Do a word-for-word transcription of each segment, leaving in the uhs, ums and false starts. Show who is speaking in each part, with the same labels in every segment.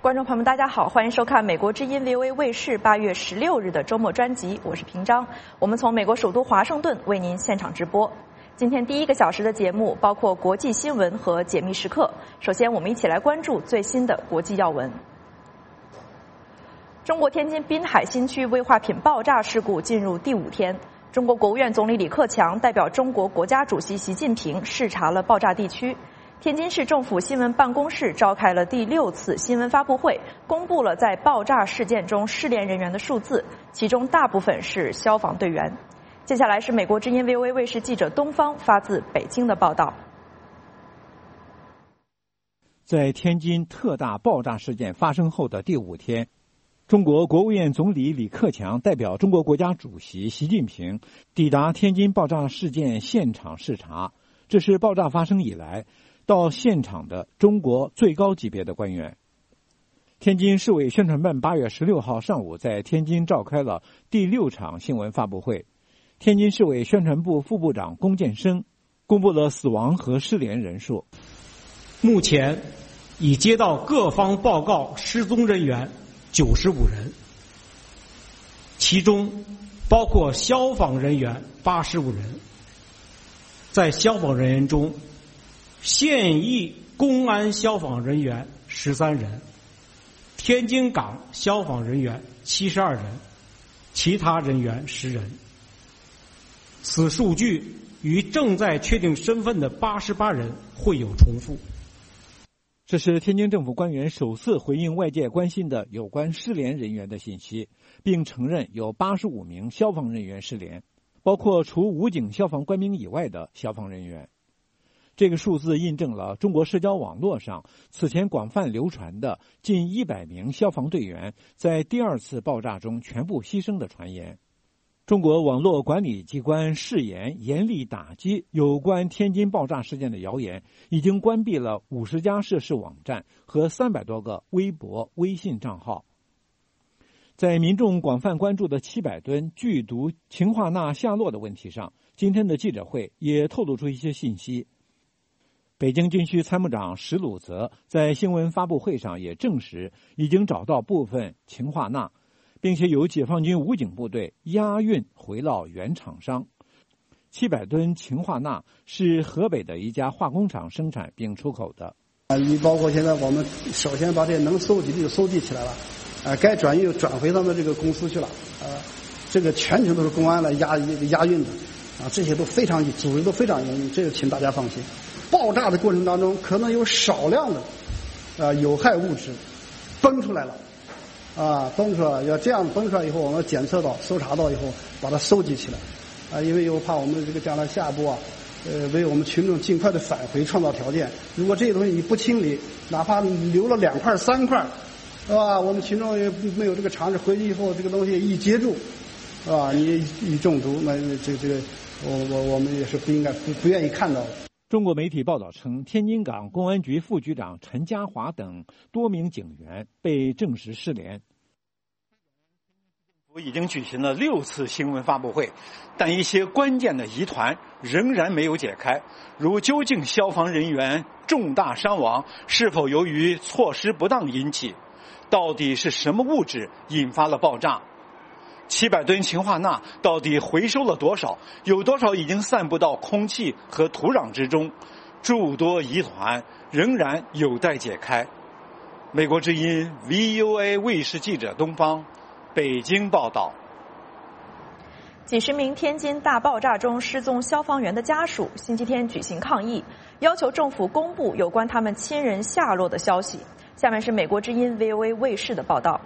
Speaker 1: 观众朋友们，大家好，欢迎收看美国之音 V O A 卫视八月十六日的周末专辑，我是平章。我们从美国首都华盛顿为您现场直播。今天第一个小时的节目包括国际新闻和解密时刻。首先，我们一起来关注最新的国际要闻。中国天津滨海新区危化品爆炸事故进入第五天，中国国务院总理李克强代表中国国家主席习近平视察了爆炸地区。天津市政府新闻办公室召开了第六次新闻发布会，公布了在爆炸事件中失联人员的数字，其中大部分是消防队员。接下来是美国之音 V O A 卫视记者东方发自北京的报道。
Speaker 2: 在天津特大爆炸事件发生后的第五天，中国国务院总理李克强代表中国国家主席习近平抵达天津爆炸事件现场视察，这是爆炸发生以来到现场的中国最高级别的官员。天津市委宣传办八月十六号上午在天津召开了第六场新闻发布会。天津市委宣传部副部长龚建生公布了死亡和失联人数。
Speaker 3: 目前已接到各方报告失踪人员九十五人，其中包括消防人员八十五人。在消防人员中，现役公安消防人员十三人，天津港消防人员七十二人，其他人员十人。此数据与正在确定身份的八十八人会有重复。
Speaker 2: 这是天津政府官员首次回应外界关心的有关失联人员的信息，并承认有八十五名消防人员失联，包括除武警消防官兵以外的消防人员。这个数字印证了中国社交网络上此前广泛流传的近一百名消防队员在第二次爆炸中全部牺牲的传言。中国网络管理机关誓言严厉打击有关天津爆炸事件的谣言，已经关闭了五十家涉事网站和三百多个微博、微信账号。在民众广泛关注的七百吨剧毒氰化钠下落的问题上，今天的记者会也透露出一些信息。北京军区参谋长石鲁泽在新闻发布会上也证实，已经找到部分氰化钠，并且由解放军武警部队押运回到原厂商。七百吨氰化钠是河北的一家化工厂生产并出口的。
Speaker 4: 啊，你包括现在我们首先把这能搜集的就搜集起来了，啊，该转运又转回他们这个公司去了，啊，这个全程都是公安来押押运的，啊，这些都非常组织都非常严密，这个请大家放心。爆炸的过程当中，可能有少量的，啊，有害物质崩出来了。啊，崩出来要这样崩出来以后，我们检测到、搜查到以后，把它收集起来，啊，因为又怕我们这个将来下一步啊，呃，为我们群众尽快的返回创造条件。如果这些东西你不清理，哪怕留了两块、三块，是吧？我们群众也没有这个常识，回去以后这个东西一接住，是吧？你一中毒，那这这个我我我们也是不应该不不愿意看到的。
Speaker 2: 中国媒体报道称，天津港公安局副局长陈家华等多名警员被证实失联。
Speaker 5: 我已经举行了六次新闻发布会，但一些关键的疑团仍然没有解开，如究竟消防人员重大伤亡是否由于措施不当引起，到底是什么物质引发了爆炸，七百吨氰化钠到底回收了多少？有多少已经散布到空气和土壤之中？诸多疑团仍然有待解开。美国之音 V O A 卫视记者东方，北京报道。
Speaker 1: 几十名天津大爆炸中失踪消防员的家属星期天举行抗议，要求政府公布有关他们亲人下落的消息。下面是美国之音 V O A 卫视的报道。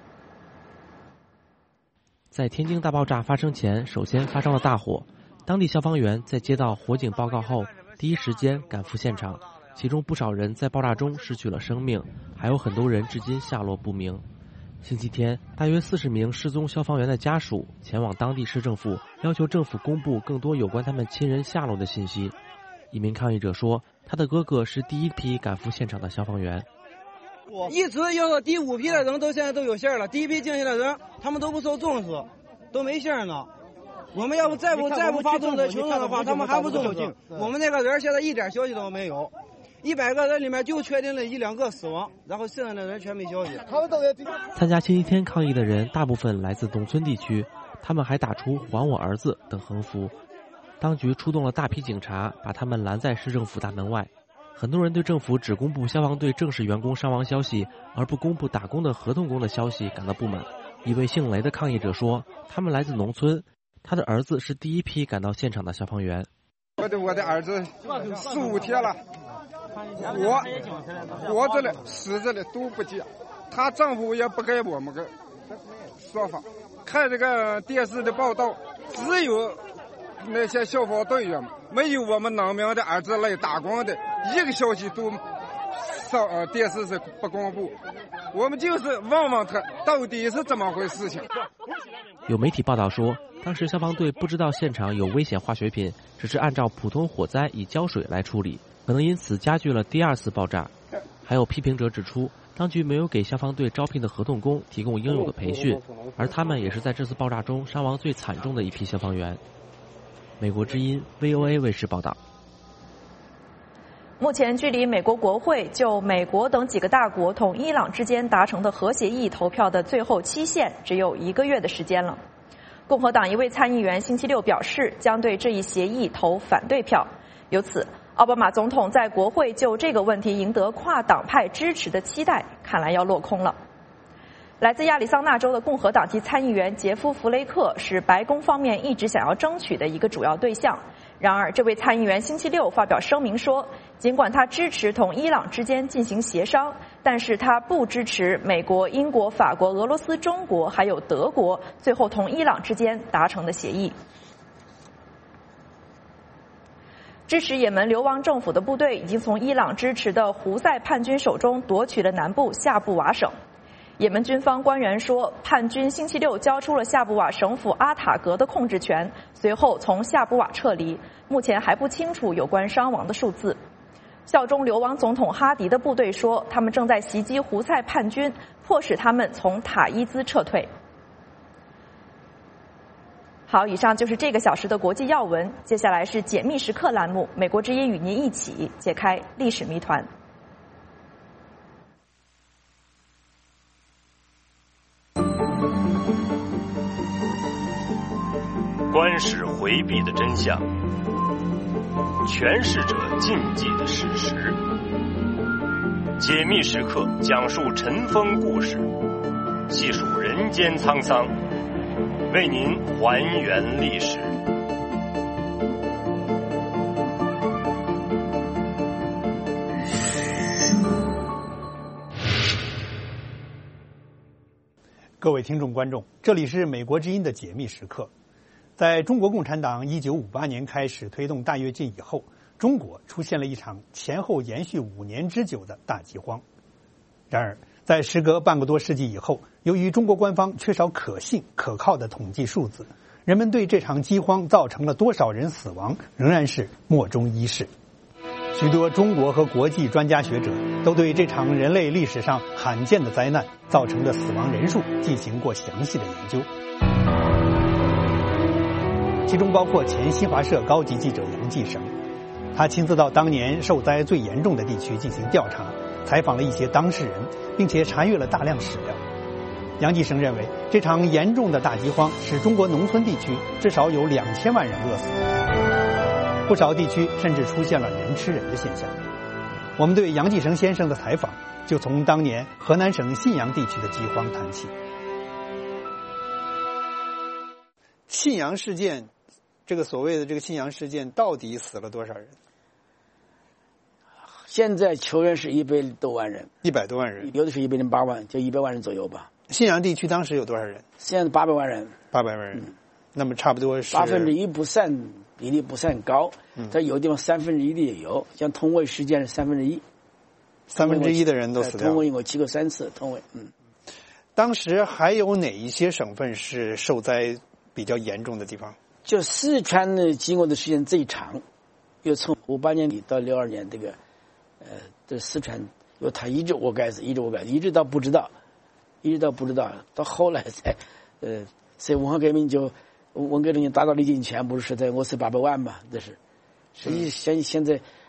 Speaker 6: 在天津大爆炸发生前，首先发生了大火。当地消防员在接到火警报告后，第一时间赶赴现场，其中不少人在爆炸中失去了生命，还有很多人至今下落不明。星期天，大约四十名失踪消防员的家属前往当地市政府，要求政府公布更多有关他们亲人下落的信息。一名抗议者说，他的哥哥是第一批赶赴现场的消防员。
Speaker 7: 一直要到第五批的人都现在都有信了，第一批进去的人他们都不受重视，都没信呢。我们要不再不再不发动的群众的话，他们还不重视。我们那个人现在一点消息都没有。 一百个人里面就确定了一两个死亡，然后剩下的人全没消息。
Speaker 6: 参加星期天抗议的人大部分来自农村地区，他们还打出“还我儿子”等横幅。当局出动了大批警察，把他们拦在市政府大门外。很多人对政府只公布消防队正式员工伤亡消息，而不公布打工的合同工的消息感到不满。一位姓雷的抗议者说，他们来自农村，他的儿子是第一批赶到现场的消防员。
Speaker 8: 我的我的儿子四五天了，活活着了死着了都不见，她丈夫也不给我们个说法。看这个电视的报道，只有那些消防队员，没有我们农民的儿子来打工的，一个消息都上呃电视是不公布。我们就是问问他到底是怎么回事情。
Speaker 6: 有媒体报道说，当时消防队不知道现场有危险化学品，只是按照普通火灾以浇水来处理，可能因此加剧了第二次爆炸。还有批评者指出，当局没有给消防队招聘的合同工提供应有的培训，而他们也是在这次爆炸中伤亡最惨重的一批消防员。美国之音 V O A 卫视报道。
Speaker 1: 目前距离美国国会就美国等几个大国同伊朗之间达成的核协议投票的最后期限只有一个月的时间了。共和党一位参议员星期六表示，将对这一协议投反对票。由此，奥巴马总统在国会就这个问题赢得跨党派支持的期待，看来要落空了。来自亚利桑那州的共和党籍参议员杰夫·弗雷克是白宫方面一直想要争取的一个主要对象。然而，这位参议员星期六发表声明说，尽管他支持同伊朗之间进行协商，但是他不支持美国、英国、法国、俄罗斯、中国还有德国最后同伊朗之间达成的协议。支持也门流亡政府的部队已经从伊朗支持的胡塞叛军手中夺取了南部夏布瓦省。也门军方官员说，叛军星期六交出了夏布瓦省府阿塔格的控制权，随后从夏布瓦撤离，目前还不清楚有关伤亡的数字。效忠流亡总统哈迪的部队说，他们正在袭击胡塞叛军，迫使他们从塔伊兹撤退。好，以上就是这个小时的国际要闻，接下来是解密时刻栏目，美国之音与您一起解开历史谜团。
Speaker 9: 观史回避的真相，诠释者禁忌的事实。解密时刻讲述尘封故事，细数人间沧桑，为您还原历史。
Speaker 5: 各位听众观众，这里是美国之音的解密时刻。在中国共产党一九五八年开始推动大跃进以后，中国出现了一场前后延续五年之久的大饥荒。然而，在时隔半个多世纪以后，由于中国官方缺少可信可靠的统计数字，人们对这场饥荒造成了多少人死亡仍然是莫衷一是。许多中国和国际专家学者都对这场人类历史上罕见的灾难造成的死亡人数进行过详细的研究，其中包括前新华社高级记者杨继绳。他亲自到当年受灾最严重的地区进行调查，采访了一些当事人，并且查阅了大量史料。杨继绳认为，这场严重的大饥荒使中国农村地区至少有两千万人饿死，不少地区甚至出现了人吃人的现象。我们对杨继绳先生的采访就从当年河南省信阳地区的饥荒谈起。信阳事件，这个所谓的这个信阳事件到底死了多少人？
Speaker 10: 现在求人是一百多万人，
Speaker 5: 一百多万人，
Speaker 10: 有的是一百零八万，就一百万人左右吧。
Speaker 5: 信阳地区当时有多少人？
Speaker 10: 现在八百万人，
Speaker 5: 八百万人，嗯、那么差不多是
Speaker 10: 八分之一不算比例不算高，嗯、但有地方三分之一的也有，像同位事件是三分之一，
Speaker 5: 三分之一的人都死掉。
Speaker 10: 同位我去过三次，同位，嗯。
Speaker 5: 当时还有哪一些省份是受灾比较严重的地方？
Speaker 10: 就四川呢，经过的时间最长，又从五八年底到六二年这个，呃，这四川，有他一直我该死，一直我该死，一直到不知道，一直到不知道，到后来才，呃，所以文化革命就文革中间达到历尽全部是在我死八百万嘛，这是，实际现现在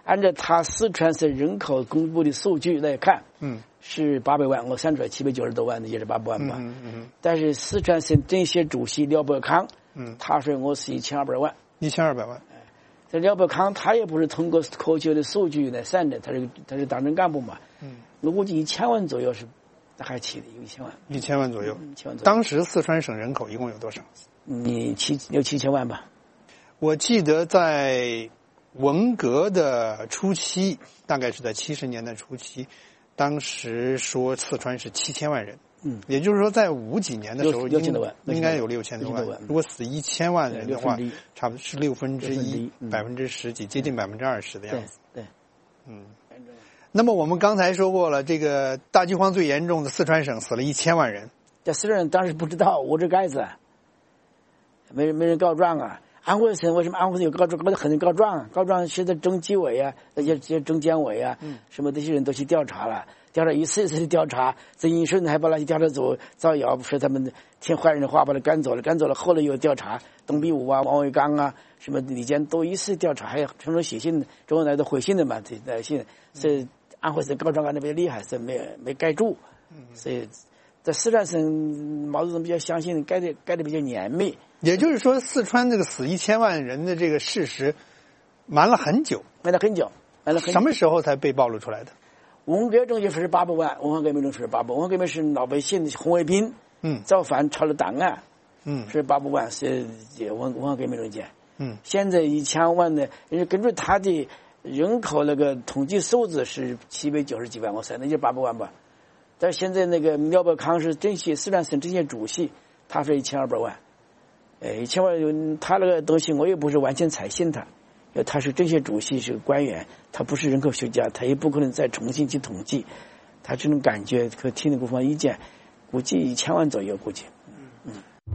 Speaker 10: 按照他四川省人口公布的数据来看，
Speaker 11: 嗯，
Speaker 10: 是八百万，我算出来七百九十多万的也是八百万吧。
Speaker 11: 嗯嗯。
Speaker 10: 但是四川省政协主席廖伯康，
Speaker 11: 嗯，
Speaker 10: 他说我是一千二百万。
Speaker 11: 一千二百万。
Speaker 10: 这廖伯康他也不是通过科学的数据来算的，他是他是党政干部嘛。
Speaker 11: 嗯，
Speaker 10: 我估计一千万左右是还起的，有一千万。
Speaker 11: 一千万左右。
Speaker 10: 一千万左右。
Speaker 11: 当时四川省人口一共有多少？
Speaker 10: 你七六七千万吧。
Speaker 11: 我记得在文革的初期，大概是在七十年代初期，当时说四川是七千万人。
Speaker 10: 嗯，
Speaker 11: 也就是说，在五几年的时候，
Speaker 10: 六千多万，
Speaker 11: 应该有六千多万。如果死一千万人的话，差不多是六分之一，百分之十几，接近百分之二十的样子。
Speaker 10: 对，
Speaker 11: 嗯。那么我们刚才说过了，这个大饥荒最严重的四川省死了一千万人。
Speaker 10: 这四川人当时不知道捂着盖子，没人没人告状啊。安徽省为什么安徽省有告状？搞得很多告状，告状现在中纪委啊，那些些中监委啊，嗯，什么这些人都去调查了，调查一次一次的调查。曾荫顺还把那些调查组造谣，说他们听坏人的话把他赶走了，赶走了。后来又调查董必武啊、王伟刚啊，什么李坚都一次调查，还有什么写信，周恩来都回信的嘛，这来信，所以安徽省告状案特别厉害，是没没盖住，所以在四川省毛泽东比较相信盖的盖的比较严密。
Speaker 11: 也就是说，四川这个死一千万人的这个事实，瞒了很久，
Speaker 10: 瞒了很久，瞒了很久。
Speaker 11: 什么时候才被暴露出来的？
Speaker 10: 文革中就是八百万，文化革命中是八百，文化革命是老百姓红卫兵，
Speaker 11: 嗯，
Speaker 10: 造反抄了档案，
Speaker 11: 嗯，
Speaker 10: 是八百万，是文文化革命中间，
Speaker 11: 嗯，
Speaker 10: 现在一千万的，因为根据他的人口那个统计数字是七百九十几万，我算那就八百万吧。但是现在那个廖伯康是政协四川省政协主席，他说一千二百万。呃，一千万，他那个东西我也不是完全采信他，因为他是政协主席，是个官员，他不是人口学家，他也不可能再重新去统计，他这种感觉和听的各方意见，估计一千万左右，估计。嗯。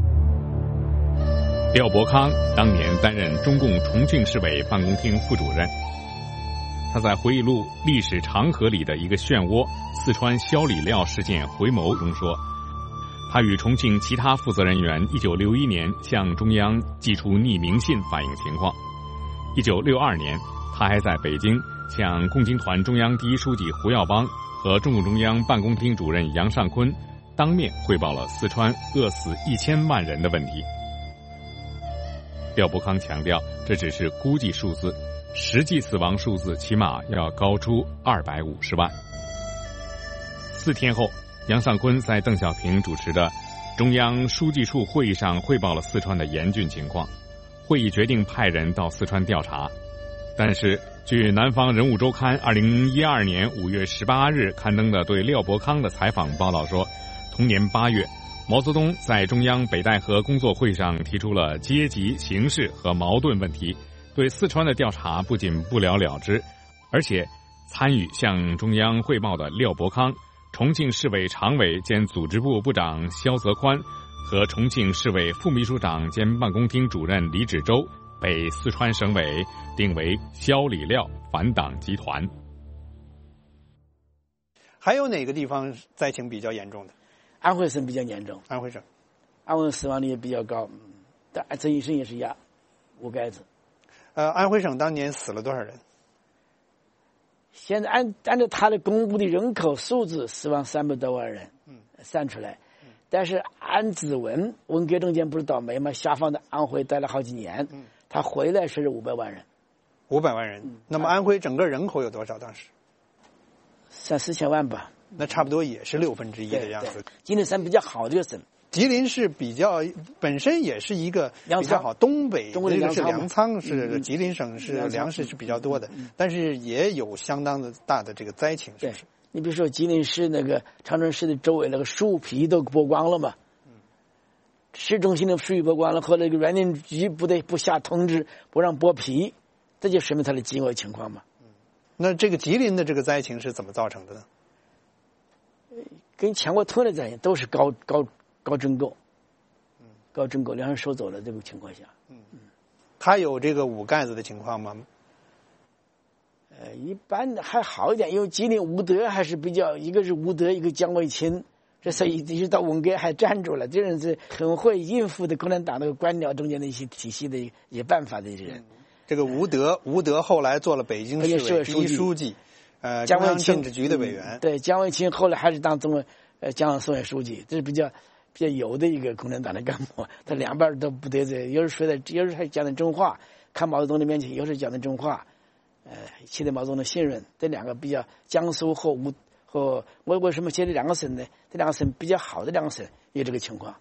Speaker 12: 廖伯康当年担任中共重庆市委办公厅副主任，他在回忆录《历史长河里的一个漩涡：四川肖李廖事件回眸》中说，他与重庆其他负责人员一九六一年向中央寄出匿名信反映情况。一九六二年，他还在北京向共青团中央第一书记胡耀邦和中共中央办公厅主任杨尚昆当面汇报了四川饿死一千万人的问题。廖伯康强调，这只是估计数字，实际死亡数字起码要高出二百五十万。四天后，杨尚昆在邓小平主持的中央书记处会议上汇报了四川的严峻情况，会议决定派人到四川调查。但是据南方人物周刊二零一二年五月十八日刊登的对廖伯康的采访报道说，同年八月，毛泽东在中央北戴河工作会上提出了阶级、形势和矛盾问题，对四川的调查不仅不了了之，而且参与向中央汇报的廖伯康、重庆市委常委兼组织部部长肖泽宽和重庆市委副秘书长兼办公厅主任李芷洲被四川省委定为肖李廖反党集团。
Speaker 11: 还有哪个地方灾情比较严重的？
Speaker 10: 安徽省比较严重，
Speaker 11: 安徽省，
Speaker 10: 安徽死亡率也比较高，但曾荫顺也是压捂盖子。
Speaker 11: 呃，安徽省当年死了多少人？
Speaker 10: 现在按按照他的公布的人口数字，死亡三百多万人，嗯，算出来。嗯、但是按指纹，文革中间不是倒霉吗？下放到安徽待了好几年，嗯，他回来是五百万人。
Speaker 11: 五百万人、嗯，那么安徽整个人口有多少？当时
Speaker 10: 三四千万吧。
Speaker 11: 那差不多也是六分之一的样子。
Speaker 10: 吉林省比较好的一个省。
Speaker 11: 吉林是比较本身也是一个比较好，东北这个是粮仓，是吉林省是粮食是比较多的，但是也有相当的大的这个灾情。
Speaker 10: 对，你比如说吉林市那个长春市的周围那个树皮都剥光了嘛，市中心的树皮剥光了，后来那个园林局不得不下通知不让剥皮，这就说明它的饥饿情况嘛。
Speaker 11: 那这个吉林的这个灾情是怎么造成的呢？
Speaker 10: 跟全国同样的灾情都是高高。高征购，高征购粮食收走了这种情况下，
Speaker 11: 嗯，他有这个捂盖子的情况吗？
Speaker 10: 呃，一般还好一点，因为吉林吴德还是比较，一个是吴德，一个姜卫清，这所以一直到文革还站住了。这人是很会应付的共产党那个官僚中间的一些体系的一些办法的人，
Speaker 11: 这个吴德，吴德后来做了北京市委第一书记，呃，中央政治局的委员。
Speaker 10: 嗯、对，姜卫清后来还是当中呃江苏省委书记，这是比较比较有的一个共产党的干部。他两边都不得罪，有时说的，有时还讲的真话，看毛泽东的面前，有时讲的真话，呃，取得毛泽东的信任。这两个比较江苏和吴和我为什么写这两个省呢？这两个省比较好的两个省有这个情况。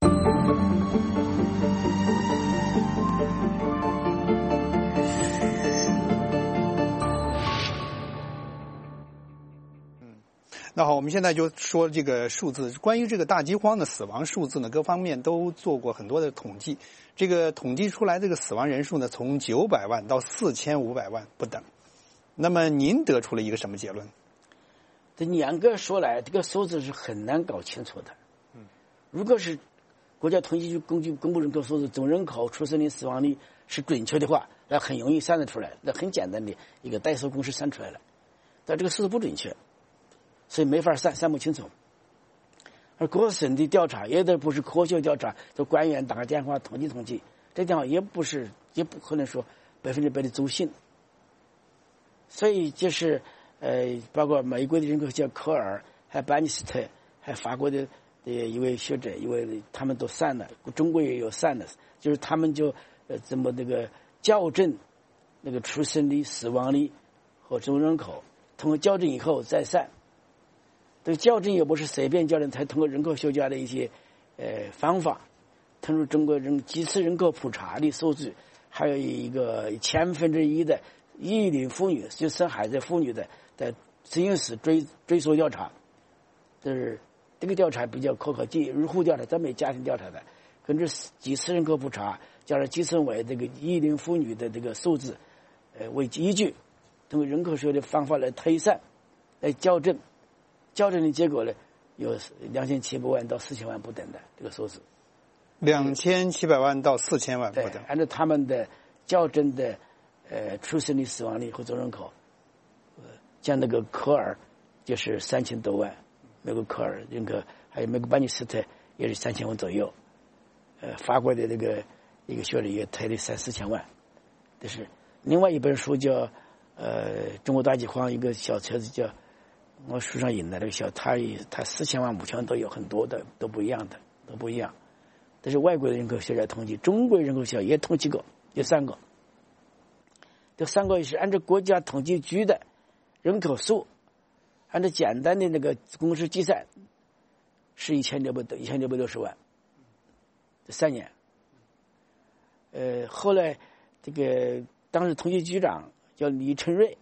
Speaker 11: 那好，我们现在就说这个数字。关于这个大饥荒的死亡数字呢，各方面都做过很多的统计。这个统计出来这个死亡人数呢，从九百万到四千五百万不等。那么您得出了一个什么结论？
Speaker 10: 这严格说来，这个数字是很难搞清楚的。嗯，如果是国家统计局根据公布人口数字，总人口、出生率、死亡率是准确的话，那很容易算得出来，那很简单的一个代数公式算出来了。但这个数字不准确。所以没法算，算不清楚。而各省的调查也都不是科学调查，就官员打个电话统计统计，这地方也不是，也不可能说百分之百的走信。所以就是呃，包括美国的人口学科尔，还有班尼斯特，还有法国的的一位学者，一位他们都算了，中国也有算的，就是他们就呃怎么那个校正那个出生率、死亡率和总人口，通过校正以后再算。这个校正也不是随便校正，才通过人口学家的一些呃方法，通过中国人几次人口普查的数据，还有一个千分之一的育龄妇女，就生孩子妇女的的实验室追追溯调查，就是这个调查比较可靠，即入户调查，咱没家庭调查的，根据几次人口普查，加上计算为这个育龄妇女的这个数字，呃为依据，通过人口学的方法来推算，来校正。校正的结果呢，有两千七百万到四千万不等的这个数字。
Speaker 11: 两千七百万到四千万不等。
Speaker 10: 按照他们的校正的呃出生率、死亡率和总人口，呃，像那个科尔就是三千多万，美国科尔人口，还有美国班尼斯特也是三千万左右，呃，法国的这个一个学者也推了三四千万。这是另外一本书叫呃《中国大饥荒》，一个小册子叫。我书上引的这个小，他他四千万、五千万都有，很多的都不一样的，都不一样。这是外国的人口学家统计，中国人口学家也统计过，有三个。这三个也是按照国家统计局的人口数，按照简单的那个公式计算，是一千六百多，一千六百六十万。这三年，呃，后来这个当时统计局长叫李成瑞。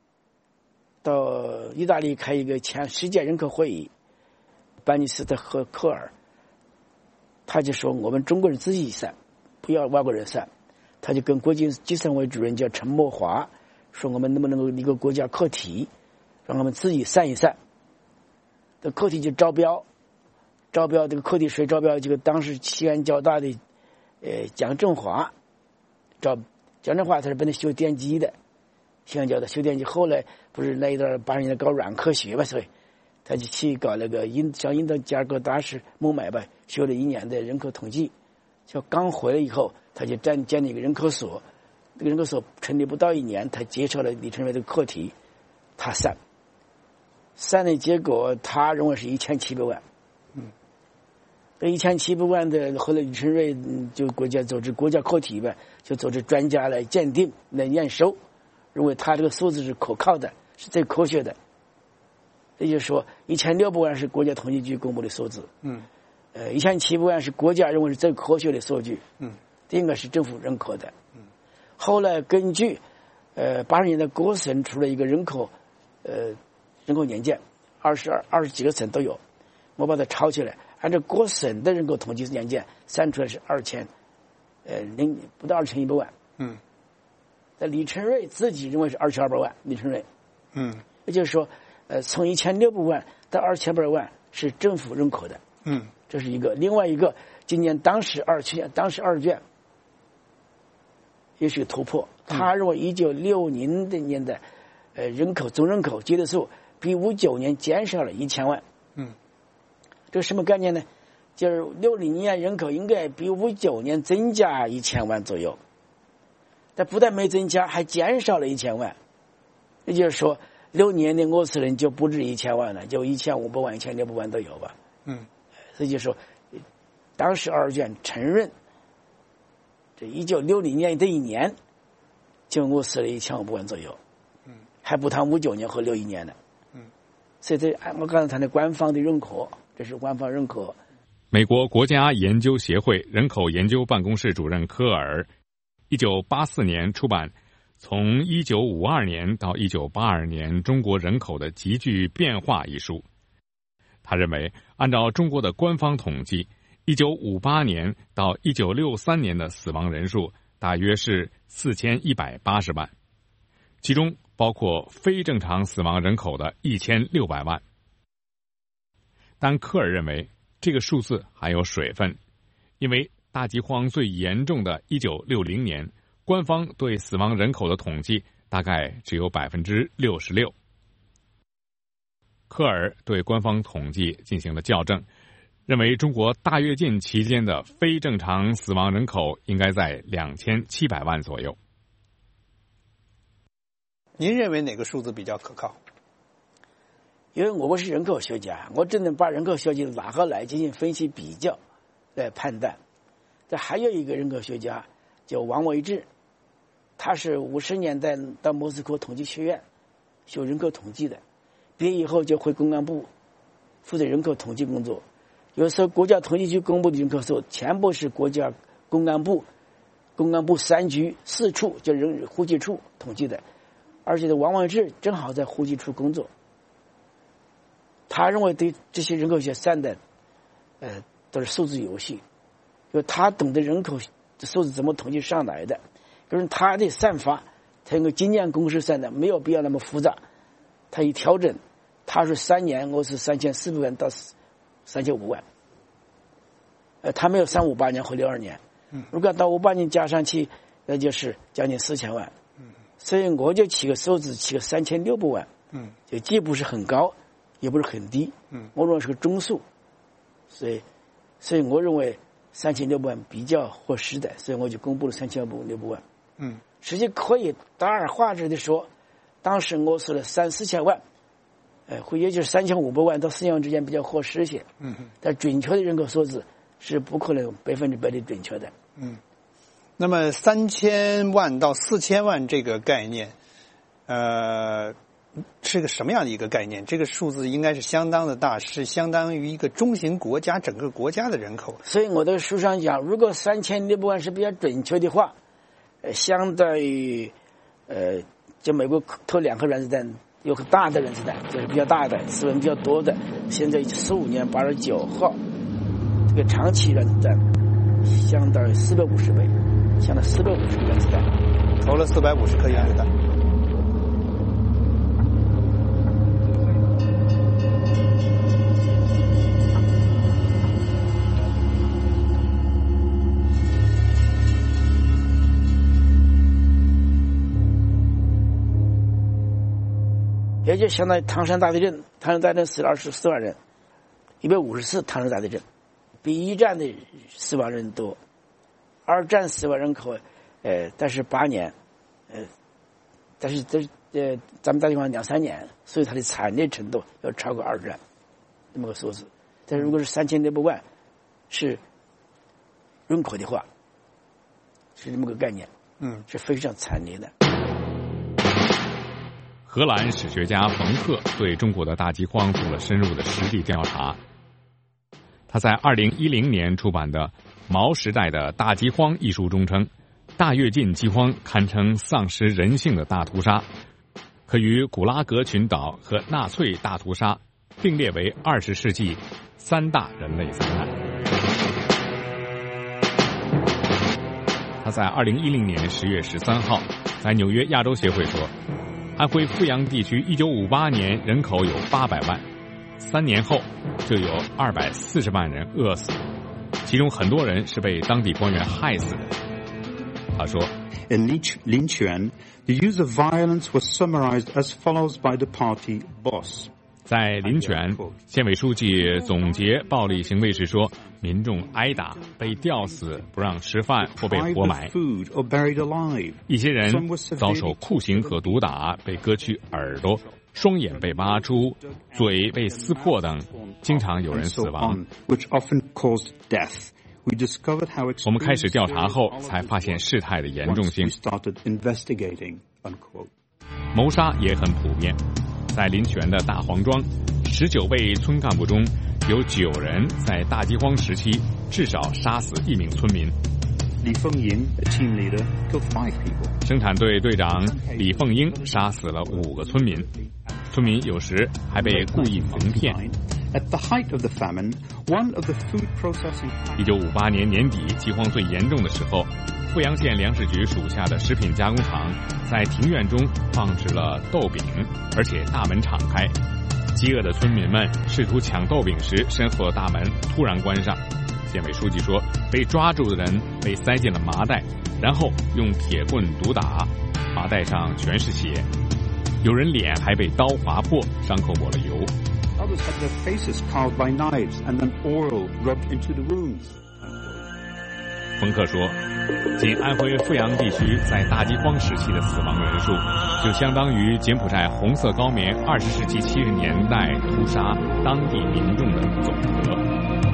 Speaker 10: 到意大利开一个全世界人口会议，班尼斯特和科尔，他就说我们中国人自己算，不要外国人算。他就跟国际计算委主任叫陈默华说，我们能不能够一个国家课题，让我们自己算一算。这课题就招标，招标这个课题谁招标？这个当时西安交大的呃蒋振华招，蒋振华他是本来修电机的。西安交大修电机，后来不是那一段八十年代搞软科学吧，所以他就去搞那个印像印度加尔各答是孟买吧，修了一年的人口统计。就刚回来以后，他就建建立一个人口所，这个人口所成立不到一年，他接受了李成瑞的课题，他算，算的结果他认为是一千七百万。嗯，这一千七百万的后来李成瑞就国家组织国家课题吧，就组织专家来鉴定来验收。认为他这个数字是可靠的，是最科学的。也就是说，一千六百万是国家统计局公布的数字，嗯，呃，一千七百万是国家认为是最科学的数据，嗯，这应该是政府认可的，嗯。后来根据呃八十年代各省出了一个人口呃人口年鉴，二十二二十几个省都有，我把它抄起来，按照各省的人口统计年鉴算出来是二千，呃零不到二千一百万，嗯。在李成瑞自己认为是二千二百万，李成瑞，嗯，也就是说，呃，从一千六百万到二千八百万是政府认可的，嗯，这是一个。另外一个，今年当时二卷，当时二卷也是个突破。他认为一九六零的年代，呃，人口总人口基的数比五九年减少了一千万，嗯，这什么概念呢？就是六零年人口应该比五九年增加一千万左右。 但不但没增加，还减少了一千万。也就是说，六年的俄罗斯人就不止一千万了，就一千五百万、一千六百万都有吧。
Speaker 11: 嗯，
Speaker 10: 所以就说，当时二卷承认，这一九六零年这一年，就俄罗斯了一千五百万左右。嗯，还不谈五九年和六一年呢。嗯，所以这我刚才谈的官方的认可，这是官方认可。
Speaker 12: 美国国家研究协会人口研究办公室主任科尔，一九八四年出版从一九五二年到一九八二年中国人口的急剧变化一书。他认为，按照中国的官方统计，一九五八年到一九六三年的死亡人数大约是四千一百八十万，其中包括非正常死亡人口的一千六百万。但科尔认为，这个数字还有水分，因为大饥荒最严重的一九六零年，官方对死亡人口的统计大概只有百分之六十六。科尔对官方统计进行了校正，认为中国大跃进期间的非正常死亡人口应该在两千七百万左右。
Speaker 11: 您认为哪个数字比较可靠？
Speaker 10: 因为我不是人口学家，我只能把人口数据拿过来进行分析比较来判断。这还有一个人口学家叫王维志，他是五十年代到莫斯科统计学院学人口统计的，毕业以后就回公安部负责人口统计工作。有时候国家统计局公布的人口数全部是国家公安部公安部三局四处就人户籍处统计的，而且王维志正好在户籍处工作。他认为对这些人口学算的呃都是数字游戏，就他懂得人口数字怎么统计上来的，就是他的算法他用个经验公式算的，没有必要那么复杂。他一调整，他是三年我是三千四百万到三千五万，呃他没有三五八年和六二年，如果到五八年加上去，那就是将近四千万。所以我就起个数字，起个三千六百万，嗯，就既不是很高，也不是很低，嗯，我认为是个中数，所以，所以我认为三千六百万比较合适的，所以我就公布了三千六百万，嗯，实际可以大而化之的说，当时我说了三四千万，呃，或也就是三千五百万到四千万之间比较合适一些，嗯，但准确的人口数字是不可能百分之百的准确的，
Speaker 11: 嗯。那么三千万到四千万这个概念，呃，是个什么样的一个概念？这个数字应该是相当的大，是相当于一个中型国家整个国家的人口。
Speaker 10: 所以我在书上讲，如果三千六百万是比较准确的话，呃，相当于呃，就美国投两颗原子弹，有个大的原子弹，就是比较大的，死亡比较多的，现在十五年八十九号，这个长期原子弹相当于四百五十倍。相当四百五十个原子弹，
Speaker 11: 投了四百五十颗原子弹。
Speaker 10: 也就相当于唐山大地震，唐山大地震死了二十四万人，一百五十次唐山大地震，比一战的死亡人多。二战死亡人口，呃，但是八年，呃，但是这呃，咱们大地方两三年，所以它的惨烈程度要超过二战，这么个数字。但是如果是三千六百万是人口的话，是这么个概念，嗯，是非常惨烈的。
Speaker 12: 荷兰史学家冯克对中国的大饥荒做了深入的实地调查。他在二零一零年出版的《毛时代的大饥荒》一书中称，大跃进饥荒堪称丧失人性的大屠杀，可与古拉格群岛和纳粹大屠杀并列为二十世纪三大人类灾难。他在二零一零年十月十三号在纽约亚洲协会说，安徽阜阳地区一九五八年人口有八百万，三年后就有二百四十万人饿死，其中很多人是被当地官员害死的。他说
Speaker 13: In Linchuan, the use of violence was summarized as follows by the party boss.
Speaker 12: 在临泉，县委书记总结暴力行为时说，民众挨打、被吊死、不让吃饭或被活埋；一些人遭受酷刑和毒打，被割去耳朵、双眼被挖出、嘴被撕破等，经常有人死亡。我们开始调查后，才发现事态的严重性。谋杀也很普遍。在临泉的大黄庄，十九位村干部中有九人在大饥荒时期至少杀死一名村民。李凤英 team leader killed five people。生产队队长李凤英杀死了五个村民，村民有时还被故意蒙骗。一九五八年年底，饥荒最严重的时候，富阳县粮食局属下的食品加工厂在庭院中放置了豆饼，而且大门敞开。饥饿的村民们试图抢豆饼时，身后的大门突然关上。县委书记说，被抓住的人被塞进了麻袋，然后用铁棍毒打，麻袋上全是血，有人脸还被刀划破，伤口抹了油。Others had their faces carved by knives and then oil rubbed into the wounds. 冯克说，仅安徽阜阳地区在大饥荒时期的死亡人数，就相当于柬埔寨红色高棉二十世纪七十年代屠杀当地民众的总和。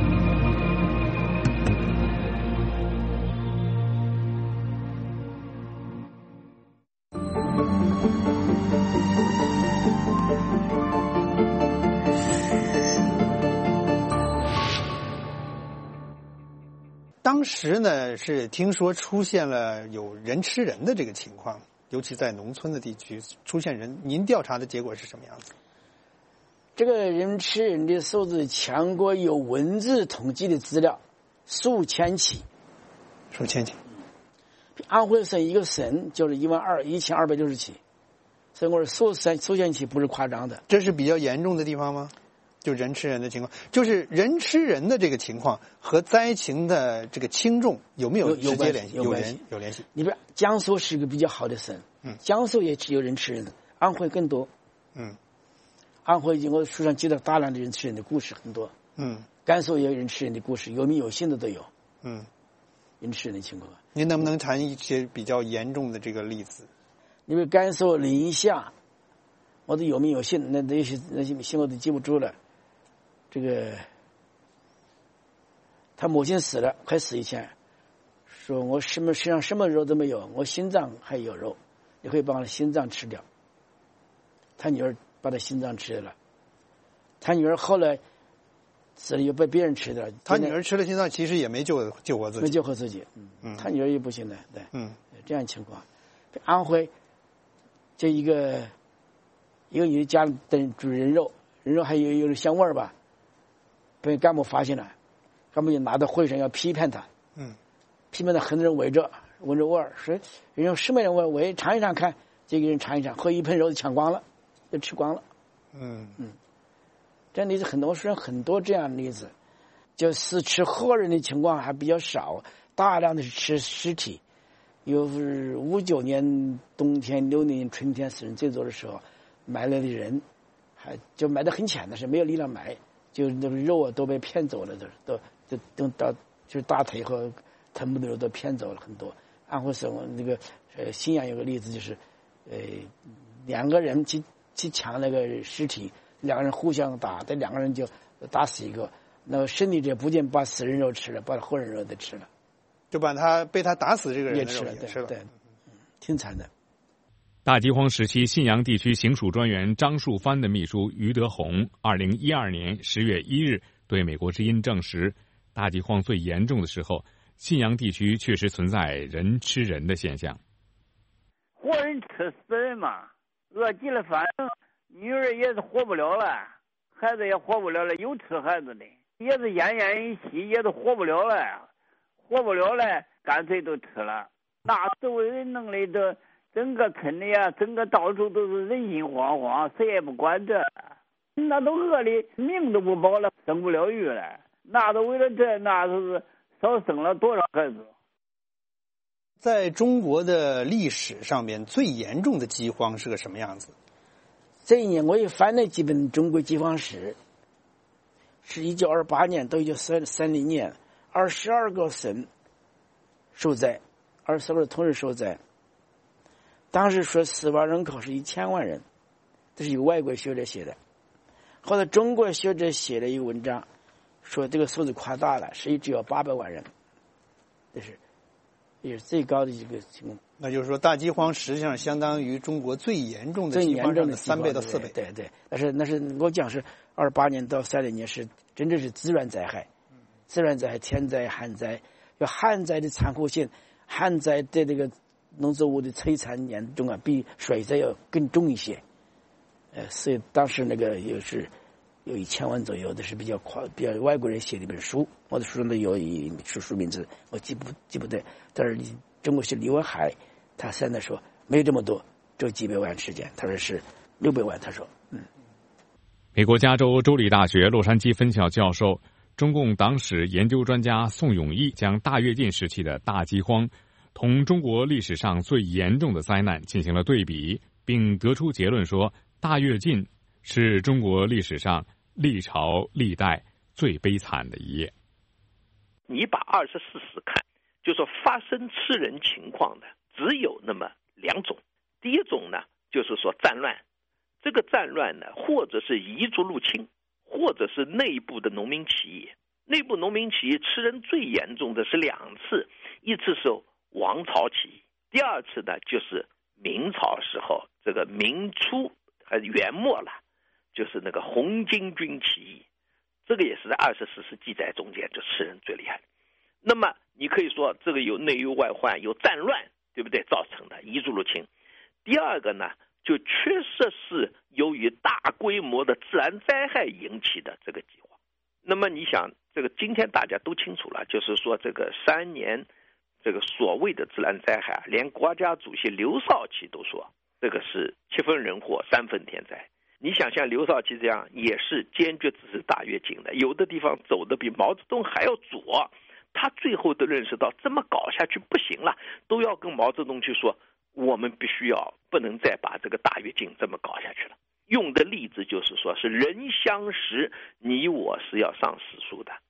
Speaker 11: 当时呢是听说出现了有人吃人的这个情况，尤其在农村的地区出现人，您调查的结果是什么样子？
Speaker 10: 这个人吃人的数字，全国有文字统计的资料数千起，
Speaker 11: 数千起。
Speaker 10: 安徽省一个省就是一万二一千二百六十起，所以我说数千数千起不是夸张的。
Speaker 11: 这是比较严重的地方吗？就人吃人的情况，就是人吃人的这个情况和灾情的这个轻重有没有直接联系？
Speaker 10: 有
Speaker 11: 有联有联系。
Speaker 10: 你比如江苏是一个比较好的省，嗯，江苏也只有人吃人的，安徽更多，嗯，安徽我书上记得大量的人吃人的故事很多，嗯，甘肃也有人吃人的故事，有名有姓的都有，嗯，人吃人的情况。
Speaker 11: 您能不能谈一些比较严重的这个例子？
Speaker 10: 因为甘肃临夏，我都有名有姓，那那些那些姓我都记不住了。这个他母亲死了，快死以前说，我什么身上什么肉都没有，我心脏还有肉，你会把我的心脏吃掉。他女儿把他心脏吃了，他女儿后来死了又被别人吃掉。
Speaker 11: 他女儿吃了心脏，其实也没救救活自己，
Speaker 10: 没救活自己。嗯嗯，他女儿也不行的，对，嗯，这样情况。安徽这一个一个女的家等煮人肉，人肉还有有点香味儿吧。被干部发现了，干部就拿到会上要批判他，嗯，批判他很多人围着闻着味儿，说人家什么人味，我也尝一尝看，这个人尝一尝，喝一盆肉就抢光了，就吃光了，嗯嗯，这样例子很多，说很多这样的例子，就是吃活人的情况还比较少，大量的是吃尸体，有五九年冬天、六年春天死人最多的时候，埋了的人还就埋得很浅的是没有力量埋。就那个肉啊都被骗走了，都都都都到就是大腿和臀部的肉都骗走了很多。安徽省那个呃信阳有个例子，就是呃两个人去去抢那个尸体，两个人互相打，这两个人就打死一个，那个胜利者不仅把死人肉吃了，把活人肉都吃了，
Speaker 11: 就把他被他打死这个人的肉
Speaker 10: 也吃了，对对，挺惨的。
Speaker 12: 大饥荒时期，信阳地区行署专员张树藩的秘书于德宏，二零一二年十月一日对美国之音证实，大饥荒最严重的时候，信阳地区确实存在人吃人的现象。
Speaker 13: 活人吃死人嘛，饿极了，反正女儿也是活不了了，孩子也活不了了，有吃孩子的，也是奄奄一息，也是活不了了，活不了了，干脆都吃了。那周围人弄的都。整个村里啊，整个到处都是人心惶惶，谁也不管这，那都饿的命都不保了，生不了育了，那都为了这，那都是少生了多少孩子。
Speaker 11: 在中国的历史上面，最严重的饥荒是个什么样子？
Speaker 10: 这一年我也翻了几本中国饥荒史，是一九二八年到一九三三零年，二十二个省受灾，二十二个同时受灾。当时说死亡人口是一千万人，这是一个外国学者写的。后来中国学者写了一个文章，说这个数字夸大了，实际只有八百万人，这是也是最高的一个情况。
Speaker 11: 那就是说，大饥荒实际上相当于中国最严重的饥荒的三倍到四倍。
Speaker 10: 对 对, 对，但是那是我讲是二八年到三零年是真正是自然灾害，自然灾害、天灾、旱灾，有旱灾的残酷性，旱灾对这个农作物的摧残严重啊，比水灾要更重一些。呃，所以当时那个又是有一千万左右的是比较夸，比较外国人写的一本书，我的书上都有一书书名字，我记不记不对，但是中国是李文海。他现在说没有这么多，只有几百万时间。他说是六百万。他说，嗯。
Speaker 12: 美国加州州立大学洛杉矶分校教授、中共党史研究专家宋永毅将大跃进时期的大饥荒同中国历史上最严重的灾难进行了对比，并得出结论说，大跃进是中国历史上历朝历代最悲惨的一页。
Speaker 14: 你把二十四史看，就说发生吃人情况的只有那么两种。第一种呢，就是说战乱，这个战乱呢，或者是彝族入侵，或者是内部的农民起义。内部农民起义吃人最严重的是两次，一次是王朝起义，第二次呢就是明朝时候这个明初还是元末了，就是那个红巾军起义，这个也是在二十四史记载中间就吃人最厉害。那么你可以说这个有内忧外患，有战乱，对不对？造成的彝族入侵。第二个呢，就确实是由于大规模的自然灾害引起的这个饥荒。那么你想，这个今天大家都清楚了，就是说这个三年这个所谓的自然灾害，连国家主席刘少奇都说这个是七分人祸三分天灾。你想像刘少奇这样也是坚决支持大跃进的，有的地方走的比毛泽东还要左，他最后都认识到这么搞下去不行了，都要跟毛泽东去说，我们必须要不能再把这个大跃进这么搞下去了。用的例子就是说是人相识，你我是要上史书的。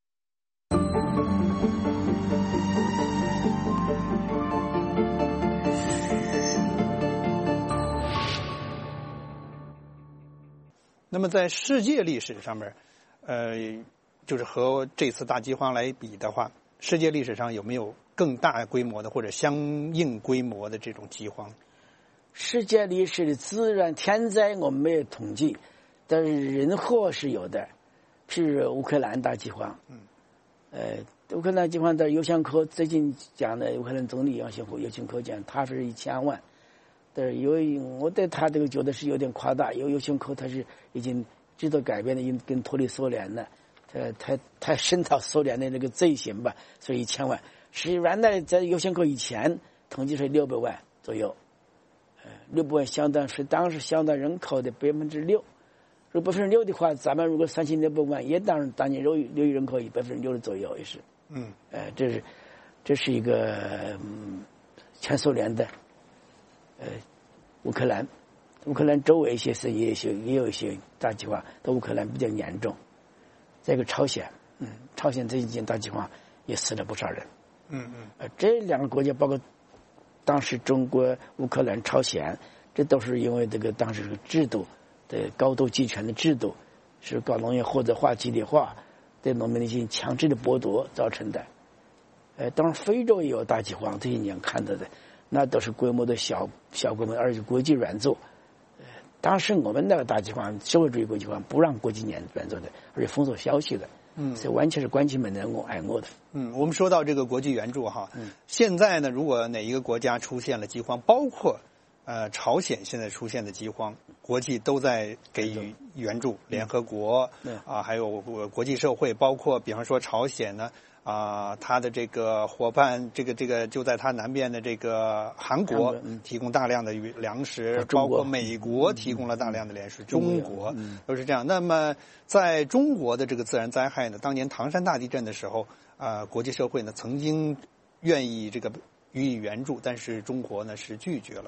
Speaker 11: 那么在世界历史上面，呃，就是和这次大饥荒来比的话，世界历史上有没有更大规模的或者相应规模的这种饥荒？
Speaker 10: 世界历史的自然天灾我们没有统计，但是人祸是有的，譬如乌克兰大饥荒。嗯，呃，乌克兰饥荒的尤先科最近讲的，乌克兰总理尤先科尤先科讲，他是一千万。但是由于我对他这个觉得是有点夸大，因为尤先科他是已经知道改变的，已经跟脱离苏联了，他他他深讨苏联的那个罪行吧，所以一千万。实际原来在尤先科以前统计是六百万左右。六百万相当是当时相当人口的百分之六，如果百分之六的话，咱们如果三千六百万，也当当年六六亿人口以百分之六的左右也是。
Speaker 11: 嗯，
Speaker 10: 呃，这是这是一个、嗯、前苏联的，呃，乌克兰，乌克兰周围一些是也有些也有一些大饥荒，但乌克兰比较严重。再一个朝鲜，嗯，朝鲜这几年大饥荒也死了不少人。
Speaker 11: 嗯嗯，
Speaker 10: 呃，这两个国家包括。当时中国、乌克兰、朝鲜，这都是因为这个当时这个制度的高度集权的制度，是搞农业或者化、集体化，对农民的一些强制的剥夺造成的。呃，当然非洲也有大饥荒，这一年看到的，那都是规模的小小规模，而且国际援助。呃，当时我们那个大饥荒，社会主义国际化不让国际援助的，而且封锁消息的。嗯，所以完全是关起门来我挨饿的。
Speaker 11: 嗯，我们说到这个国际援助哈，嗯，现在呢，如果哪一个国家出现了饥荒，包括呃朝鲜现在出现的饥荒，国际都在给予援助，联合国啊，还有国际社会，包括比方说朝鲜呢。啊、呃，他的这个伙伴，这个这个就在他南边的这个韩国提供大量的粮食，嗯、包括美国提供了大量的粮食，嗯、中国都是这样。那么在中国的这个自然灾害呢，当年唐山大地震的时候，啊、呃，国际社会呢曾经愿意这个予以援助，但是中国呢是拒绝了。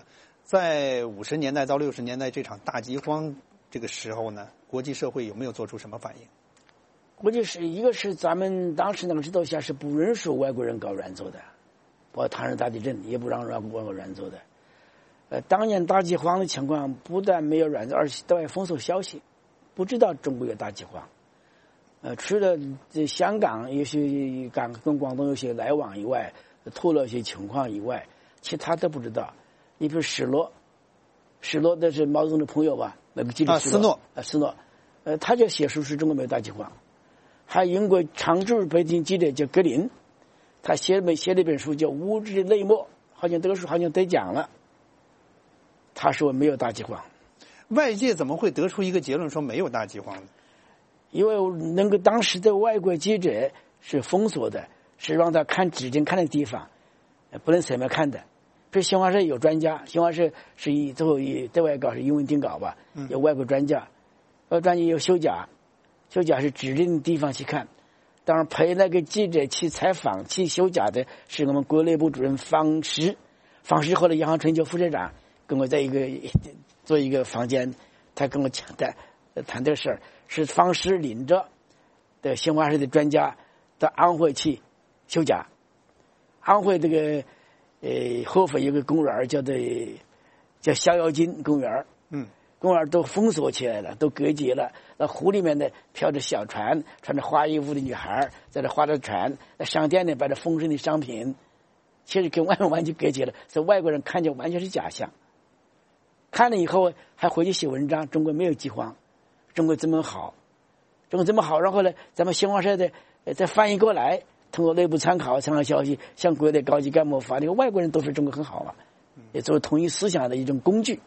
Speaker 11: 在五十年代到六十年代这场大饥荒这个时候呢，国际社会有没有做出什么反应？
Speaker 10: 国际是一个是咱们当时那个制度下是不允许外国人搞援助的，包括唐山大地震也不让外国援助的。呃，当年大饥荒的情况不但没有援助，而且对外封锁消息，不知道中国有大饥荒。呃，除了这香港有些港跟广东有些来往以外，透露一些情况以外，其他都不知道。你比如史诺，史诺的是毛泽东的朋友吧？那个记者
Speaker 11: 啊，斯诺
Speaker 10: 啊，斯诺，呃，他就写书是中国没有大饥荒。还有英国常驻北京记者叫格林，他写了写了一本书叫《无知的泪墨》，好像这个书好像得奖了。他说没有大饥荒。
Speaker 11: 外界怎么会得出一个结论说没有大饥荒呢？
Speaker 10: 因为那个当时的外国记者是封锁的，是让他看只能看的地方，不能随便看的。比如新华社有专家，新华社是以最后以对外稿是英文定稿吧，有外国专家，外国专家有休假，休假是指定的地方去看。当然陪那个记者去采访去休假的是我们国内部主任方石，方石后来央行春秋副社长跟我在一个做一个房间，他跟我讲的谈这个事儿，是方石领着的新华社的专家到安徽去休假。安徽这个呃合肥有个公园叫做叫逍遥津公园，
Speaker 11: 嗯，
Speaker 10: 公园都封锁起来了，都隔绝了。那湖里面呢飘着小船，穿着花衣服的女孩在那划着船，那商店呢摆着丰盛的商品，其实跟外面完全隔绝了，所以外国人看见完全是假象。看了以后还回去写文章，中国没有饥荒，中国这么好，中国这么好，然后呢，咱们新华社的再翻译过来，通过内部参考参考消息，向国内高级干部发，那个外国人都说中国很好嘛，也作为统一思想的一种工具。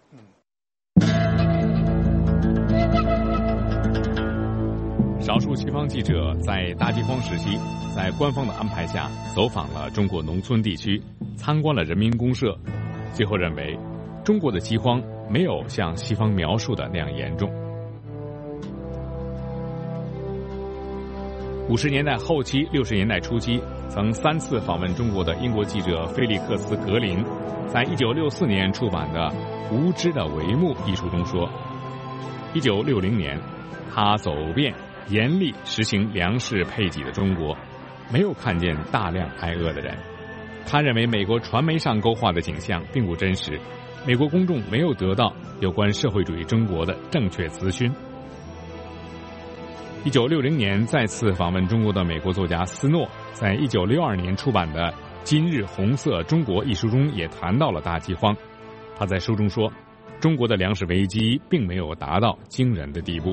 Speaker 12: 少数西方记者在大饥荒时期，在官方的安排下走访了中国农村地区，参观了人民公社，最后认为中国的饥荒没有像西方描述的那样严重。五十年代后期、六十年代初期，曾三次访问中国的英国记者菲利克斯·格林，在一九六四年出版的《无知的帷幕》一书中说，一九六零年，他走遍严厉实行粮食配给的中国，没有看见大量挨饿的人。他认为美国传媒上勾画的景象并不真实，美国公众没有得到有关社会主义中国的正确资讯。一九六零年再次访问中国的美国作家斯诺，在一九六二年出版的《今日红色中国》一书中也谈到了大饥荒。他在书中说，中国的粮食危机并没有达到惊人的地步。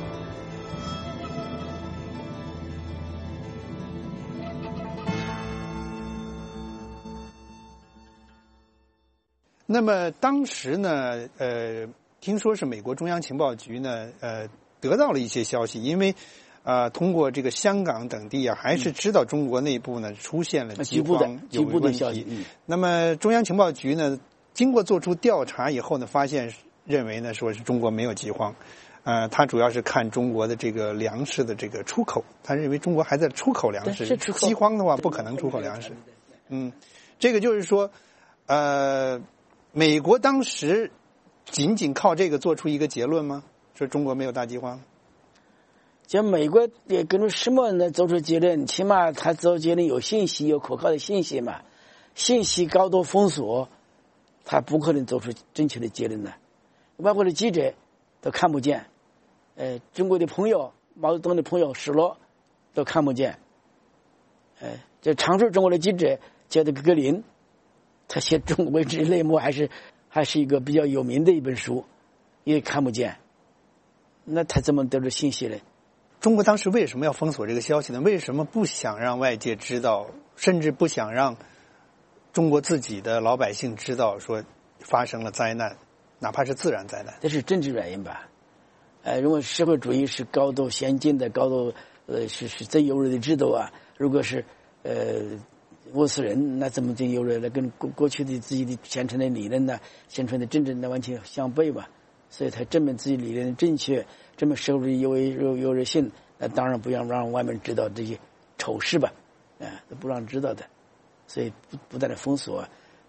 Speaker 11: 那么当时呢，呃，听说是美国中央情报局呢，呃，得到了一些消息，因为，呃，通过这个香港等地啊，还是知道中国内部呢出现了饥荒有问题。那么中央情报局呢，经过做出调查以后呢，发现认为呢，说是中国没有饥荒，呃，他主要是看中国的这个粮食的这个出口，他认为中国还在出口粮食，饥荒的话不可能出口粮食。嗯，这个就是说，呃。美国当时仅仅靠这个做出一个结论吗？说中国没有大饥荒？
Speaker 10: 就美国也根据什么呢做出结论？起码他做结论有信息，有可靠的信息嘛。信息高度封锁，他不可能做出正确的结论的。外国的记者都看不见，呃，中国的朋友，毛泽东的朋友史诺都看不见。呃，这常驻中国的记者叫这个格林。他写《中国未知内幕》还是还是一个比较有名的一本书，也看不见，那他怎么得出信息呢？
Speaker 11: 中国当时为什么要封锁这个消息呢？为什么不想让外界知道，甚至不想让中国自己的老百姓知道说发生了灾难，哪怕是自然灾难？
Speaker 10: 这是政治原因吧？呃，如果社会主义是高度先进的、高度呃是是最优越的制度啊，如果是呃。我死人，那怎么就有了？那跟过过去的自己的宣传的理论呢、宣传的政治那完全相悖嘛。所以他证明自己理论的正确，证明社会优优优越性，那当然不要让外面知道这些丑事吧，啊，都不让知道的。所以不不断的封锁，不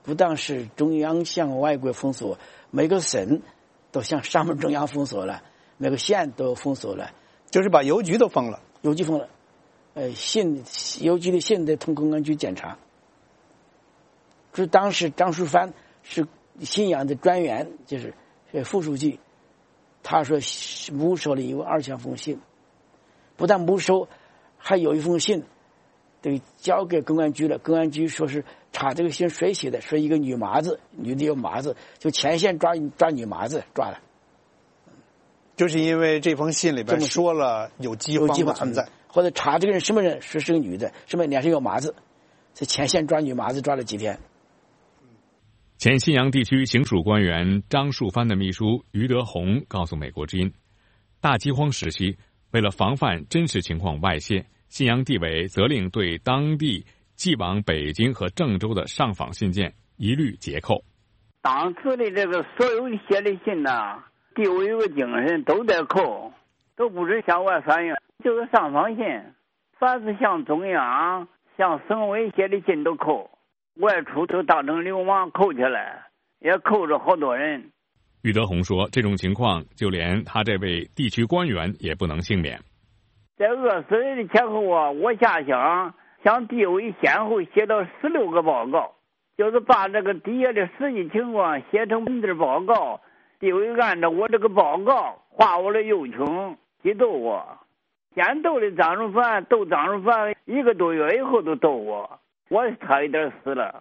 Speaker 10: 不但是中央向外国封锁，每个省都向上面中央封锁了，每个县都封锁了，
Speaker 11: 就是把邮局都封了，
Speaker 10: 邮局封了，呃，信邮局的信得通公安局检查。这当时张树藩是信阳的专员，就是副书记，他说没收了有二千封信，不但没收，还有一封信得交给公安局了。公安局说是查这个信谁写的，说一个女麻子，女的有麻子，就前线抓抓女麻子抓了。
Speaker 11: 就是因为这封信里边说了有饥荒的存在，
Speaker 10: 嗯，或者查这个人什么人，说是个女的，什么脸上有麻子，在前线抓女麻子抓了几天。
Speaker 12: 前信阳地区行署官员张树藩的秘书于德宏告诉美国之音，大饥荒时期，为了防范真实情况外泄，信阳地委责令对当地寄往北京和郑州的上访信件一律截扣。
Speaker 13: 当时的这个所有写的信呐，地委有个精神都得扣，都不是向外反映，就是上访信，凡是向中央、向省委写的信都扣。外出都当成流氓扣起来，也扣着好多人。
Speaker 12: 于德宏说，这种情况就连他这位地区官员也不能幸免。
Speaker 13: 在饿死人的前后啊，我下乡向地委先后写了十六个报告，就是把这个底下的实际情况写成文字报告，地委按照我这个报告画我的右穷去斗我。先斗的张树藩，斗张树藩一个多月以后都斗我。我差一点死了。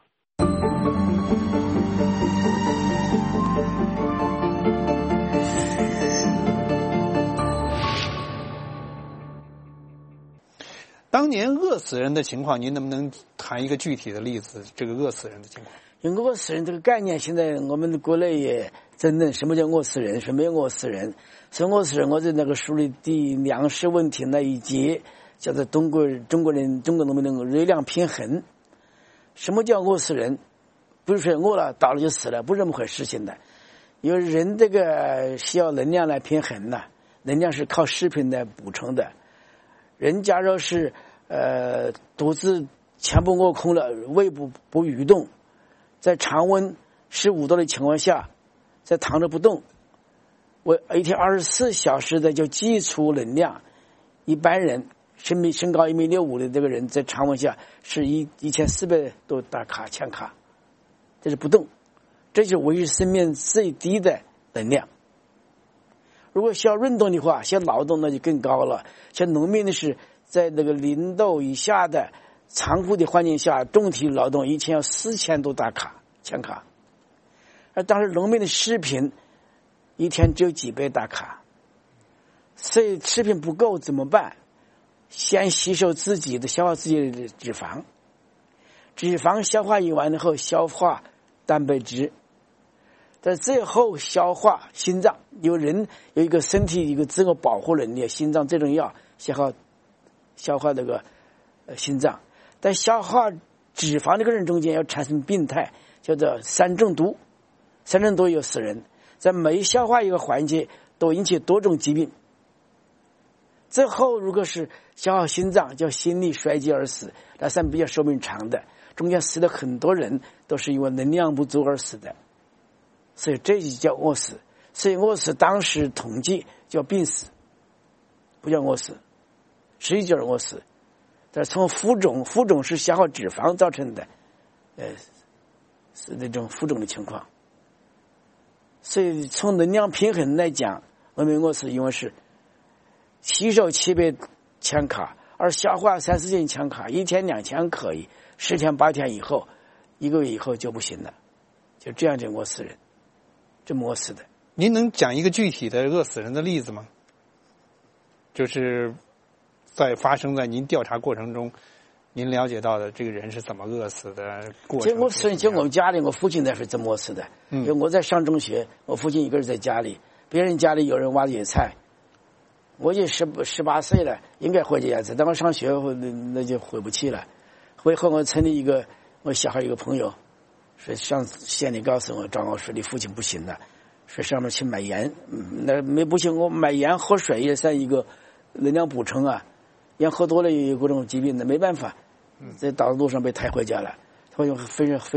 Speaker 11: 当年饿死人的情况，您能不能谈一个具体的例子？这个饿死人的情况，
Speaker 10: 因为饿死人这个概念，现在我们国内也争论什么叫饿死人，什么叫饿死人。所以饿死人，我在那个书里第粮食问题那一节叫做中国中国人中国农民的热量平衡。什么叫饿死人？不是说饿了倒了就死了，不是这么回事情的。因为人这个需要能量来平衡的，能量是靠食品来补充的。人假如是呃肚子全部饿空了，胃部不蠕动，在常温十五度的情况下，在躺着不动，我一天二十四小时的就挤出能量。一般人身米身高一米六五的这个人，在常温下是一一千四百多大卡千卡，这是不动，这就是维持生命最低的能量。如果需要运动的话，需要劳动那就更高了。像农民的是在那个零度以下的残酷的环境下，重体力劳动一天要四千多大卡千卡，而当时农民的食品一天只有几百大卡，所以食品不够怎么办？先吸收自己的消化自己的脂肪，脂肪消化完以后消化蛋白质，在最后消化心脏。有人有一个身体一个自我保护能力，心脏最重要，消化消化这个呃心脏。但消化脂肪这个人中间要产生病态，叫做三中毒。三中毒有死人，在每消化一个环节都引起多种疾病。最后如果是消耗心脏，叫心力衰竭而死，那算比较寿命长的。中间死的很多人都是因为能量不足而死的，所以这就叫饿死。所以饿死当时统计叫病死，不叫饿死，实际就是饿死。但是从浮肿，浮肿是消耗脂肪造成的，呃，是那种浮肿的情况。所以从能量平衡来讲，我们饿死因为是吸收七百千卡，而消化三四千千卡，一天两千可以，十天八天以后，一个月以后就不行了，就这样就饿死人，这么饿死的。
Speaker 11: 您能讲一个具体的饿死人的例子吗？就是在发生在您调查过程中，您了解到的这个人是怎么饿死的过程？
Speaker 10: 这我是就我们家里，我父亲那是怎么饿死的？嗯，因为我在上中学，我父亲一个人在家里，别人家里有人挖野菜。我就十十八岁了，应该回家去。等我上学后，那那就回不去了。回后我村里一个我小孩一个朋友，说上县里告诉我，找我说你父亲不行了，说上面去买盐。嗯，那没不行，我买盐喝水也算一个能量补充啊。盐喝多了也有各种疾病的，没办法，在道路上被抬回家了。他就非常非常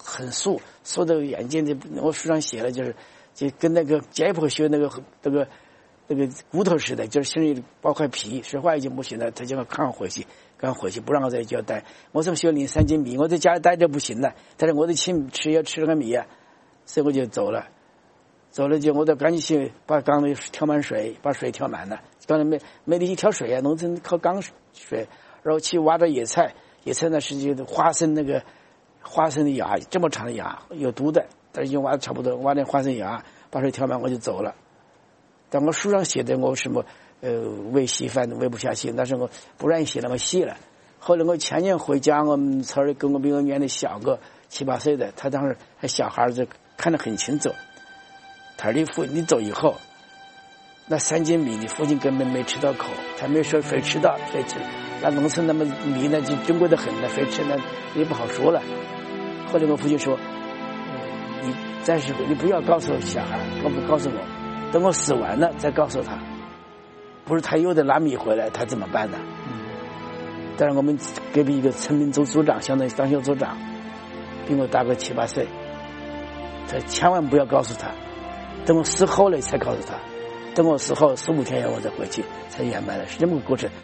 Speaker 10: 很素，素的眼睛的，我书上写了，就是就跟那个解剖学那个那个那个骨头似的，就是心里包块皮，说话已经不行了，他就要赶回去，赶回去，不让我在家待。我从学领三斤米，我在家里待着不行了，但是我得吃吃也吃了个米啊，所以我就走了。走了就我得赶紧去把缸里调满水，把水调满了。刚才没没力气调水啊，农村靠缸水，然后去挖着野菜，野菜呢是就是花生那个花生的芽，这么长的芽有毒的，但是已经挖的差不多，挖点花生芽，把水调满我就走了。但我书上写的我什么呃喂稀饭喂不下去，但是我不愿意写那么细了。后来我前年回家，我们村里跟我比我年龄小个七八岁的，他当时还小孩子，看得很清楚。他说你父你走以后，那三斤米你父亲根本没吃到口，他没说谁吃到谁吃，那农村那么米呢就珍贵的很了，谁吃呢也不好说了。后来我父亲说，你暂时你不要告诉小孩，我不告诉我，等我死完了再告诉他。不是他又得拿米回来，他怎么办呢？但是我们隔壁一个村民组组长，相当于当小组长，比我大个七八岁，他千万不要告诉他。等我死后了才告诉他，等我死后十五天以后我再回去才圆满了，是这么个过程。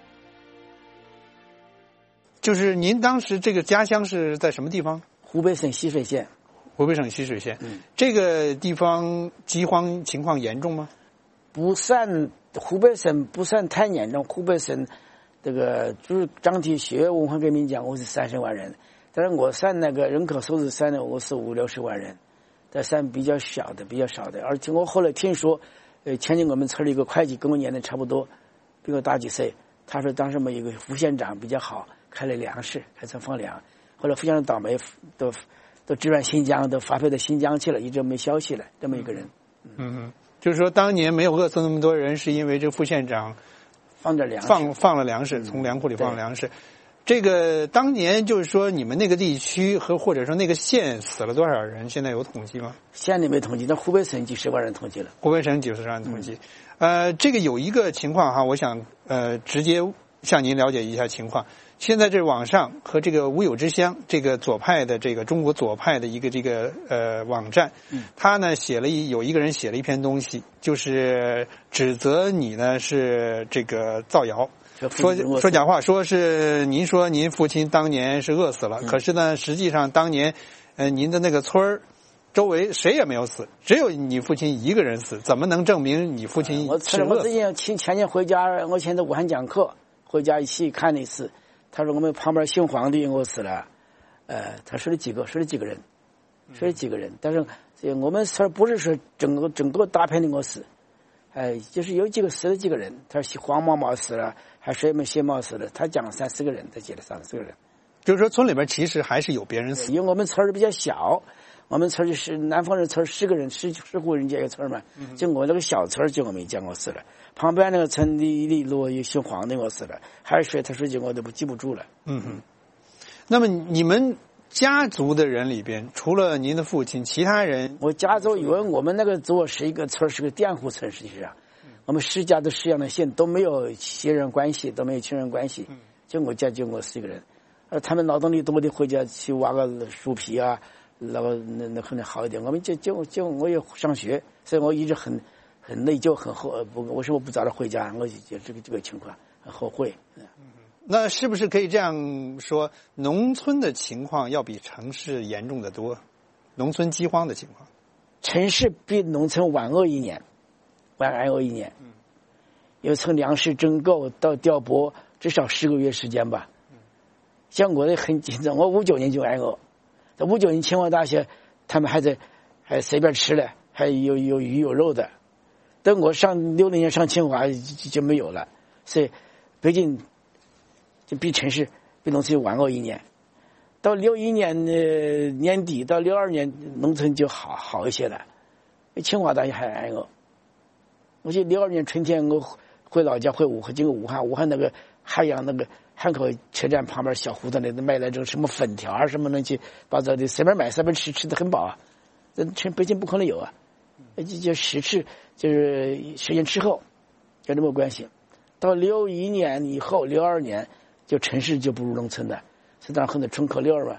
Speaker 11: 就是您当时这个家乡是在什么地方？
Speaker 10: 湖北省浠水县。
Speaker 11: 湖北省浠水县，嗯，这个地方饥荒情况严重吗？
Speaker 10: 不算，湖北省不算太严重。湖北省这个就是张体学文化革命讲，我是三十万人，但是我算那个人口数字算的，我是五六十万人。但算比较小的，比较少的。而且我后来听说，呃，前年我们村里一个会计跟我年龄差不多，比我大几岁。他说当时我们有个副县长比较好，开了粮食，开始放粮。后来副县长倒霉，都都支援新疆，都发配到新疆去了，一直没消息了。这么一个人。
Speaker 11: 嗯嗯，就是说当年没有饿死那么多人，是因为这副县长
Speaker 10: 放点粮食，
Speaker 11: 放放了粮食，从粮库里放了粮食。这个当年就是说你们那个地区和或者说那个县死了多少人？现在有统计吗？
Speaker 10: 县里没统计，但湖北省几十万人统计了。
Speaker 11: 湖北省几十万人统计，嗯、呃，这个有一个情况哈，我想呃直接向您了解一下情况。现在这网上和这个无有之乡这个左派的这个中国左派的一个这个呃网站，嗯、他呢写了一有一个人写了一篇东西，就是指责你呢是这个造谣。说说假话，说是您说您父亲当年是饿死了，嗯、可是呢，实际上当年，呃，您的那个村儿周围谁也没有死，只有你父亲一个人死，怎么能证明你父亲是饿死？
Speaker 10: 我我之前前前年回家，我现在武汉讲课，回家一起看了一次，他说我们旁边姓黄的饿死了，呃，他说了几个，说了几个人，说了几个人，但是我们村不是说整个整个大片的饿死。哎，就是有几个死了几个人，他说黄毛毛死了，还谁没谢毛死了，他讲三四个人，他写了三四个人，
Speaker 11: 就是说村里边其实还是有别人死，
Speaker 10: 因为我们村儿比较小，我们村儿是南方人村十个人，十十户人家一个村嘛，嗯、就我那个小村就我没讲过死了，旁边那个村里里落有姓黄的我死了，还是谁他说句我都不记不住了。
Speaker 11: 嗯哼，那么你们家族的人里边，除了您的父亲，其他人？
Speaker 10: 我家族因为我们那个族是一个村，是个佃户村，实际上，我们十家的十样的县都没有血缘关系，都没有亲人关系，就我家就我四个人。呃，他们劳动力多的回家去挖个树皮啊，那个那那可能好一点。我们就就就我也上学，所以我一直很很内疚，很后不，为什么不早点回家？我就就这个这个情况很后悔。嗯
Speaker 11: 那是不是可以这样说，农村的情况要比城市严重的多？农村饥荒的情况，
Speaker 10: 城市比农村晚饿一年，晚挨饿一年。嗯，有从粮食征购到调拨，至少十个月时间吧。嗯，像我的很紧张，我五九年就挨饿，在五九年清华大学，他们还在还随便吃了，还有有鱼有肉的。等我上六零年上清华就就没有了，所以北京。就比城市比农村晚饿一年，到六一年呃年底到六二年农村就好好一些了，清华大学还挨饿。我记得六二年春天我回老家回武汉，经过武汉，武汉那个海洋那个汉口车站旁边小胡同里头卖那种什么粉条啊什么东西八糟的，随便买随便吃，吃得很饱啊。这城北京不可能有啊，就就十次就是十年之后有这么关系。到六一年以后，六二年。就城市就不如农村的，所以当然很多村口溜嘛，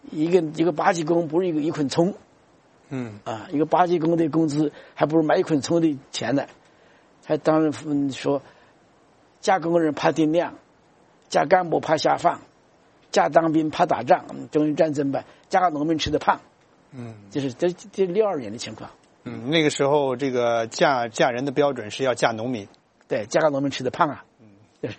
Speaker 10: 一个一个八级工不是一个一捆葱，
Speaker 11: 嗯
Speaker 10: 啊，一个八级工的工资还不如买一捆葱的钱呢。还当然说，嫁工人怕定量，嫁干部怕下放，嫁当兵怕打仗，中日战争吧，嫁个农民吃的胖，
Speaker 11: 嗯，
Speaker 10: 就是这这六二年的情况。
Speaker 11: 嗯，那个时候这个嫁嫁人的标准是要嫁农民，
Speaker 10: 对，嫁个农民吃的胖啊，嗯，就是。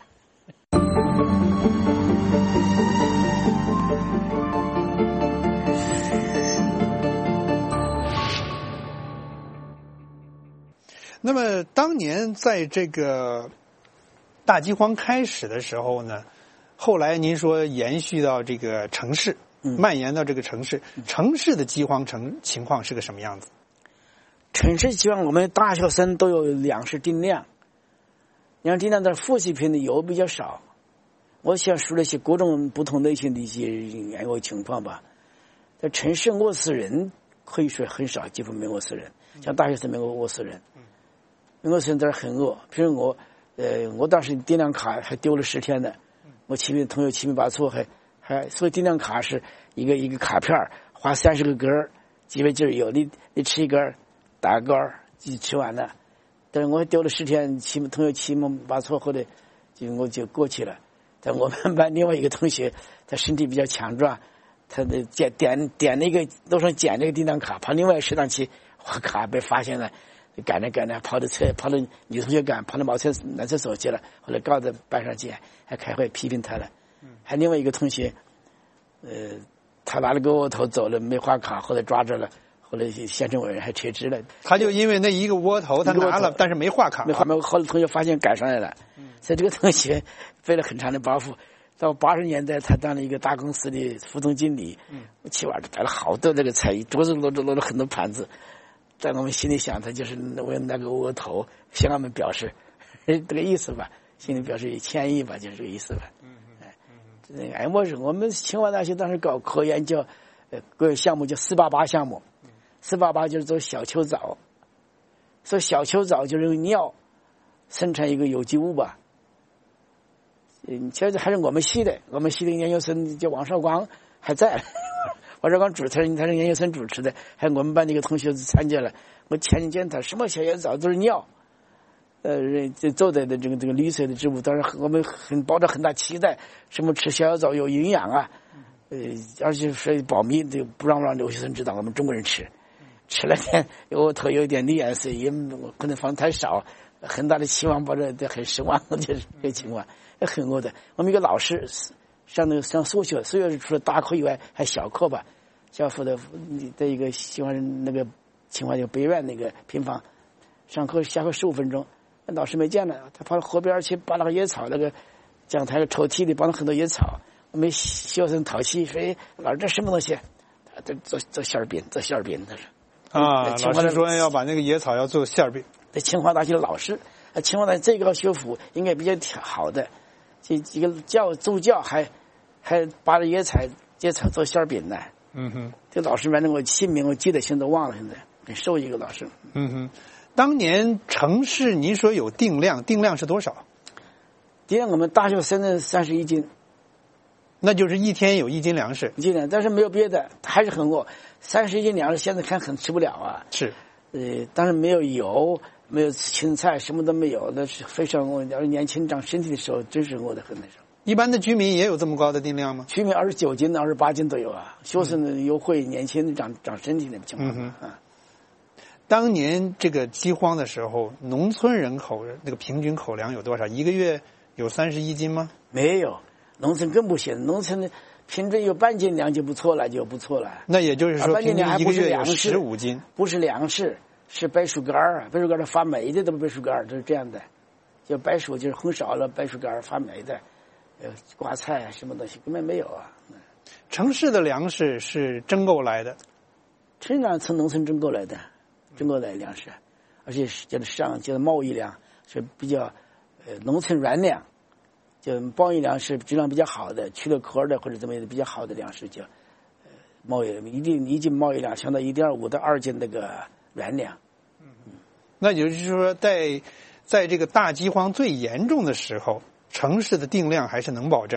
Speaker 11: 那么当年在这个大饥荒开始的时候呢，后来您说延续到这个城市，蔓延到这个城市，嗯、城市的饥荒情情况是个什么样子？
Speaker 10: 城市饥荒，我们大学生都有粮食定量，粮食定量的副食品的油比较少。我想说了一些各种不同类型的一些研究情况吧。在城市饿死人可以说很少，几乎没饿死人，像大学生没有饿死人。那个时候在很饿，比如我，呃，我当时定量卡还丢了十天呢。我七名同学七名八错，还还所以定量卡是一个一个卡片，画三十个格儿，几百斤有你你吃一根，打个儿就吃完了。但是我丢了十天，七名同学七名八错，后来就我就过去了。但我们班另外一个同学，他身体比较强壮，他的点点点那个路上捡那个定量卡，跑另外食堂去画卡，被发现了。赶着赶着跑到厕跑到女同学赶跑到茅厕男厕所去了，后来告到班上去，还开会批评他了。还另外一个同学，呃，他拿了个窝头走了，没画卡，后来抓着了，后来县政委员还撤职了。
Speaker 11: 他就因为那一个窝头，他拿了，但是没画卡，
Speaker 10: 没画，没后来同学发现赶上来了，嗯、所以这个同学背了很长的包袱。到八十年代，他当了一个大公司的副总经理，嗯，去玩摆了好多那个菜，桌子摞着摞了很多盘子。在我们心里想，他就是为那个窝头向我们表示这个意思吧，心里表示歉意吧，就是这个意思吧。嗯嗯。哎，我是我们清华大学当时搞科研叫呃个项目叫四八八项目，四八八就是做小球藻，所以小球藻就是用尿生产一个有机物吧。嗯，其实还是我们系的，我们系的研究生叫王绍光还在。王绍光主持人，他是研究生主持的，还有我们班的一个同学参加了。我前几天他什么小叶藻都是尿，呃，这做的的这个这个绿色的植物，当然我们很抱着很大期待，什么吃小叶藻有营养啊，呃，而且是保密的，不让让留学生知道我们中国人吃，吃了点有头有点绿颜色，也可能放太少，很大的期望，抱着很失望，就是这个情况，很饿的。我们一个老师。上那个上数学，数学除了大课以外还小课吧，小课的的一个喜欢那个清华就北院那个平房，上课下课十五分钟，老师没见了，他跑到河边去把那个野草那个讲台抽屉里绑了很多野草，我们学生淘气说：“哎，老师这什么东西？”他这做做馅饼，做馅饼，他说。
Speaker 11: 啊，老师说要把那个野草要做馅饼。
Speaker 10: 在清华大学的老师，清华大学这个学府应该比较好的，这几个教助教还。还把这野菜野草做馅饼呢。
Speaker 11: 嗯哼，
Speaker 10: 这老师反正我姓名我记得，现在都忘了，现在很瘦一个老师。
Speaker 11: 嗯哼，当年城市您说有定量，定量是多少？
Speaker 10: 定量我们大学生的三十一斤，
Speaker 11: 那就是一天有一斤粮食。
Speaker 10: 一斤粮，但是没有别的，还是很饿。三十一斤粮食现在看很吃不了啊。
Speaker 11: 是，
Speaker 10: 呃，但是没有油，没有青菜，什么都没有，那是非常饿。要是年轻长身体的时候，真是饿得很那时候。
Speaker 11: 一般的居民也有这么高的定量吗？
Speaker 10: 居民二十九斤、二十八斤都有啊。学生的优惠，年轻的长长身体的情况。
Speaker 11: 嗯哼。啊，当年这个饥荒的时候，农村人口那个平均口粮有多少？一个月有三十一斤吗？
Speaker 10: 没有，农村更不行。农村的平均有半斤粮就不错了，就不错了。
Speaker 11: 那也就是说，平均一个月有十五斤，
Speaker 10: 不是粮食，是白薯干儿啊，白薯干儿发霉的都是白薯干儿，都是这样的。就白薯就是烘烧了，白薯干儿发霉的。呃，瓜菜啊，什么东西根本没有啊。
Speaker 11: 城市的粮食是征购来的，
Speaker 10: 城市粮从农村征购来的，征购来的粮食，而且是叫上叫贸易粮，是比较呃农村软粮，就贸易粮是质量比较好的，去了壳的或者怎么样的比较好的粮食叫呃贸易一定一斤贸易粮相当于一点五到二斤那个软粮。
Speaker 11: 嗯，那也就是说，在在这个大饥荒最严重的时候。城市的定量还是能保证，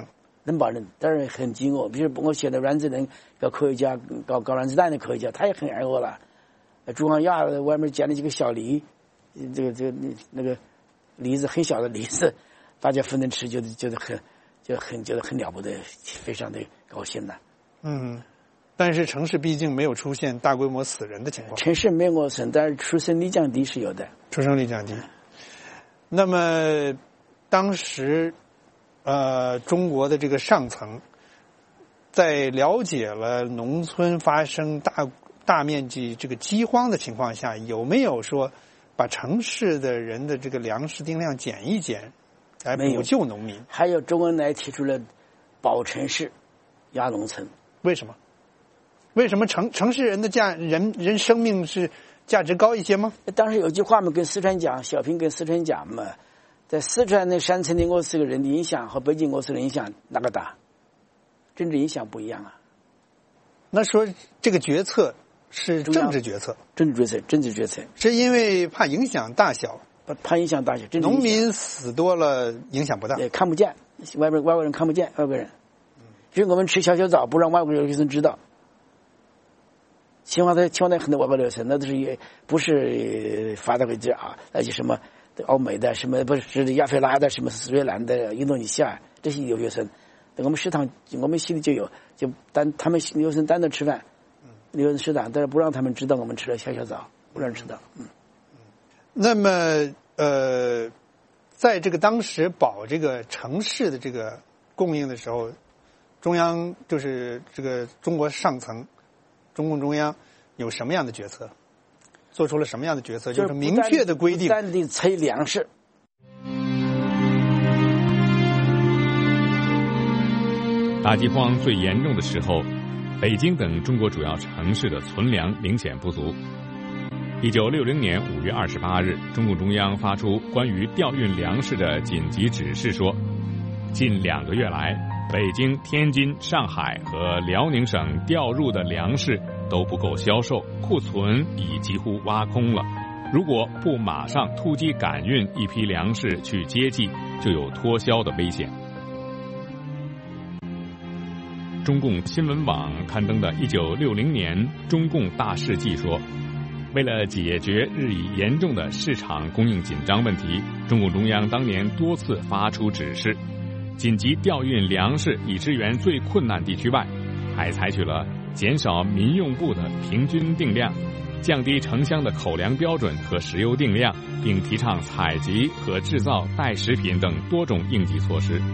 Speaker 10: 能保证，当然很激我。比如我写的原子能搞科学家，搞搞原子弹的科学家，他也很爱我了。中央亚外面建了几个小梨，这个这个那个梨子很小的梨子，大家分着吃，觉得觉得很就很觉得很了不得，非常的高兴的。
Speaker 11: 嗯，但是城市毕竟没有出现大规模死人的情况。
Speaker 10: 城市没有死，但是出生率降低是有的。
Speaker 11: 出生率降低。那么当时呃中国的这个上层在了解了农村发生大大面积这个饥荒的情况下，有没有说把城市的人的这个粮食定量减一减，来补救农民？
Speaker 10: 还有周恩来提出了保城市压农村。
Speaker 11: 为什么？为什么城城市人的价人人生命是价值高一些吗？
Speaker 10: 当时有句话嘛，跟四川讲，小平跟四川讲嘛，在四川的山城的我是个人的影响和北京我是个人影响哪个大？政治影响不一样啊。
Speaker 11: 那说这个决策是政治决策，
Speaker 10: 政治决策，政治决策，
Speaker 11: 是因为怕影响大小，
Speaker 10: 怕影响大小。
Speaker 11: 农民死多了，影响不大，
Speaker 10: 对，看不见，外边外国人看不见，外国人。比如我们吃小小枣，不让外国留学生知道。清华的清华的很多外国留学生，那都是也不是发达国家啊，那些什么欧美的，什么不是亚非拉的，什么斯里兰的、印度尼西亚这些留学生，我们食堂我们系里就有，就单他们留学生单独吃饭，留学生食堂，但是不让他们知道我们吃了小小枣，不让知道。嗯。
Speaker 11: 那么呃，在这个当时保这个城市的这个供应的时候，中央就是这个中国上层。中共中央有什么样的决策？做出了什么样的决策？就是明确的规定，
Speaker 10: 不断地催粮食。
Speaker 12: 大饥荒最严重的时候，北京等中国主要城市的存粮明显不足。一九六零年五月二十八日，中共中央发出关于调运粮食的紧急指示说，近两个月来，北京、天津、上海和辽宁省调入的粮食都不够销售，库存已几乎挖空了。如果不马上突击赶运一批粮食去接济，就有脱销的危险。中共新闻网刊登的一九六零年中共大事记说，为了解决日益严重的市场供应紧张问题，中共中央当年多次发出指示，紧急调运粮食以支援最困难地区外，还采取了减少民用部的平均定量，降低城乡的口粮标准和石油定量，并提倡采集和制造代食品等多种应急措施。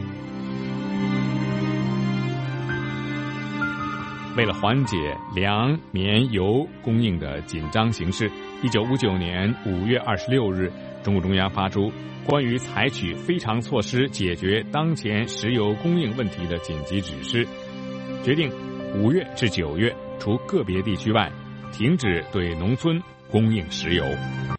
Speaker 12: 为了缓解粮、棉、油供应的紧张形势，一九五九年五月二十六日，中共中央发出关于采取非常措施解决当前石油供应问题的紧急指示，决定五月至九月，除个别地区外，停止对农村供应石油。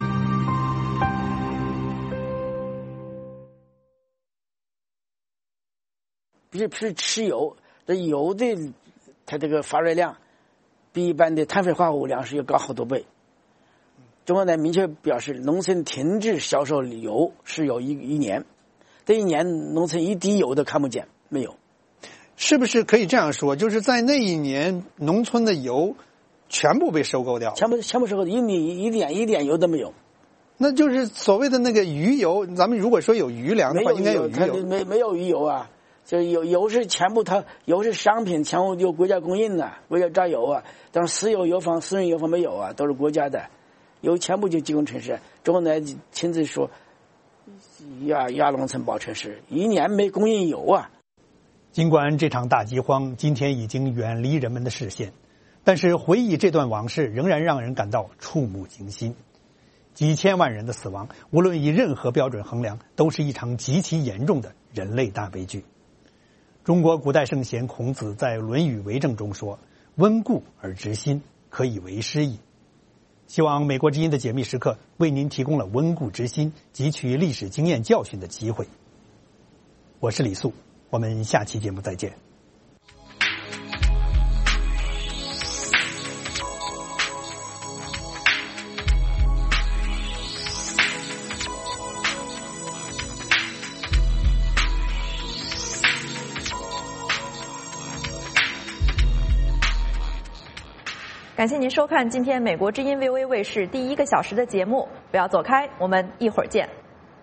Speaker 10: 不是不是吃油，这油的它这个发热量比一般的碳水化合物粮食要高好多倍。中国呢明确表示，农村停止销售油是有一一年，这一年农村一滴油都看不见，没有。
Speaker 11: 是不是可以这样说？就是在那一年，农村的油全部被收购掉，
Speaker 10: 全部全部收购，一米一点一点油都没有。
Speaker 11: 那就是所谓的那个余油。咱们如果说有余粮的话，应该有余油。
Speaker 10: 没没有余油啊。就油油是全部，它油是商品，全部由国家供应的，国家榨油啊。但是私有油坊、私人油坊没有啊，都是国家的，油全部就集中城市。中国呢亲自说，压压农村保城市，一年没供应油啊。
Speaker 11: 尽管这场大饥荒今天已经远离人们的视线，但是回忆这段往事仍然让人感到触目惊心。几千万人的死亡，无论以任何标准衡量，都是一场极其严重的人类大悲剧。中国古代圣贤孔子在《论语为政》中说：“温故而知新，可以为师矣。”希望美国之音的解密时刻为您提供了温故知新、汲取历史经验教训的机会。我是李素，我们下期节目再见。
Speaker 1: 感谢您收看今天美国之音 V O A 卫视第一个小时的节目，不要走开，我们一会儿见。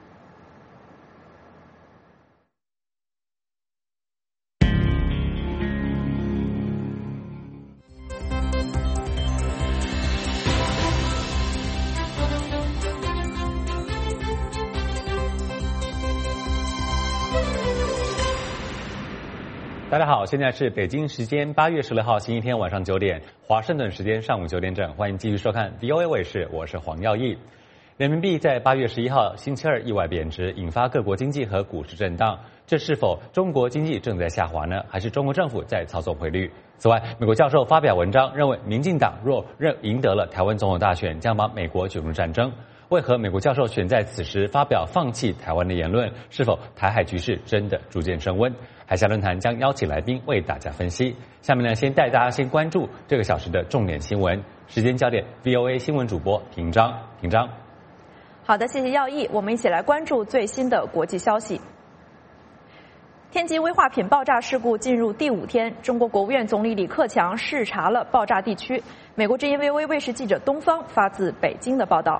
Speaker 15: 大家好，现在是北京时间八月十六号星期天晚上九点，华盛顿时间上午九点整，欢迎继续收看 V O A 卫视，我是黄耀义。人民币在八月十一号星期二意外贬值，引发各国经济和股市震荡。这是否中国经济正在下滑呢？还是中国政府在操纵汇率？此外，美国教授发表文章认为，民进党若认赢得了台湾总统大选，将把美国卷入战争。为何美国教授选在此时发表放弃台湾的言论？是否台海局势真的逐渐升温？海峡论坛将邀请来宾为大家分析。下面呢，先带大家先关注这个小时的重点新闻。时间焦点 V O A 新闻主播平章，平章。
Speaker 1: 好的，谢谢耀义。我们一起来关注最新的国际消息。天津危化品爆炸事故进入第五天，中国国务院总理李克强视察了爆炸地区。美国之音 V O A 卫视记者东方发自北京的报道。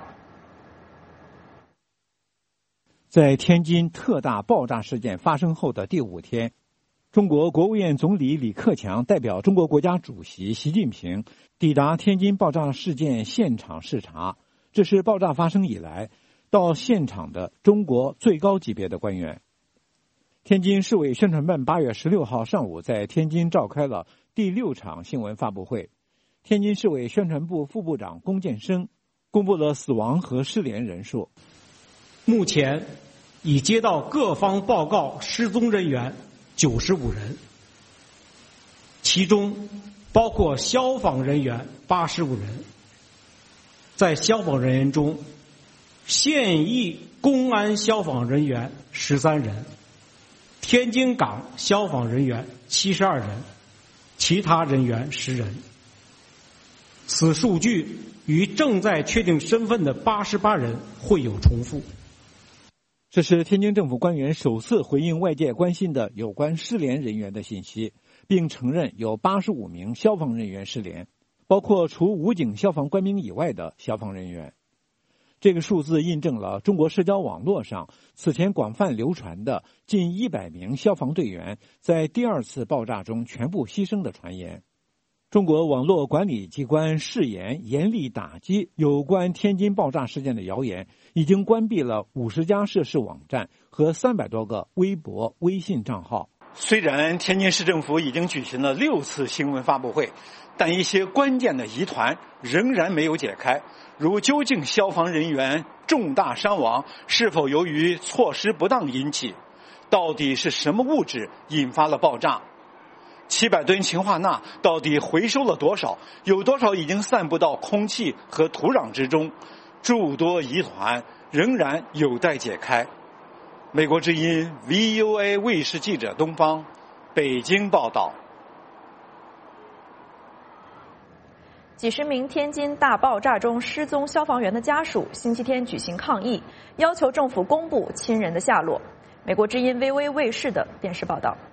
Speaker 2: 在天津特大爆炸事件发生后的第五天，中国国务院总理李克强代表中国国家主席习近平抵达天津爆炸事件现场视察，这是爆炸发生以来到现场的中国最高级别的官员。天津市委宣传办八月十六号上午在天津召开了第六场新闻发布会，天津市委宣传部副部长龚建生公布了死亡和失联人数。
Speaker 3: 目前已接到各方报告失踪人员九十五人，其中包括消防人员八十五人。在消防人员中，现役公安消防人员十三人，天津港消防人员七十二人，其他人员十人。此数据与正在确定身份的八十八人会有重复。
Speaker 2: 这是天津政府官员首次回应外界关心的有关失联人员的信息，并承认有八十五名消防人员失联，包括除武警消防官兵以外的消防人员。这个数字印证了中国社交网络上此前广泛流传的近一百名消防队员在第二次爆炸中全部牺牲的传言。中国网络管理机关誓言严厉打击有关天津爆炸事件的谣言，已经关闭了五十家涉事网站和三百多个微博、微信账号。
Speaker 5: 虽然天津市政府已经举行了六次新闻发布会，但一些关键的疑团仍然没有解开，如究竟消防人员重大伤亡是否由于措施不当引起，到底是什么物质引发了爆炸，七百吨氰化钠到底回收了多少？有多少已经散布到空气和土壤之中？诸多疑团仍然有待解开。美国之音 V O A 卫视记者东方，北京报道。
Speaker 1: 几十名天津大爆炸中失踪消防员的家属星期天举行抗议，要求政府公布亲人的下落。美国之音 V O A 卫视的电视报道。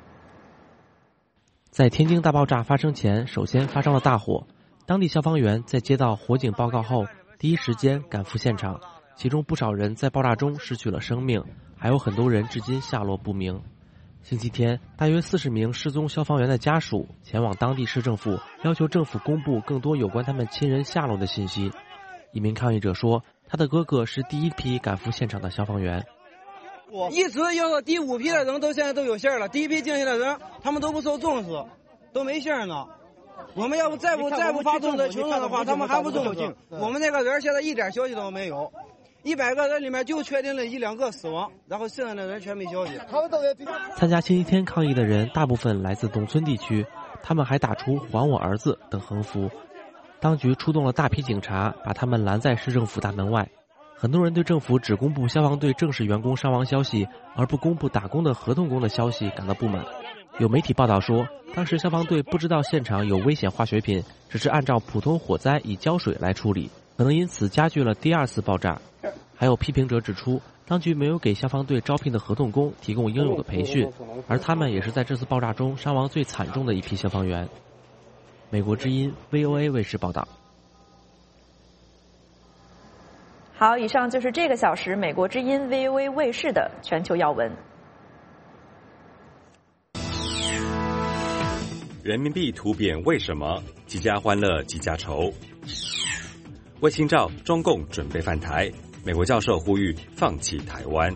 Speaker 6: 在天津大爆炸发生前，首先发生了大火。当地消防员在接到火警报告后，第一时间赶赴现场，其中不少人在爆炸中失去了生命，还有很多人至今下落不明。星期天，大约四十名失踪消防员的家属前往当地市政府，要求政府公布更多有关他们亲人下落的信息。一名抗议者说，他的哥哥是第一批赶赴现场的消防员。
Speaker 7: 一直要到第五批的人都现在都有信了，第一批进去的人他们都不受重视，都没信呢。我们要不再不再不发动的群众的话，他们还不重视。我们那个人现在一点消息都没有，一百个人里面就确定了一两个死亡，然后剩下的人全没消息。
Speaker 6: 参加星期天抗议的人大部分来自农村地区，他们还打出“还我儿子”等横幅。当局出动了大批警察，把他们拦在市政府大门外。很多人对政府只公布消防队正式员工伤亡消息，而不公布打工的合同工的消息感到不满。有媒体报道说，当时消防队不知道现场有危险化学品，只是按照普通火灾以浇水来处理，可能因此加剧了第二次爆炸。还有批评者指出，当局没有给消防队招聘的合同工提供应有的培训，而他们也是在这次爆炸中伤亡最惨重的一批消防员。 美国之音 V O A 卫视报道。
Speaker 1: 好，以上就是这个小时美国之音 V O A 卫视的全球要闻。
Speaker 16: 人民币突贬为什么？几家欢乐几家愁。卫星照，中共准备犯台，美国教授呼吁放弃台湾。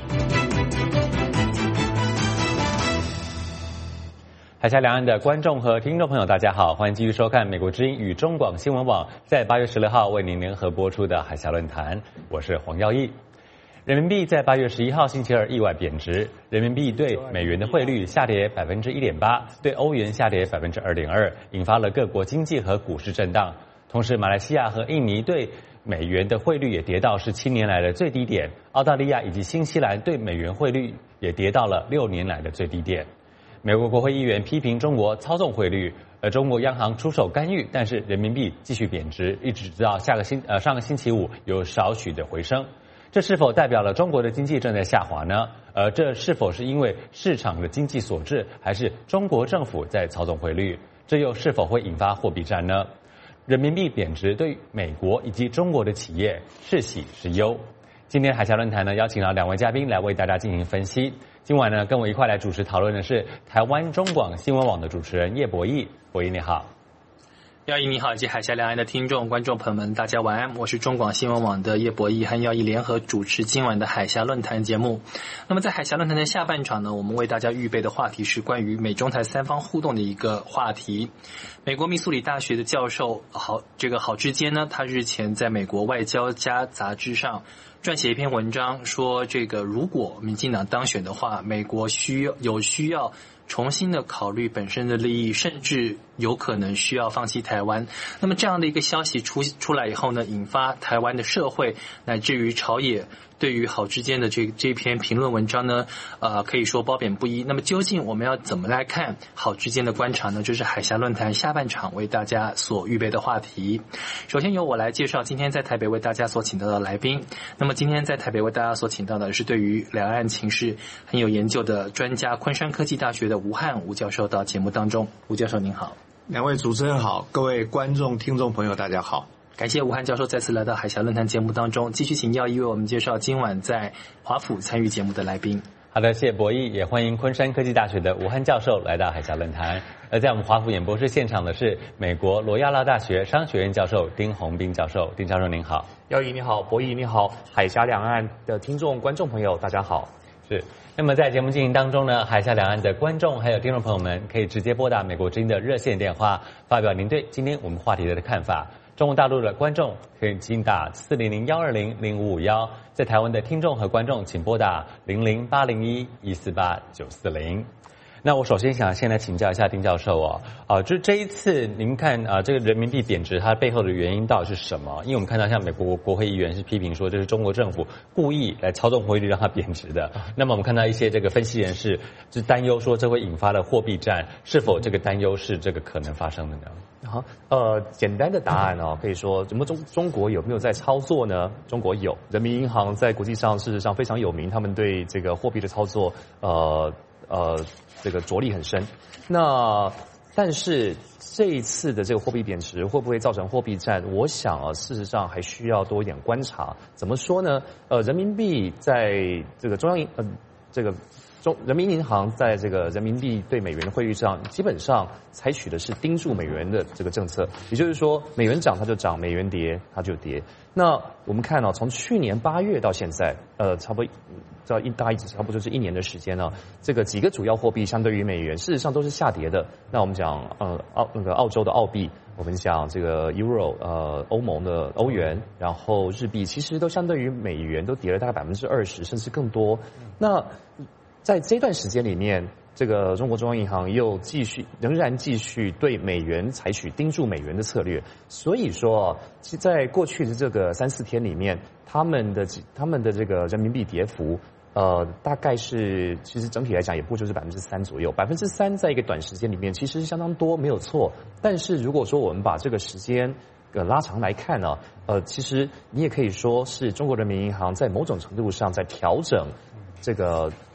Speaker 15: 海峡两岸的观众和听众朋友，大家好，欢迎继续收看美国之音与中广新闻网在八月十六号为您联合播出的海峡论坛，我是黄耀义。人民币在八月十一号星期二意外贬值，人民币对美元的汇率下跌百分之一点八，对欧元下跌百分之二点二，引发了各国经济和股市震荡。同时，马来西亚和印尼对美元的汇率也跌到是七年来的最低点，澳大利亚以及新西兰对美元汇率也跌到了六年来的最低点。美国国会议员批评中国操纵汇率，而中国央行出手干预，但是人民币继续贬值，一直直到下个星呃上个星期五有少许的回升。这是否代表了中国的经济正在下滑呢？而这是否是因为市场的经济所致，还是中国政府在操纵汇率？这又是否会引发货币战呢？人民币贬值对于美国以及中国的企业是喜是忧？今天海峡论坛呢，邀请了两位嘉宾来为大家进行分析。今晚呢，跟我一块来主持讨论的是台湾中广新闻网的主持人叶博弈。博弈你好。
Speaker 17: 耀义你好，以及海峡两岸的听众观众朋友们，大家晚安。我是中广新闻网的叶博弈，和耀义联合主持今晚的海峡论坛节目。那么在海峡论坛的下半场呢，我们为大家预备的话题是关于美中台三方互动的一个话题。美国密苏里大学的教授郝这个郝志坚呢，他日前在美国外交家杂志上撰写一篇文章，说这个如果民进党当选的话，美国需要有需要重新的考虑本身的利益，甚至有可能需要放弃台湾。那么这样的一个消息出出来以后呢，引发台湾的社会乃至于朝野对于郝志坚的这这篇评论文章呢，呃，可以说褒贬不一。那么究竟我们要怎么来看郝志坚的观察呢？这是海峡论坛下半场为大家所预备的话题。首先由我来介绍今天在台北为大家所请到的来宾。那么今天在台北为大家所请到的是对于两岸情势很有研究的专家，昆山科技大学的吴汉吴教授到节目当中。吴教授您好。
Speaker 18: 两位主持人好，各位观众听众朋友大家好。
Speaker 17: 感谢吴汉教授再次来到海峡论坛节目当中，继续请耀义为我们介绍今晚在华府参与节目的来宾。
Speaker 15: 好的，谢谢博弈，也欢迎昆山科技大学的吴汉教授来到海峡论坛。而在我们华府演播室现场的是美国罗亚拉大学商学院教授丁宏斌教授。丁教授您好。
Speaker 19: 耀义你好，博弈你好，海峡两岸的听众观众朋友大家好。
Speaker 15: 是。那么在节目进行当中呢，海峡两岸的观众还有听众朋友们可以直接拨打美国之音的热线电话，发表您对今天我们话题的看法。中国大陆的观众可以请打四零零幺二零零五五幺，在台湾的听众和观众请拨打零零八零一一四八九四零。那我首先想先来请教一下丁教授哦，啊、呃，就这一次您看啊、呃，这个人民币贬值它背后的原因到底是什么？因为我们看到像美国国会议员是批评说这是中国政府故意来操纵汇率让它贬值的。那么我们看到一些这个分析人士是担忧说这会引发了货币战，是否这个担忧是这个可能发生的呢？
Speaker 19: 好，呃，简单的答案哦，可以说，怎么中中国有没有在操作呢？中国有，人民银行在国际上事实上非常有名，他们对这个货币的操作，呃呃，这个着力很深。那但是这一次的这个货币贬值会不会造成货币战？我想啊，事实上还需要多一点观察。怎么说呢？呃，人民币在这个中央银呃这个。中人民银行在这个人民币对美元的汇率上，基本上采取的是盯住美元的这个政策，也就是说，美元涨它就涨，美元跌它就跌。那我们看到、哦，从去年八月到现在，呃，差不多到一大一直差不多就是一年的时间呢、啊，这个几个主要货币相对于美元，事实上都是下跌的。那我们讲，呃，澳那个澳洲的澳币，我们讲这个 Euro， 呃，欧盟的欧元，然后日币，其实都相对于美元都跌了大概百分之二十，甚至更多。那在这段时间里面，这个中国中央银行又继续仍然继续对美元采取盯住美元的策略，所以说，在过去的这个三四天里面，他们的他们的这个人民币跌幅，呃，大概是其实整体来讲也不就是百分之三左右，百分之三在一个短时间里面其实是相当多，没有错。但是如果说我们把这个时间呃拉长来看呢，呃，其实你也可以说是中国人民银行在某种程度上在调整这个。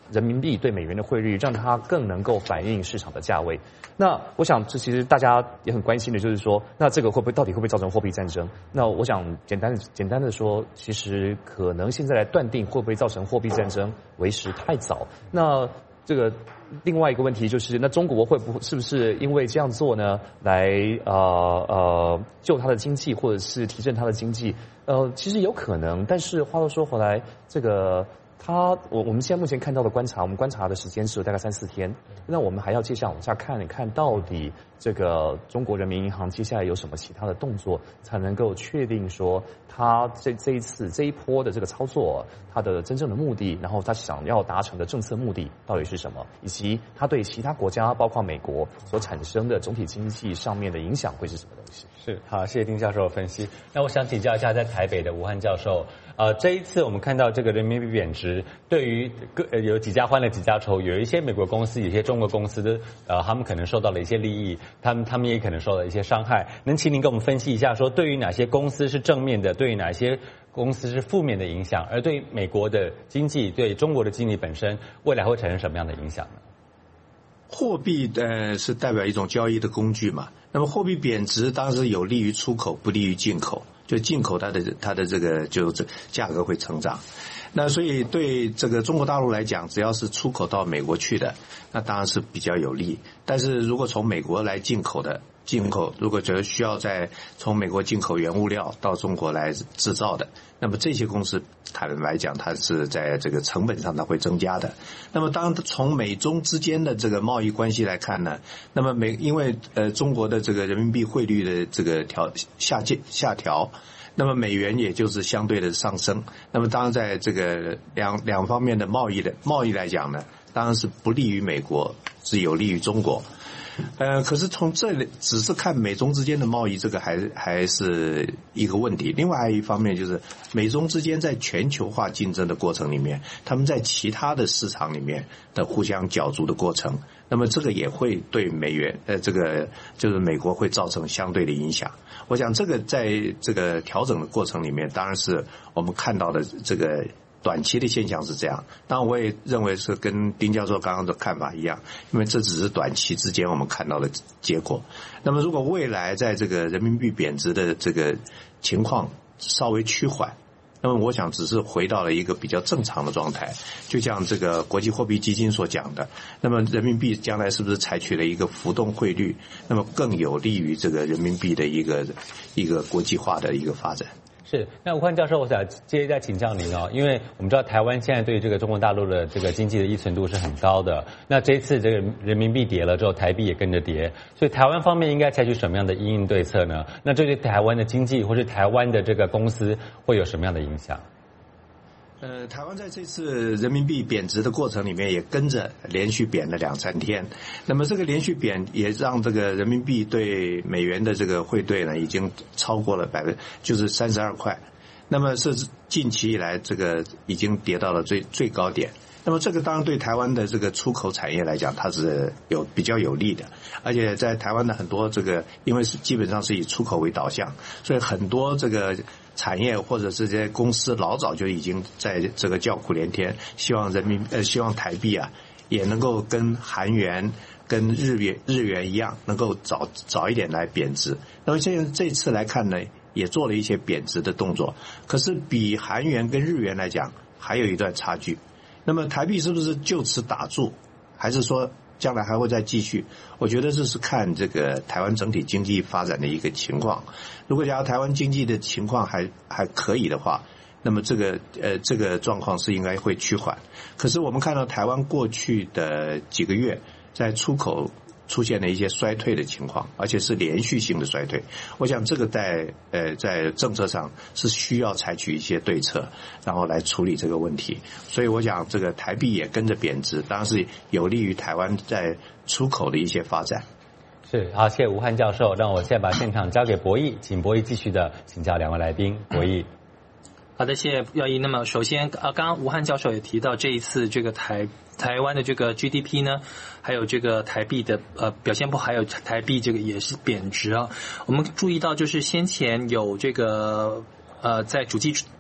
Speaker 19: 人民币对美元的汇率，让它更能够反映市场的价位。那我想，这其实大家也很关心的，就是说，那这个会不会到底会不会造成货币战争？那我想简单简单的说，其实可能现在来断定会不会造成货币战争为时太早。那这个另外一个问题就是，那中国会不会是不是因为这样做呢，来呃呃救它的经济，或者是提振它的经济？呃，其实有可能，但是话又说回来，这个。它，我我们现在目前看到的观察，我们观察的时间是有大概三四天，那我们还要接下来往下看，看到底这个中国人民银行接下来有什么其他的动作，才能够确定说它这这一次这一波的这个操作，它的真正的目的，然后它想要达成的政策目的到底是什么，以及它对其他国家，包括美国所产生的总体经济上面的影响会是什么东西？
Speaker 15: 是，好，谢谢丁教授的分析。那我想请教一下，在台北的吴汉教授，呃，这一次我们看到这个人民币贬值，对于各呃有几家欢乐几家愁，有一些美国公司，有一些中国公司的，呃，他们可能受到了一些利益，他们他们也可能受到一些伤害。能请您给我们分析一下，说对于哪些公司是正面的，对于哪些公司是负面的影响，而对美国的经济，对中国的经济本身，未来会产生什么样的影响呢？
Speaker 18: 货币呃是代表一种交易的工具嘛，那么货币贬值当然是有利于出口，不利于进口。就进口它的它的这个就这价格会成长，那所以对这个中国大陆来讲，只要是出口到美国去的，那当然是比较有利。但是如果从美国来进口的，进口如果觉得需要再从美国进口原物料到中国来制造的，那么这些公司坦白来讲，它是在这个成本上它会增加的。那么当从美中之间的这个贸易关系来看呢，那么美因为呃中国的这个人民币汇率的这个调下降下调，那么美元也就是相对的上升。那么当然在这个两两方面的贸易的贸易来讲呢，当然是不利于美国，是有利于中国。呃，可是从这里只是看美中之间的贸易，这个还还是一个问题。另外还有一方面就是美中之间在全球化竞争的过程里面，他们在其他的市场里面的互相角逐的过程，那么这个也会对美元呃这个就是美国会造成相对的影响。我想这个在这个调整的过程里面，当然是我们看到的这个短期的现象是这样，当然我也认为是跟丁教授刚刚的看法一样，因为这只是短期之间我们看到的结果。那么如果未来在这个人民币贬值的这个情况稍微趋缓，那么我想只是回到了一个比较正常的状态，就像这个国际货币基金所讲的，那么人民币将来是不是采取了一个浮动汇率，那么更有利于这个人民币的一个一个国际化的一个发展。
Speaker 15: 是，那吴汉教授，我想接着再请教您哦，因为我们知道台湾现在对这个中国大陆的这个经济的依存度是很高的，那这次这个人民币跌了之后，台币也跟着跌，所以台湾方面应该采取什么样的因应对策呢？那这对台湾的经济或是台湾的这个公司会有什么样的影响？
Speaker 18: 呃，台湾在这次人民币贬值的过程里面也跟着连续贬了两三天，那么这个连续贬也让这个人民币对美元的这个汇兑呢，已经超过了百分就是三十二块，那么是近期以来这个已经跌到了最最高点。那么这个当然对台湾的这个出口产业来讲，它是有比较有利的，而且在台湾的很多这个，因为是基本上是以出口为导向，所以很多这个产业或者是这些公司老早就已经在这个叫苦连天，希望人民呃希望台币啊也能够跟韩元跟日元日元一样，能够早早一点来贬值。那么现在这次来看呢，也做了一些贬值的动作，可是比韩元跟日元来讲还有一段差距。那么台币是不是就此打住，还是说将来还会再继续？我觉得这是看这个台湾整体经济发展的一个情况。如果假如台湾经济的情况还还可以的话，那么这个呃这个状况是应该会趋缓。可是我们看到台湾过去的几个月在出口出现了一些衰退的情况，而且是连续性的衰退。我想这个在呃在政策上是需要采取一些对策，然后来处理这个问题。所以我想这个台币也跟着贬值，当然是有利于台湾在出口的一些发展。
Speaker 15: 是，好，谢谢吴汉教授。让我现在把现场交给博弈，请博弈继续的请教两位来宾。博弈。
Speaker 17: 好的，谢谢耀义。那么首先啊，刚刚吴汉教授也提到，这一次这个台台湾的这个 G D P 呢，还有这个台币的呃表现不好，还有台币这个也是贬值啊。我们注意到，就是先前有这个呃在主计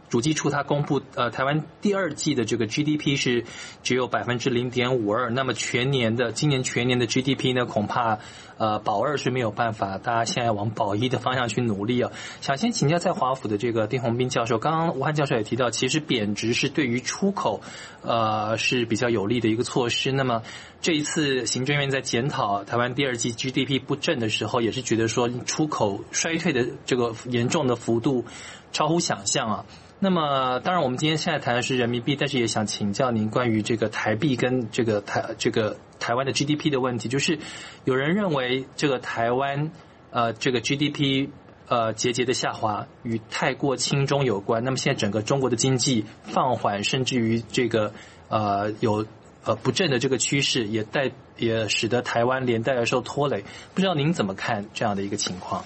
Speaker 17: 主计处它公布，呃，台湾第二季的这个 G D P 是只有百分之零点五二，那么全年的今年全年的 G D P 呢，恐怕呃保二是没有办法，大家现在往保一的方向去努力啊。想先请教在华府的这个丁宏斌教授，刚刚吴汉教授也提到，其实贬值是对于出口呃是比较有利的一个措施。那么这一次行政院在检讨台湾第二季 G D P 不振的时候，也是觉得说出口衰退的这个严重的幅度超乎想象啊。那么当然我们今天现在谈的是人民币，但是也想请教您关于这个台币跟这个台这个台湾的 G D P 的问题，就是有人认为这个台湾呃这个 G D P 呃节节的下滑与太过轻中有关，那么现在整个中国的经济放缓，甚至于这个呃有呃不振的这个趋势，也带也使得台湾连带而受拖累，不知道您怎么看这样的一个情况？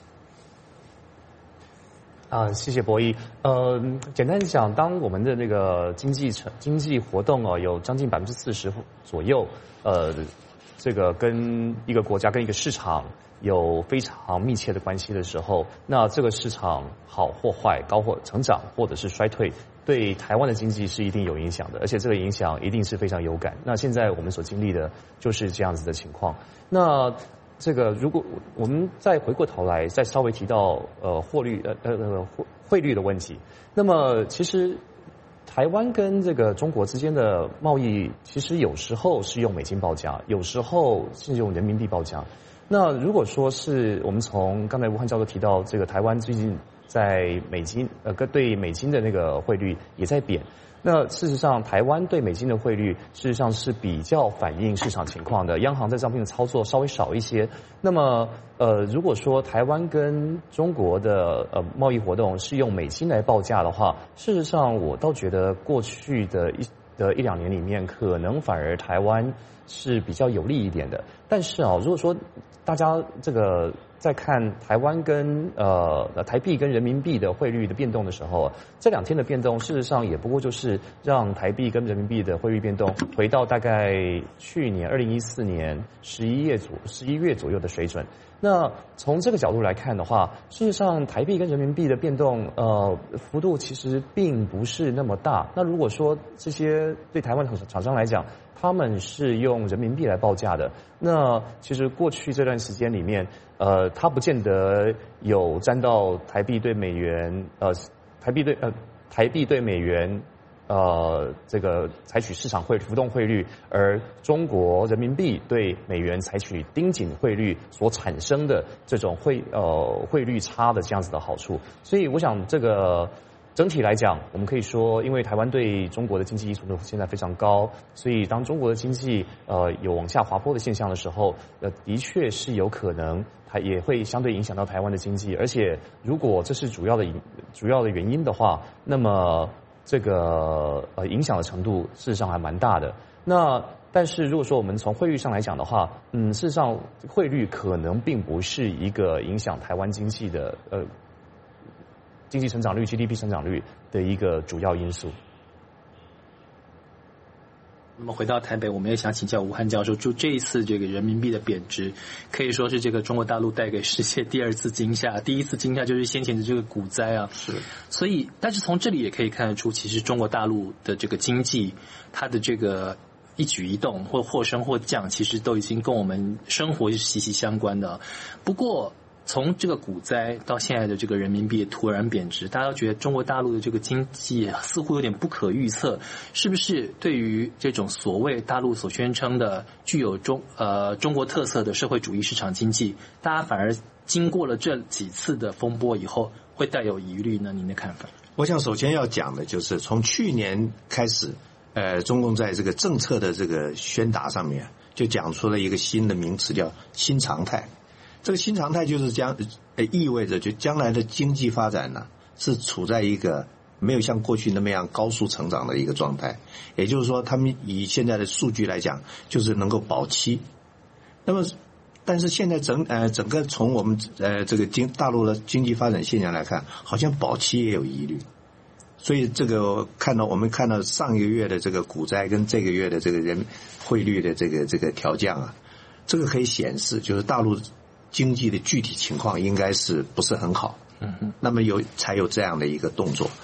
Speaker 19: 啊，谢谢博弈。呃，简单讲，当我们的那个经济成经济活动哦，有将近百分之四十左右，呃，这个跟一个国家跟一个市场有非常密切的关系的时候，那这个市场好或坏、高或成长或者是衰退，对台湾的经济是一定有影响的，而且这个影响一定是非常有感。那现在我们所经历的就是这样子的情况。那这个如果我们再回过头来，再稍微提到呃汇率呃呃汇汇率的问题，那么其实台湾跟这个中国之间的贸易，其实有时候是用美金报价，有时候是用人民币报价。那如果说是我们从刚才吴汉教授提到这个台湾最近在美金呃跟对美金的那个汇率也在贬。那事实上，台湾对美金的汇率事实上是比较反映市场情况的，央行在这方面的操作稍微少一些。那么，呃，如果说台湾跟中国的呃贸易活动是用美金来报价的话，事实上我倒觉得过去的一的一两年里面，可能反而台湾是比较有利一点的。但是啊，如果说大家这个在看台湾跟呃台币跟人民币的汇率的变动的时候，这两天的变动事实上也不过就是让台币跟人民币的汇率变动回到大概去年二零一四年十一月左十一月左右的水准。那从这个角度来看的话，事实上台币跟人民币的变动呃幅度其实并不是那么大。那如果说这些对台湾厂商来讲，他们是用人民币来报价的，那其实过去这段时间里面，呃，它不见得有沾到台币对美元，呃，台币对呃台币对美元，呃，这个采取市场汇浮动汇率，而中国人民币对美元采取盯紧汇率所产生的这种汇呃汇率差的这样子的好处，所以我想这个。整体来讲，我们可以说，因为台湾对中国的经济依存度现在非常高，所以当中国的经济呃有往下滑坡的现象的时候，呃，的确是有可能它也会相对影响到台湾的经济。而且，如果这是主要的主要的原因的话，那么这个呃影响的程度事实上还蛮大的。那但是如果说我们从汇率上来讲的话，嗯，事实上汇率可能并不是一个影响台湾经济的呃。经济成长率 G D P 成长率的一个主要因素。
Speaker 17: 那么回到台北，我们也想请教吴汉教授，就这一次这个人民币的贬值，可以说是这个中国大陆带给世界第二次惊吓，第一次惊吓就是先前的这个股灾啊。
Speaker 18: 是。
Speaker 17: 所以，但是从这里也可以看得出，其实中国大陆的这个经济，它的这个一举一动或或升或降，其实都已经跟我们生活是息息相关的。不过，从这个股灾到现在的这个人民币突然贬值，大家都觉得中国大陆的这个经济似乎有点不可预测，是不是？对于这种所谓大陆所宣称的具有中呃中国特色的社会主义市场经济，大家反而经过了这几次的风波以后，会带有疑虑呢？您的看法？
Speaker 18: 我想首先要讲的就是从去年开始，呃，中共在这个政策的这个宣达上面就讲出了一个新的名词，叫新常态。这个新常态就是将呃意味着就将来的经济发展呢是处在一个没有像过去那么样高速成长的一个状态，也就是说他们以现在的数据来讲就是能够保期。那么但是现在整呃整个从我们呃这个经大陆的经济发展现象来看，好像保期也有疑虑。所以这个看到我们看到上一个月的这个股灾跟这个月的这个人汇率的这个这个调降啊，这个可以显示就是大陆经济的具体情况应该是不是很好，嗯哼，那么有才有这样的一个动作。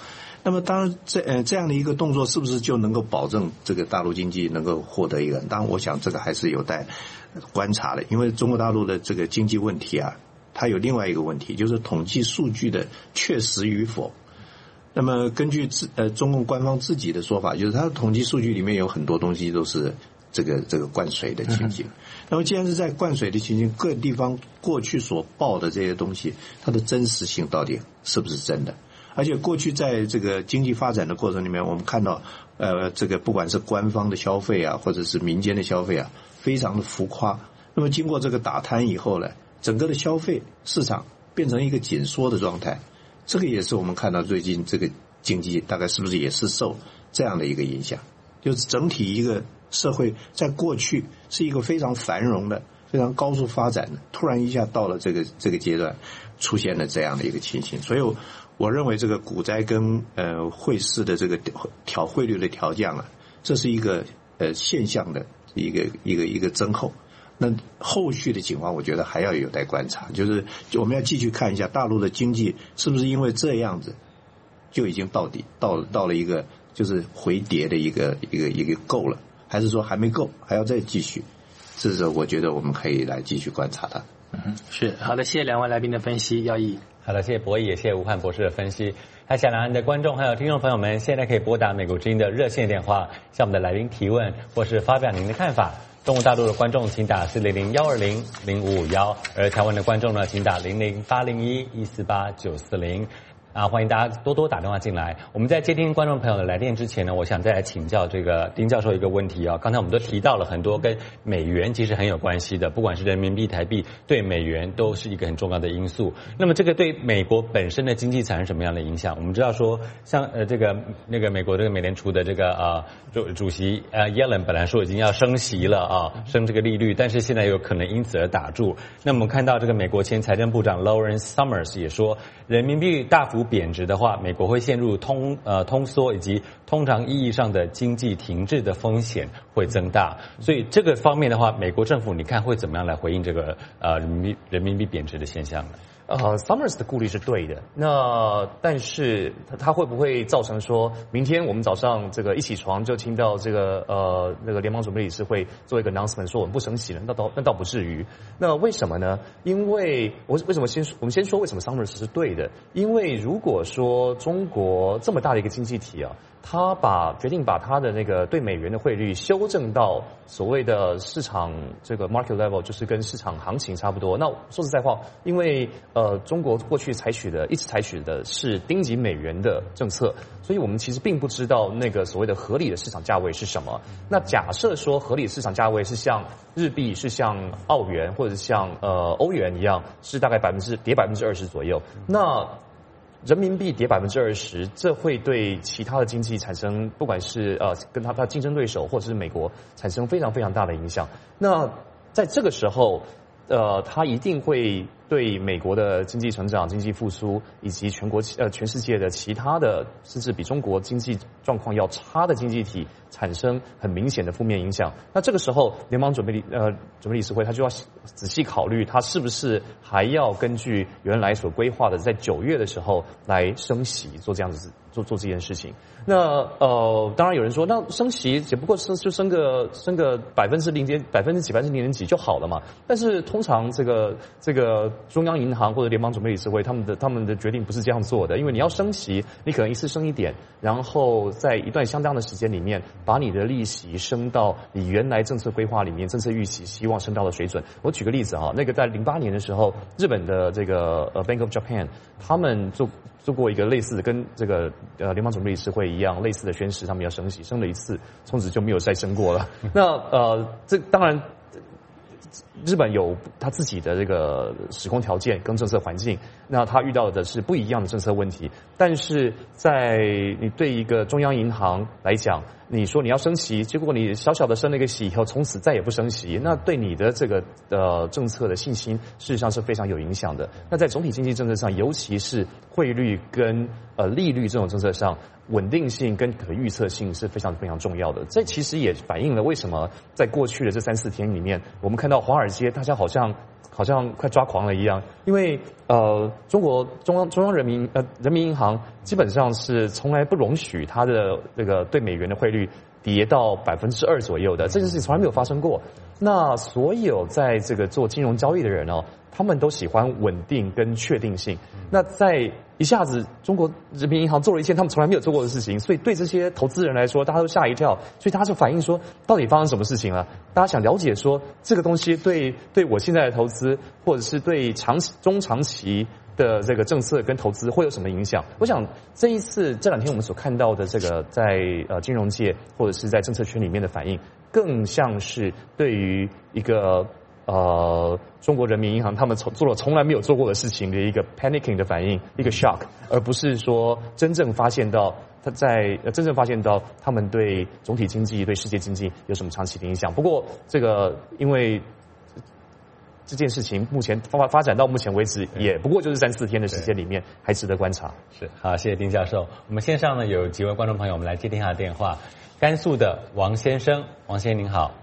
Speaker 18: 那么当然这呃这样的一个动作是不是就能够保证这个大陆经济能够获得一个？当然我想这个还是有待观察的，因为中国大陆的这个经济问题啊，它有另外一个问题，就是统计数据的确实与否。那么根据自呃中共官方自己的说法，就是它的统计数据里面有很多东西都是这个这个灌水的情形。嗯、那么既然是在灌水的情形，各地方过去所报的这些东西，它的真实性到底是不是真的？而且过去在这个经济发展的过程里面，我们看到，呃，这个不管是官方的消费啊，或者是民间的消费啊，非常的浮夸。那么经过这个打贪以后呢，整个的消费市场变成一个紧缩的状态。这个也是我们看到最近这个经济大概是不是也是受这样的一个影响？就是整体一个社会在过去是一个非常繁荣的、非常高速发展的，突然一下到了这个这个阶段，出现了这样的一个情形，所以我。我认为这个股灾跟呃汇市的这个调汇率的调降啊，这是一个呃现象的一个一个一个增厚。那后续的情况，我觉得还要有待观察。就是我们要继续看一下大陆的经济是不是因为这样子就已经到底到到了一个就是回跌的一个一个一个够了，还是说还没够，还要再继续？这是我觉得我们可以来继续观察它。
Speaker 17: 嗯，是好的，谢谢两位来宾的分析，耀义。
Speaker 15: 好的，谢谢博弈，也谢谢吴汉博士的分析。海峡两岸的观众还有听众朋友们，现在可以拨打美国之音的热线电话，向我们的来宾提问或是发表您的看法。中国大陆的观众请打四零零幺二零零五五幺，而台湾的观众呢，请打零零八零一一四八九四零。啊，欢迎大家多多打电话进来。我们在接听观众朋友的来电之前呢，我想再来请教这个丁教授一个问题啊。刚才我们都提到了很多跟美元其实很有关系的，不管是人民币、台币，对美元都是一个很重要的因素。那么这个对美国本身的经济产生什么样的影响？我们知道说，像呃这个那个美国这个美联储的这个呃主主席呃耶伦本来说已经要升息了啊，升这个利率，但是现在有可能因此而打住。那么我们看到这个美国前财政部长 Lawrence Summers 也说，人民币大幅贬值的话，美国会陷入通呃通缩以及通常意义上的经济停滞的风险会增大。所以这个方面的话，美国政府你看会怎么样来回应这个呃人民币人民币贬值的现象呢？
Speaker 19: 呃 ，Summers 的顾虑是对的。那但是他他会不会造成说，明天我们早上这个一起床就听到这个呃那个联邦准备理事会做一个 announcement 说我们不升息了？那倒那倒不至于。那为什么呢？因为我为什么先我们先说为什么 Summers 是对的？因为如果说中国这么大的一个经济体啊，他把决定把他的那个对美元的汇率修正到所谓的市场这个 market level， 就是跟市场行情差不多。那说实在话，因为呃中国过去采取的一直采取的是盯紧美元的政策，所以我们其实并不知道那个所谓的合理的市场价位是什么。那假设说合理的市场价位是像日币、是像澳元或者是像呃欧元一样，是大概百分之跌百分之二十左右，那人民币跌百分之二十，这会对其他的经济产生，不管是呃跟他的竞争对手或者是美国产生非常非常大的影响。那在这个时候，呃，它一定会对美国的经济成长、经济复苏以及全国呃全世界的其他的甚至比中国经济状况要差的经济体产生很明显的负面影响。那这个时候，联邦准备理呃准备理事会他就要仔细考虑，他是不是还要根据原来所规划的，在九月的时候来升息，做这样子做做这件事情。那呃，当然有人说，那升息只不过是就升个升个百分之零点百分之几百分之零点几就好了嘛。但是通常这个这个中央银行或者联邦准备理事会他们的他们的决定不是这样做的，因为你要升息，你可能一次升一点，然后在一段相当的时间里面，把你的利息升到你原来政策规划里面政策预期希望升到的水准。我举个例子哈，那个在零八年的时候，日本的这个呃 Bank of Japan 他们做做过一个类似的跟这个呃联邦准备理事会一样类似的宣誓，他们要升息，升了一次，从此就没有再升过了。那呃，这当然。日本有他自己的这个时空条件跟政策环境，那他遇到的是不一样的政策问题。但是在你对一个中央银行来讲，你说你要升息，结果你小小的升了一个息以后，从此再也不升息，那对你的这个呃政策的信心，事实上是非常有影响的。那在总体经济政策上，尤其是汇率跟呃利率这种政策上，稳定性跟可预测性是非常非常重要的。这其实也反映了为什么在过去的这三四天里面，我们看到华尔街大家好像好像快抓狂了一样，因为呃，中国中央中央人民呃人民银行基本上是从来不容许它的这个对美元的汇率跌到百分之二左右的，这件事情从来没有发生过。那所有在这个做金融交易的人哦，他们都喜欢稳定跟确定性。那在一下子中国人民银行做了一件他们从来没有做过的事情，所以对这些投资人来说，大家都吓一跳，所以大家就反映说，到底发生什么事情了？大家想了解说，这个东西对对我现在的投资，或者是对长期、中长期的这个政策跟投资会有什么影响？我想这一次这两天我们所看到的这个在呃金融界或者是在政策圈里面的反应，更像是对于一个呃中国人民银行他们从做了从来没有做过的事情的一个 panicking 的反应，一个 shock， 而不是说真正发现到他在呃真正发现到他们对总体经济、对世界经济有什么长期的影响。不过这个因为这件事情目前发发展到目前为止，也不过就是三四天的时间里面，还值得观察。
Speaker 15: 是，好，谢谢丁教授。我们线上呢有几位观众朋友，我们来接听他的电话。甘肃的王先生，王先生您好。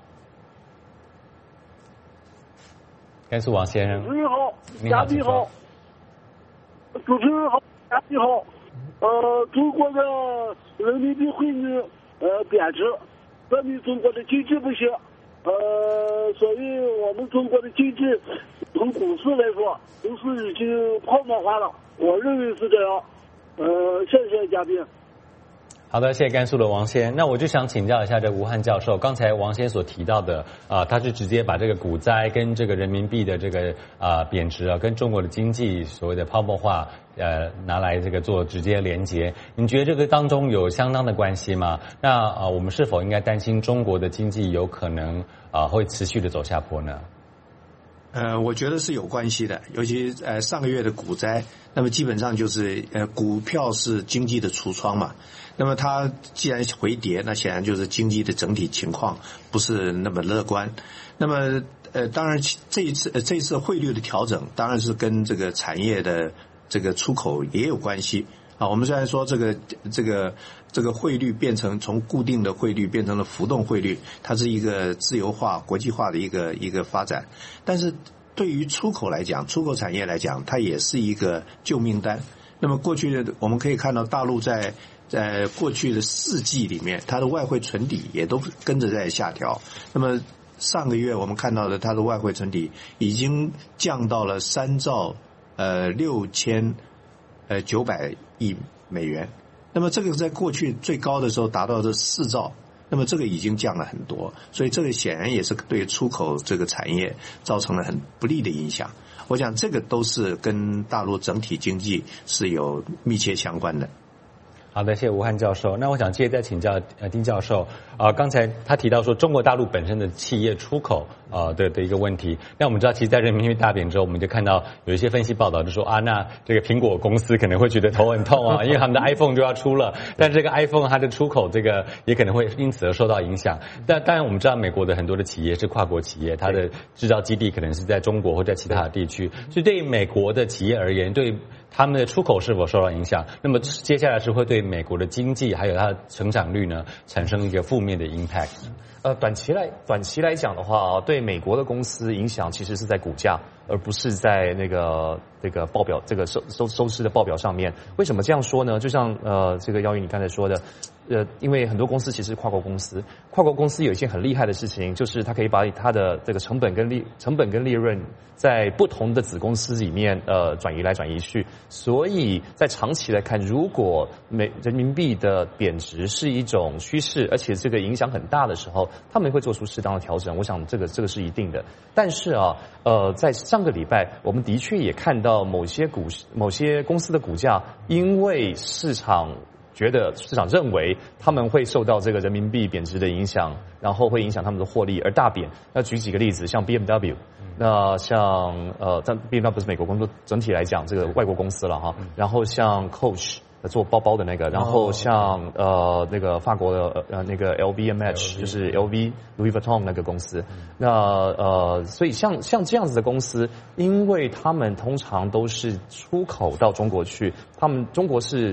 Speaker 15: 甘肃王先生，
Speaker 20: 主持人好，嘉宾好，主持人好，嘉宾好。呃，中国的人民币汇率呃贬值，说明中国的经济不行。呃，所以我们中国的经济从股市来说，都是已经泡沫化了。我认为是这样。呃，谢谢嘉宾。
Speaker 15: 好的，谢谢甘肃的王先。那我就想请教一下这吴汉教授，刚才王先所提到的啊、呃，他是直接把这个股灾跟这个人民币的这个啊、呃、贬值啊，跟中国的经济所谓的泡沫化呃拿来这个做直接连结。你觉得这个当中有相当的关系吗？那啊、呃，我们是否应该担心中国的经济有可能啊、呃、会持续的走下坡呢？
Speaker 18: 呃，我觉得是有关系的，尤其呃上个月的股灾，那么基本上就是呃股票是经济的橱窗嘛，那么它既然回跌，那显然就是经济的整体情况不是那么乐观。那么呃当然这一次呃这一次汇率的调整，当然是跟这个产业的这个出口也有关系。啊，我们虽然说这个这个这个汇率变成从固定的汇率变成了浮动汇率，它是一个自由化、国际化的一个一个发展，但是对于出口来讲，出口产业来讲，它也是一个救命单。那么过去的我们可以看到，大陆在在过去的四季里面，它的外汇存底也都跟着在下调。那么上个月我们看到的，它的外汇存底已经降到了三兆呃六千呃九百亿美元。那么这个在过去最高的时候达到这四兆，那么这个已经降了很多，所以这个显然也是对出口这个产业造成了很不利的影响。我想这个都是跟大陆整体经济是有密切相关的。
Speaker 15: 好的，谢谢吴汉教授。那我想接着再请教呃丁教授啊、呃，刚才他提到说中国大陆本身的企业出口呃的的一个问题。那我们知道，其实，在人民币大贬之后，我们就看到有一些分析报道就说啊，那这个苹果公司可能会觉得头很痛啊，因为他们的 iPhone 就要出了，但这个 iPhone 它的出口这个也可能会因此而受到影响。但当然，我们知道美国的很多的企业是跨国企业，它的制造基地可能是在中国或在其他的地区，所以对于美国的企业而言，对他们的出口是否受到影响？那么接下来是会对美国的经济还有它的成长率呢产生一个负面的 impact。
Speaker 19: 呃，短期来短期来讲的话，对美国的公司影响其实是在股价，而不是在那个这个报表这个收收收支的报表上面。为什么这样说呢？就像呃这个耀宇你刚才说的，呃，因为很多公司其实是跨国公司，跨国公司有一件很厉害的事情，就是它可以把它的这个成本跟利成本跟利润在不同的子公司里面呃转移来转移去，所以在长期来看，如果美人民币的贬值是一种趋势，而且这个影响很大的时候，他们会做出适当的调整。我想这个这个是一定的。但是啊，呃，在上个礼拜，我们的确也看到某些股某些公司的股价，因为市场觉得市场认为他们会受到这个人民币贬值的影响，然后会影响他们的获利而大贬。那举几个例子，像 B M W， 那像呃，但 B M W 不是美国公司，整体来讲这个外国公司了哈。然后像 Coach。做包包的那个，然后像呃那个法国的呃那个 L V M H 就是 L V Louis Vuitton 那个公司，那呃所以像像这样子的公司，因为他们通常都是出口到中国去，他们中国是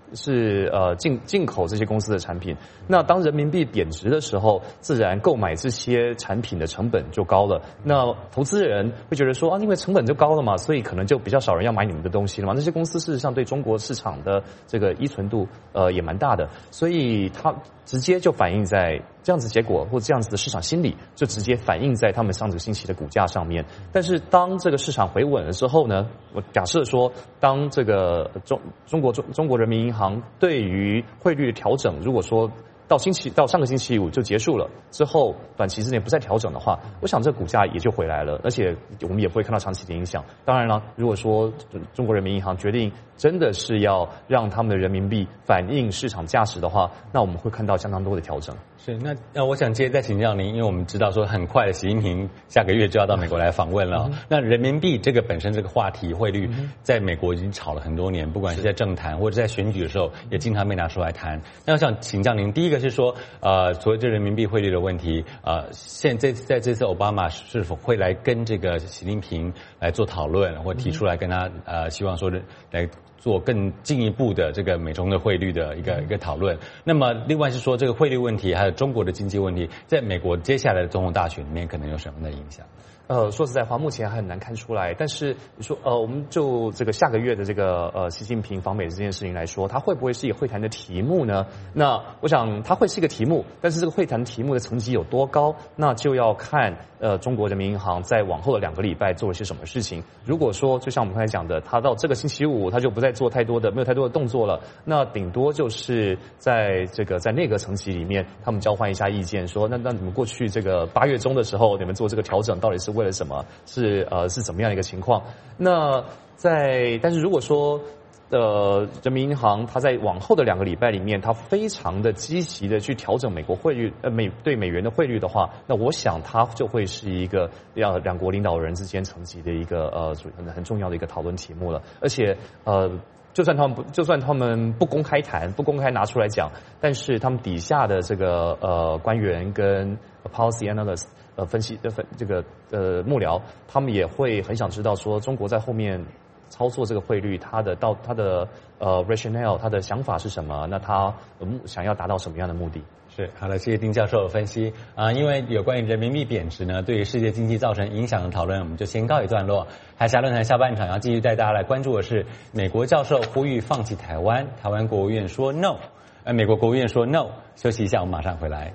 Speaker 19: 是呃进进口这些公司的产品。那当人民币贬值的时候，自然购买这些产品的成本就高了。那投资人会觉得说啊，因为成本就高了嘛，所以可能就比较少人要买你们的东西了嘛。这些公司事实上对中国市场的这个依存度呃也蛮大的，所以它直接就反映在这样子结果或这样子的市场心理，就直接反映在他们上个星期的股价上面。但是当这个市场回稳了之后呢，我假设说，当这个中中国中中国人民银行对于汇率的调整，如果说到星期到上个星期五就结束了之后，短期之内不再调整的话，我想这股价也就回来了，而且我们也不会看到长期的影响。当然了，如果说中国人民银行决定真的是要让他们的人民币反映市场价值的话，那我们会看到相当多的调整。
Speaker 15: 是，那那我想接着再请教您，因为我们知道说很快的习近平下个月就要到美国来访问了。嗯、那人民币这个本身这个话题汇率，嗯、在美国已经炒了很多年，不管是在政坛或者在选举的时候，也经常被拿出来谈。那我想请教您，第一个是说，呃，所谓这人民币汇率的问题，呃，现在在这次奥巴马是否会来跟这个习近平来做讨论，或提出来跟他呃，希望说来做更进一步的这个美中的汇率的一个一个讨论。那么另外是说这个汇率问题，还有中国的经济问题，在美国接下来的总统大选里面可能有什么的影响？
Speaker 19: 呃，说实在话，目前还很难看出来。但是你说，呃，我们就这个下个月的这个呃习近平访美这件事情来说，它会不会是一个会谈的题目呢？那我想它会是一个题目，但是这个会谈题目的层级有多高，那就要看呃中国人民银行在往后的两个礼拜做了些什么事情。如果说就像我们刚才讲的，他到这个星期五他就不再做太多的没有太多的动作了，那顶多就是在这个在内阁层级里面，他们交换一下意见，说那那你们过去这个八月中的时候，你们做这个调整到底是为了什么？是呃是怎么样的一个情况？那在但是如果说呃人民银行它在往后的两个礼拜里面，它非常的积极的去调整美国汇率呃美对美元的汇率的话，那我想它就会是一个要两国领导人之间层级的一个呃很很重要的一个讨论题目了。而且呃就算他们不就算他们不公开谈不公开拿出来讲，但是他们底下的这个呃官员跟 policy analyst呃，分析呃分这个呃幕僚，他们也会很想知道说中国在后面操作这个汇率，它的到它的呃 rationale， 它的想法是什么？那他、呃、想要达到什么样的目的？
Speaker 15: 是好的，谢谢丁教授的分析啊、呃。因为有关于人民币贬值呢，对于世界经济造成影响的讨论，我们就先告一段落。海峡论坛下半场要继续带大家来关注的是，美国教授呼吁放弃台湾，台湾国务院说 no， 呃，美国国务院说 no。休息一下，我们马上回来。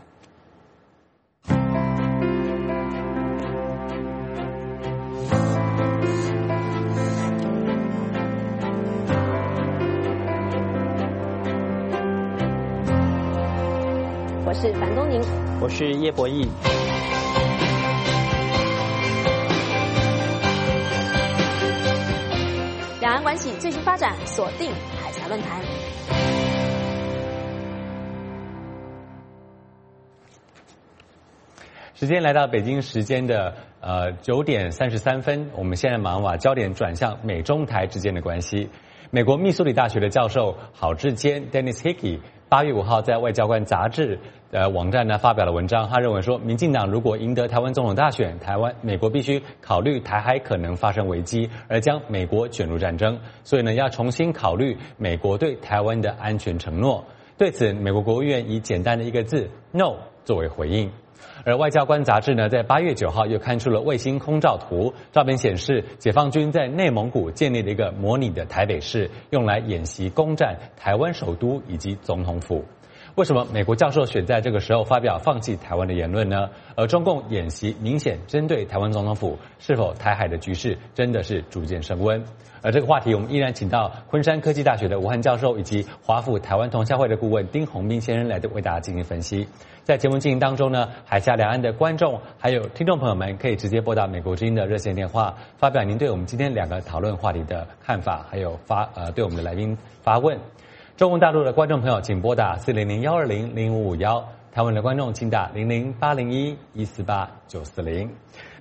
Speaker 21: 我是樊东宁，
Speaker 22: 我是叶博弈。
Speaker 21: 两岸关系最新发展，锁定海峡论坛。
Speaker 15: 时间来到北京时间的呃九点三十三分，我们现在马上把焦点转向美中台之间的关系。美国密苏里大学的教授郝志坚 Dennis Hickey 八月五号在外交官杂志呃网站呢发表了文章，他认为说，民进党如果赢得台湾总统大选，台湾美国必须考虑台海可能发生危机，而将美国卷入战争，所以呢要重新考虑美国对台湾的安全承诺。对此，美国国务院以简单的一个字 “no” 作为回应。而外交官杂志呢，在八月九号又刊出了卫星空照图，照片显示解放军在内蒙古建立了一个模拟的台北市，用来演习攻占台湾首都以及总统府。为什么美国教授选在这个时候发表放弃台湾的言论呢？而中共演习明显针对台湾总统府，是否台海的局势真的是逐渐升温？而这个话题，我们依然请到昆山科技大学的吴汉教授以及华府台湾同乡会的顾问丁宏斌先生来为大家进行分析。在节目进行当中呢，海峡两岸的观众还有听众朋友们可以直接拨打美国之音的热线电话，发表您对我们今天两个讨论话题的看法，还有发呃对我们的来宾发问。中国大陆的观众朋友请拨打四零零幺二零零五五幺，台湾的观众请打零零八零一一四八九四零。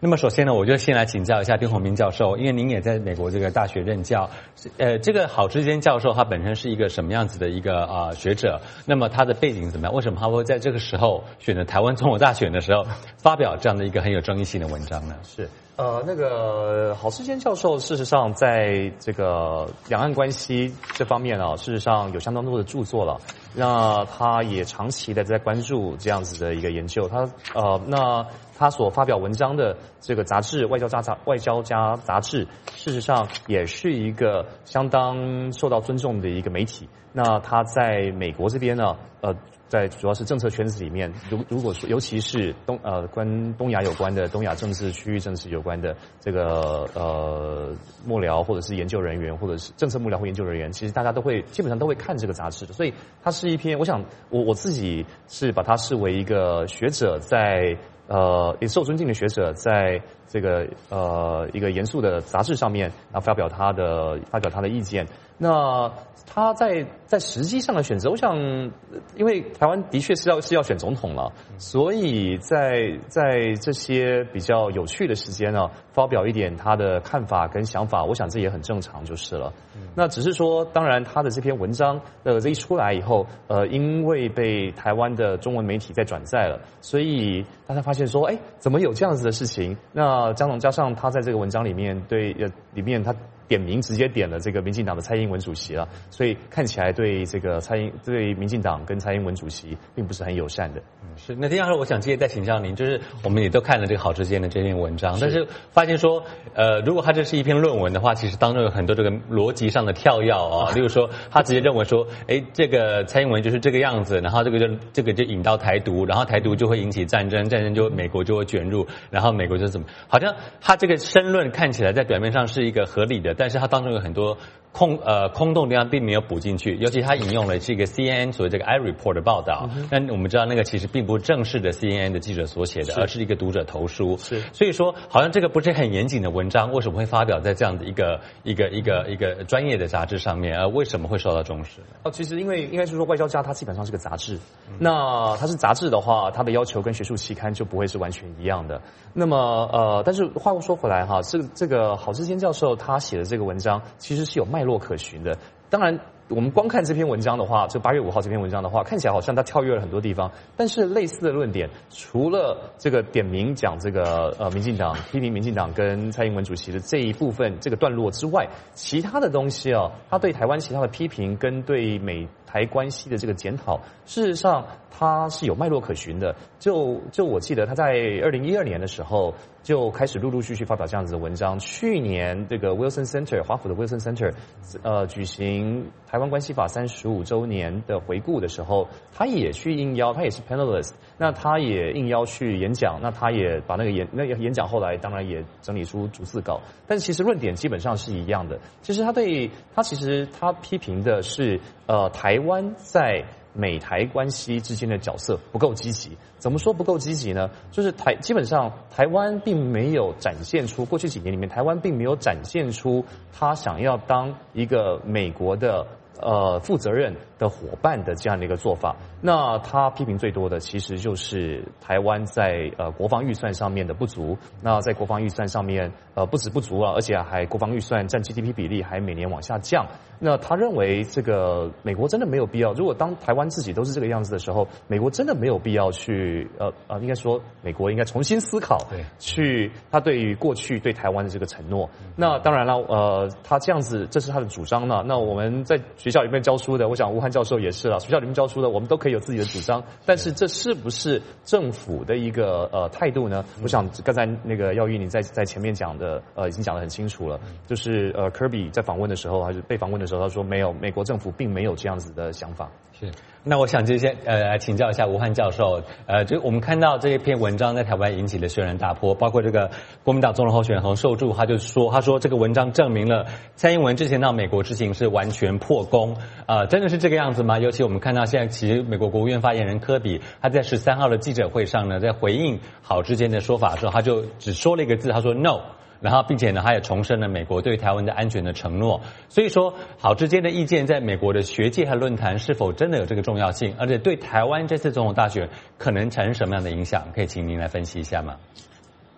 Speaker 15: 那么首先呢，我就先来请教一下丁宏明教授，因为您也在美国这个大学任教，呃，这个郝志坚教授他本身是一个什么样子的一个啊、呃、学者？那么他的背景怎么样？为什么他会在这个时候选择台湾总统大选的时候发表这样的一个很有争议性的文章呢？
Speaker 19: 是。呃，那个郝志坚教授，事实上在这个两岸关系这方面啊，事实上有相当多的著作了。那他也长期的在关注这样子的一个研究。他呃，那他所发表文章的这个杂志《外交家杂外交家杂志》，事实上也是一个相当受到尊重的一个媒体。那他在美国这边呢，呃。在主要是政策圈子里面，如如果说尤其是东呃关东亚有关的东亚政治、区域政治有关的这个呃幕僚或者是研究人员，或者是政策幕僚或研究人员，其实大家都会基本上都会看这个杂志的。所以它是一篇，我想我我自己是把它视为一个学者在呃也受尊敬的学者在这个呃一个严肃的杂志上面，然后发表他的发表他的意见。那他在在实际上的选择，我想，因为台湾的确是要是要选总统了，所以在在这些比较有趣的时间呢，发表一点他的看法跟想法，我想这也很正常就是了。那只是说，当然他的这篇文章呃这一出来以后，呃，因为被台湾的中文媒体在转载了，所以大家发现说，哎，怎么有这样子的事情？那加上加上他在这个文章里面对呃里面他。点名直接点了这个民进党的蔡英文主席了，所以看起来对这个蔡英对民进党跟蔡英文主席并不是很友善的。
Speaker 15: 嗯，是。那丁教授，我想接着再请教您，就是我们也都看了这个郝志坚的这篇文章，但是发现说，呃，如果他这是一篇论文的话，其实当中有很多这个逻辑上的跳跃啊，例如说他直接认为说，哎，这个蔡英文就是这个样子，然后这个就这个就引到台独，然后台独就会引起战争，战争就美国就会卷入，然后美国就怎么，好像他这个申论看起来在表面上是一个合理的。但是它当中有很多空呃空洞地方并没有补进去，尤其他引用了这个 C N N 所谓这个 iReport 的报道，但、嗯、我们知道那个其实并不是正式的 C N N 的记者所写的，而是一个读者投书。是，所以说好像这个不是很严谨的文章，为什么会发表在这样的一个一个一个一个专业的杂志上面？呃，为什么会受到重视？
Speaker 19: 哦，其实因为应该是说外交家它基本上是个杂志，嗯、那它是杂志的话，它的要求跟学术期刊就不会是完全一样的。那么呃，但是话又说回来哈，这个这个郝志坚教授他写的这个文章其实是有脉络可循的。当然我们光看这篇文章的话，就八月五号这篇文章的话，看起来好像他跳跃了很多地方，但是类似的论点，除了这个点名讲这个呃民进党批评民进党跟蔡英文主席的这一部分这个段落之外，其他的东西啊，他对台湾其他的批评跟对美台关系的这个检讨，事实上它是有脉络可循的。就就我记得他在二零一二年的时候就开始陆陆续续发表这样子的文章。去年这个 Wilson Center 华府的 Wilson Center 呃举行台湾关系法三十五周年的回顾的时候，他也去应邀，他也是 panelist， 那他也应邀去演讲，那他也把那个演那个演讲后来当然也整理出逐字稿，但是其实论点基本上是一样的。其实他对他其实他批评的是呃台湾在美台关系之间的角色不够积极。怎么说不够积极呢？就是台基本上台湾并没有展现出，过去几年里面台湾并没有展现出他想要当一个美国的呃负责任的伙伴的这样的一个做法。那他批评最多的其实就是台湾在呃国防预算上面的不足。那在国防预算上面呃不止不足啊，而且还国防预算占 G D P 比例还每年往下降。那他认为这个美国真的没有必要，如果当台湾自己都是这个样子的时候，美国真的没有必要去呃呃应该说美国应该重新思考，对，去他对于过去对台湾的这个承诺。那当然了，呃他这样子这是他的主张呢。那我们在学校里面教书的，我想吴汉教授也是了，学校里面教书的我们都可以有自己的主张，但是这是不是政府的一个呃态度呢？我想刚才那个耀玉你在在前面讲的呃已经讲得很清楚了，就是呃科比在访问的时候还是被访问的时候，他说没有，美国政府并没有这样子的想法。
Speaker 15: 是，那我想这些呃来请教一下吴汉教授，呃，就我们看到这一篇文章在台湾引起了轩然大波，包括这个国民党总统候选人洪秀柱，他就说，他说这个文章证明了蔡英文之前到美国之行是完全破功，呃，真的是这个样子吗？尤其我们看到现在，其实美国国务院发言人科比他在十三号的记者会上呢，在回应郝志坚的说法的时候，他就只说了一个字，他说 no。然后，并且呢，他也重申了美国对台湾的安全的承诺。所以说，郝志坚的意见在美国的学界和论坛是否真的有这个重要性？而且对台湾这次总统大选可能产生什么样的影响？可以请您来分析一下吗？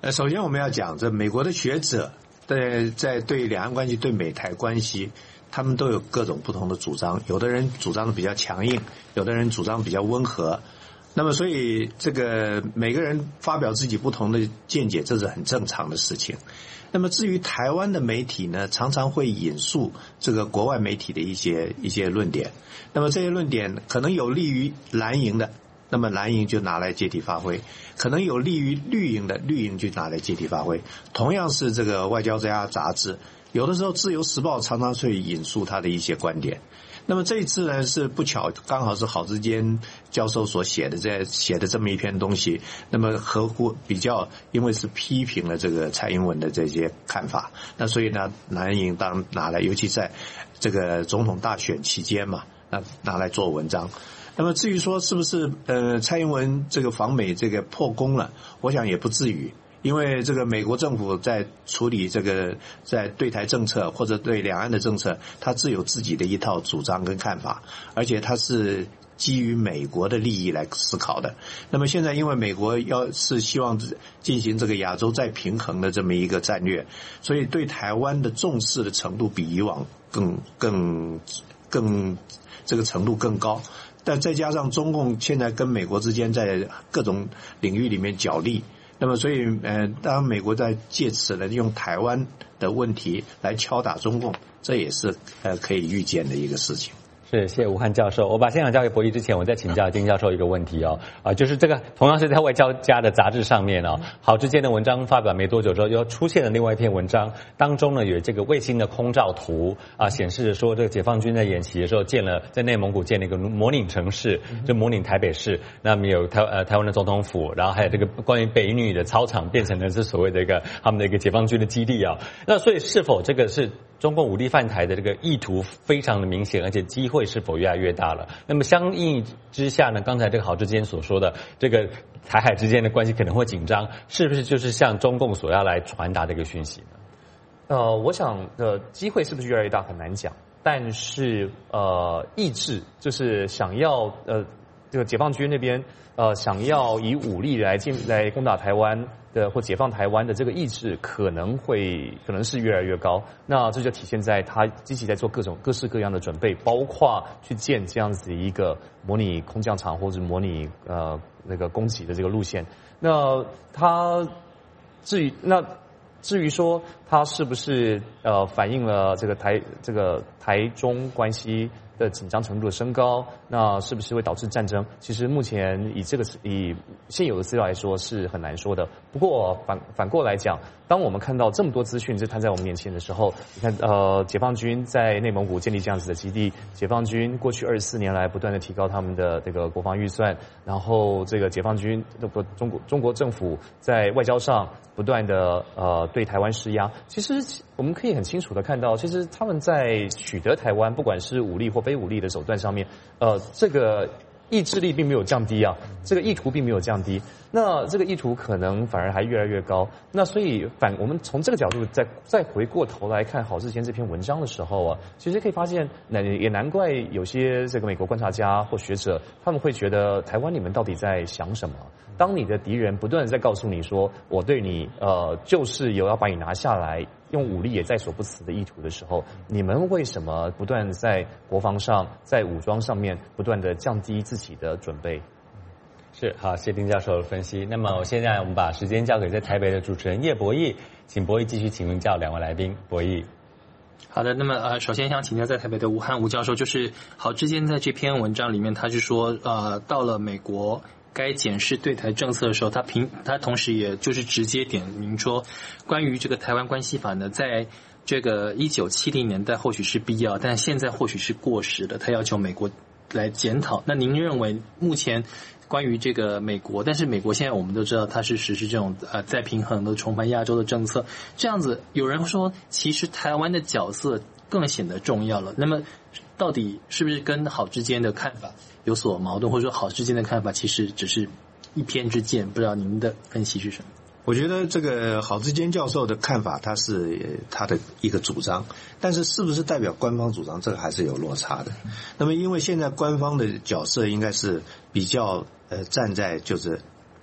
Speaker 18: 呃，首先我们要讲，这美国的学者在在对两岸关系、对美台关系，他们都有各种不同的主张。有的人主张的比较强硬，有的人主张比较温和。那么，所以这个每个人发表自己不同的见解，这是很正常的事情。那么，至于台湾的媒体呢，常常会引述这个国外媒体的一些一些论点。那么这些论点可能有利于蓝营的，那么蓝营就拿来借题发挥；可能有利于绿营的，绿营就拿来借题发挥。同样是这个《外交家》杂志，有的时候《自由时报》常常会引述他的一些观点。那么这一次呢，是不巧刚好是郝志坚教授所写的这写的这么一篇东西，那么合乎比较，因为是批评了这个蔡英文的这些看法，那所以呢，蓝营当拿来，尤其在这个总统大选期间嘛，那拿来做文章。那么至于说是不是呃蔡英文这个访美这个破功了，我想也不至于。因为这个美国政府在处理这个在对台政策或者对两岸的政策，它自有自己的一套主张跟看法，而且它是基于美国的利益来思考的。那么现在因为美国要是希望进行这个亚洲再平衡的这么一个战略，所以对台湾的重视的程度比以往更更更这个程度更高。但再加上中共现在跟美国之间在各种领域里面角力。那么，所以，呃，当美国在借此呢，用台湾的问题来敲打中共，这也是呃可以预见的一个事情。
Speaker 15: 是，谢谢吴汉教授。我把现场交给博弈之前，我再请教丁教授一个问题哦，啊、呃，就是这个同样是在外交家的杂志上面哦，郝志坚的文章发表没多久之后，又出现了另外一篇文章，当中呢有这个卫星的空照图啊、呃，显示说这个解放军在演习的时候建了在内蒙古建了一个模拟城市，就模拟台北市，那么有台呃台湾的总统府，然后还有这个关于北一女的操场变成了是所谓的一个他们的一个解放军的基地啊，那所以是否这个是中共武力犯台的这个意图非常的明显，而且机会是否越来越大了？那么相应之下呢，刚才这个郝志坚所说的这个台海之间的关系可能会紧张，是不是就是向中共所要来传达的一个讯息呢？
Speaker 19: 呃，我想呃，机会是不是越来越大很难讲，但是呃，意志就是想要呃，这个解放军那边呃，想要以武力来进来攻打台湾的或解放台湾的这个意志可能会可能是越来越高，那这就体现在他积极在做各种各式各样的准备，包括去建这样子一个模拟空降场或者模拟呃那个攻击的这个路线。那他至于那至于说他是不是呃反映了这个台这个台中关系的紧张程度的升高，那是不是会导致战争？其实目前以这个以现有的资料来说是很难说的。不过反反过来讲，当我们看到这么多资讯就摊在我们面前的时候，你看呃，解放军在内蒙古建立这样子的基地，解放军过去二十四年来不断的提高他们的这个国防预算，然后这个解放军这个中国中国政府在外交上不断的呃对台湾施压。其实我们可以很清楚的看到，其实他们在取得台湾，不管是武力或非武力的手段上面，呃，这个意志力并没有降低啊，这个意图并没有降低，那这个意图可能反而还越来越高。那所以反我们从这个角度再再回过头来看郝志坚这篇文章的时候啊，其实可以发现，那也难怪有些这个美国观察家或学者他们会觉得台湾你们到底在想什么？当你的敌人不断的在告诉你说我对你呃就是有要把你拿下来，用武力也在所不辞的意图的时候，你们为什么不断在国防上在武装上面不断的降低自己的准备？
Speaker 15: 是，好，谢丁教授的分析。那么我现在我们把时间交给在台北的主持人叶博弈，请博弈继续请问教两位来宾。博弈。
Speaker 17: 好的，那么呃，首先想请教在台北的吴汉吴教授，就是郝志坚在这篇文章里面，他是说呃，到了美国该检视对台政策的时候，他平他同时也就是直接点名说，关于这个台湾关系法呢，在这个一九七零年代或许是必要，但现在或许是过时的，他要求美国来检讨。那您认为目前关于这个美国，但是美国现在我们都知道它是实施这种呃再平衡的重返亚洲的政策，这样子有人说其实台湾的角色更显得重要了。那么到底是不是跟郝志坚的看法有所矛盾，或者说郝志坚的看法其实只是一偏之见？不知道您的分析是什么？
Speaker 18: 我觉得这个郝志坚教授的看法，他是他的一个主张，但是是不是代表官方主张，这个还是有落差的。那么因为现在官方的角色应该是比较呃站在就是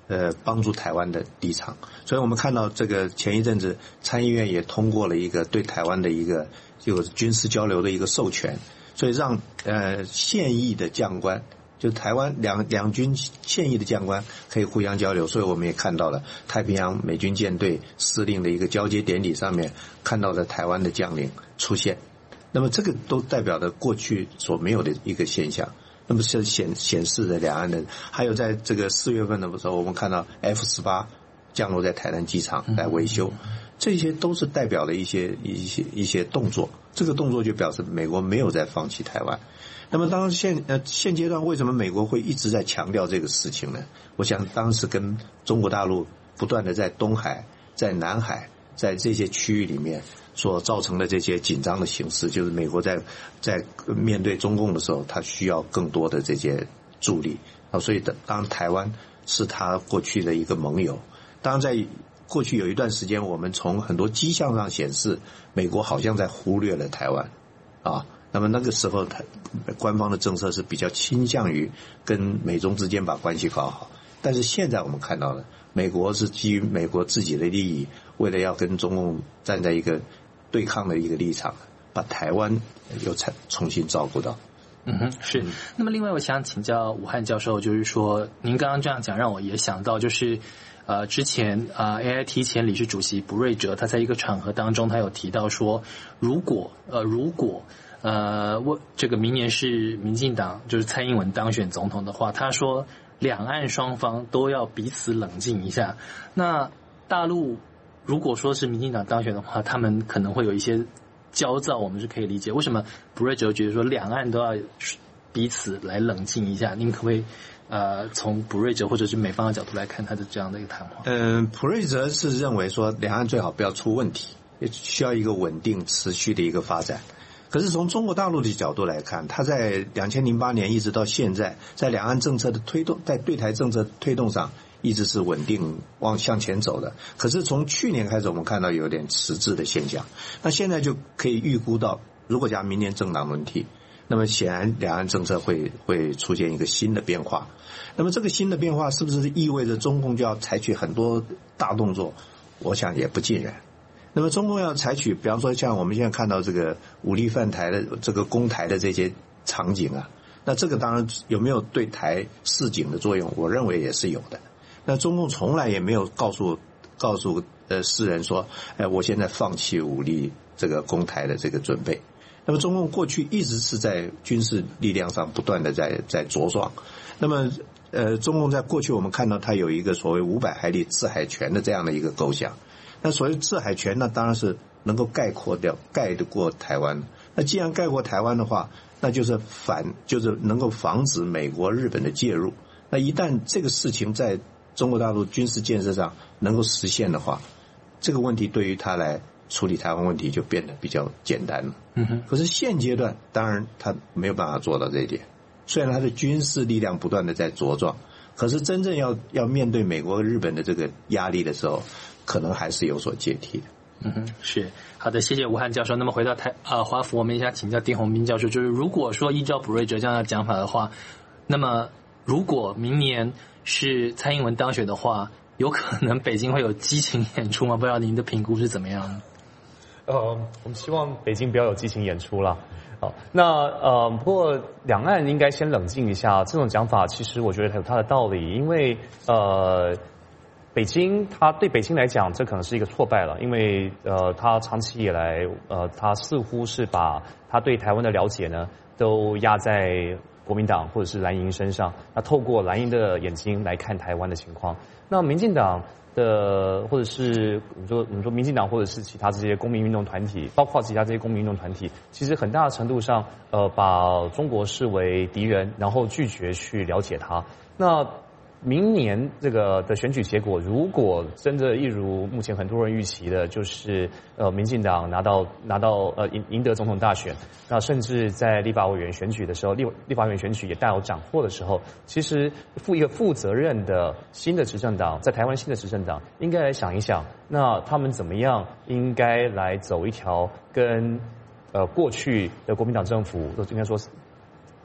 Speaker 18: 呃帮助台湾的立场。所以我们看到这个前一阵子参议院也通过了一个对台湾的一个就军事交流的一个授权，所以让呃现役的将官。就台湾两两军现役的将官可以互相交流，所以我们也看到了太平洋美军舰队司令的一个交接典礼上面看到了台湾的将领出现。那么这个都代表着过去所没有的一个现象。那么是显显示着两岸的，还有在这个四月份的时候，我们看到 F 十八降落在台南机场来维修，这些都是代表了一些一些一些动作。这个动作就表示美国没有在放弃台湾。那么当现呃现阶段为什么美国会一直在强调这个事情呢？我想当时跟中国大陆不断的在东海、在南海、在这些区域里面所造成的这些紧张的形势，就是美国在在面对中共的时候，他需要更多的这些助力啊。所以当台湾是他过去的一个盟友，当然在过去有一段时间，我们从很多迹象上显示，美国好像在忽略了台湾啊。那么那个时候，台官方的政策是比较倾向于跟美中之间把关系搞好。但是现在我们看到了，美国是基于美国自己的利益，为了要跟中共站在一个对抗的一个立场，把台湾又重重新照顾到。
Speaker 17: 嗯哼，是。那么另外我想请教武汉教授，就是说您刚刚这样讲，让我也想到就是。呃，之前啊、呃、，A I T 前理事主席卜瑞哲他在一个场合当中，他有提到说，如果呃如果呃我这个明年是民进党就是蔡英文当选总统的话，他说两岸双方都要彼此冷静一下。那大陆如果说是民进党当选的话，他们可能会有一些焦躁，我们是可以理解。为什么卜瑞哲觉得说两岸都要彼此来冷静一下？您可不可以？呃，从卜瑞哲或者是美方的角度来看他的这样的一个谈话。
Speaker 18: 嗯，卜瑞哲是认为说两岸最好不要出问题，需要一个稳定持续的一个发展。可是从中国大陆的角度来看，他在两千零八年一直到现在，在两岸政策的推动，在对台政策推动上一直是稳定往向前走的。可是从去年开始，我们看到有点迟滞的现象。那现在就可以预估到，如果假如明年政党轮替，那么显然两岸政策会会出现一个新的变化。那么这个新的变化是不是意味着中共就要采取很多大动作？我想也不尽然。那么中共要采取，比方说像我们现在看到这个武力犯台的这个攻台的这些场景啊，那这个当然有没有对台示警的作用？我认为也是有的。那中共从来也没有告诉告诉呃世人说，哎，我现在放弃武力这个攻台的这个准备。那么中共过去一直是在军事力量上不断的在在茁壮。那么呃，中共在过去我们看到它有一个所谓五百海里制海权的这样的一个构想。那所谓制海权呢，当然是能够概括掉盖得过台湾。那既然盖过台湾的话，那就是反就是能够防止美国、日本的介入。那一旦这个事情在中国大陆军事建设上能够实现的话，这个问题对于他来处理台湾问题就变得比较简单了。
Speaker 17: 嗯哼。
Speaker 18: 可是现阶段当然他没有办法做到这一点。虽然他的军事力量不断的在茁壮，可是真正要要面对美国和日本的这个压力的时候，可能还是有所芥蒂的。
Speaker 17: 嗯哼，是好的，谢谢吴汉教授。那么回到台呃华府，我们也想请教丁宏斌教授，就是如果说依照卜瑞哲这样的讲法的话，那么如果明年是蔡英文当选的话，有可能北京会有激情演出吗？不知道您的评估是怎么样呢？
Speaker 19: 呃，我们希望北京不要有激情演出啦。好，那呃，不过两岸应该先冷静一下。这种讲法其实我觉得它有它的道理，因为呃，北京它对北京来讲，这可能是一个挫败了，因为呃，它长期以来呃，它似乎是把它对台湾的了解呢，都压在国民党或者是蓝营身上，那透过蓝营的眼睛来看台湾的情况。那民进党的或者是我们说我们说民进党或者是其他这些公民运动团体，包括其他这些公民运动团体，其实很大的程度上，呃，把中国视为敌人，然后拒绝去了解它。那明年这个的选举结果，如果真的一如目前很多人预期的，就是呃民进党拿到拿到呃赢赢得总统大选，那甚至在立法委员选举的时候，立立法委员选举也大有斩获的时候，其实负一个负责任的新的执政党，在台湾新的执政党应该来想一想，那他们怎么样应该来走一条跟呃过去的国民党政府都应该说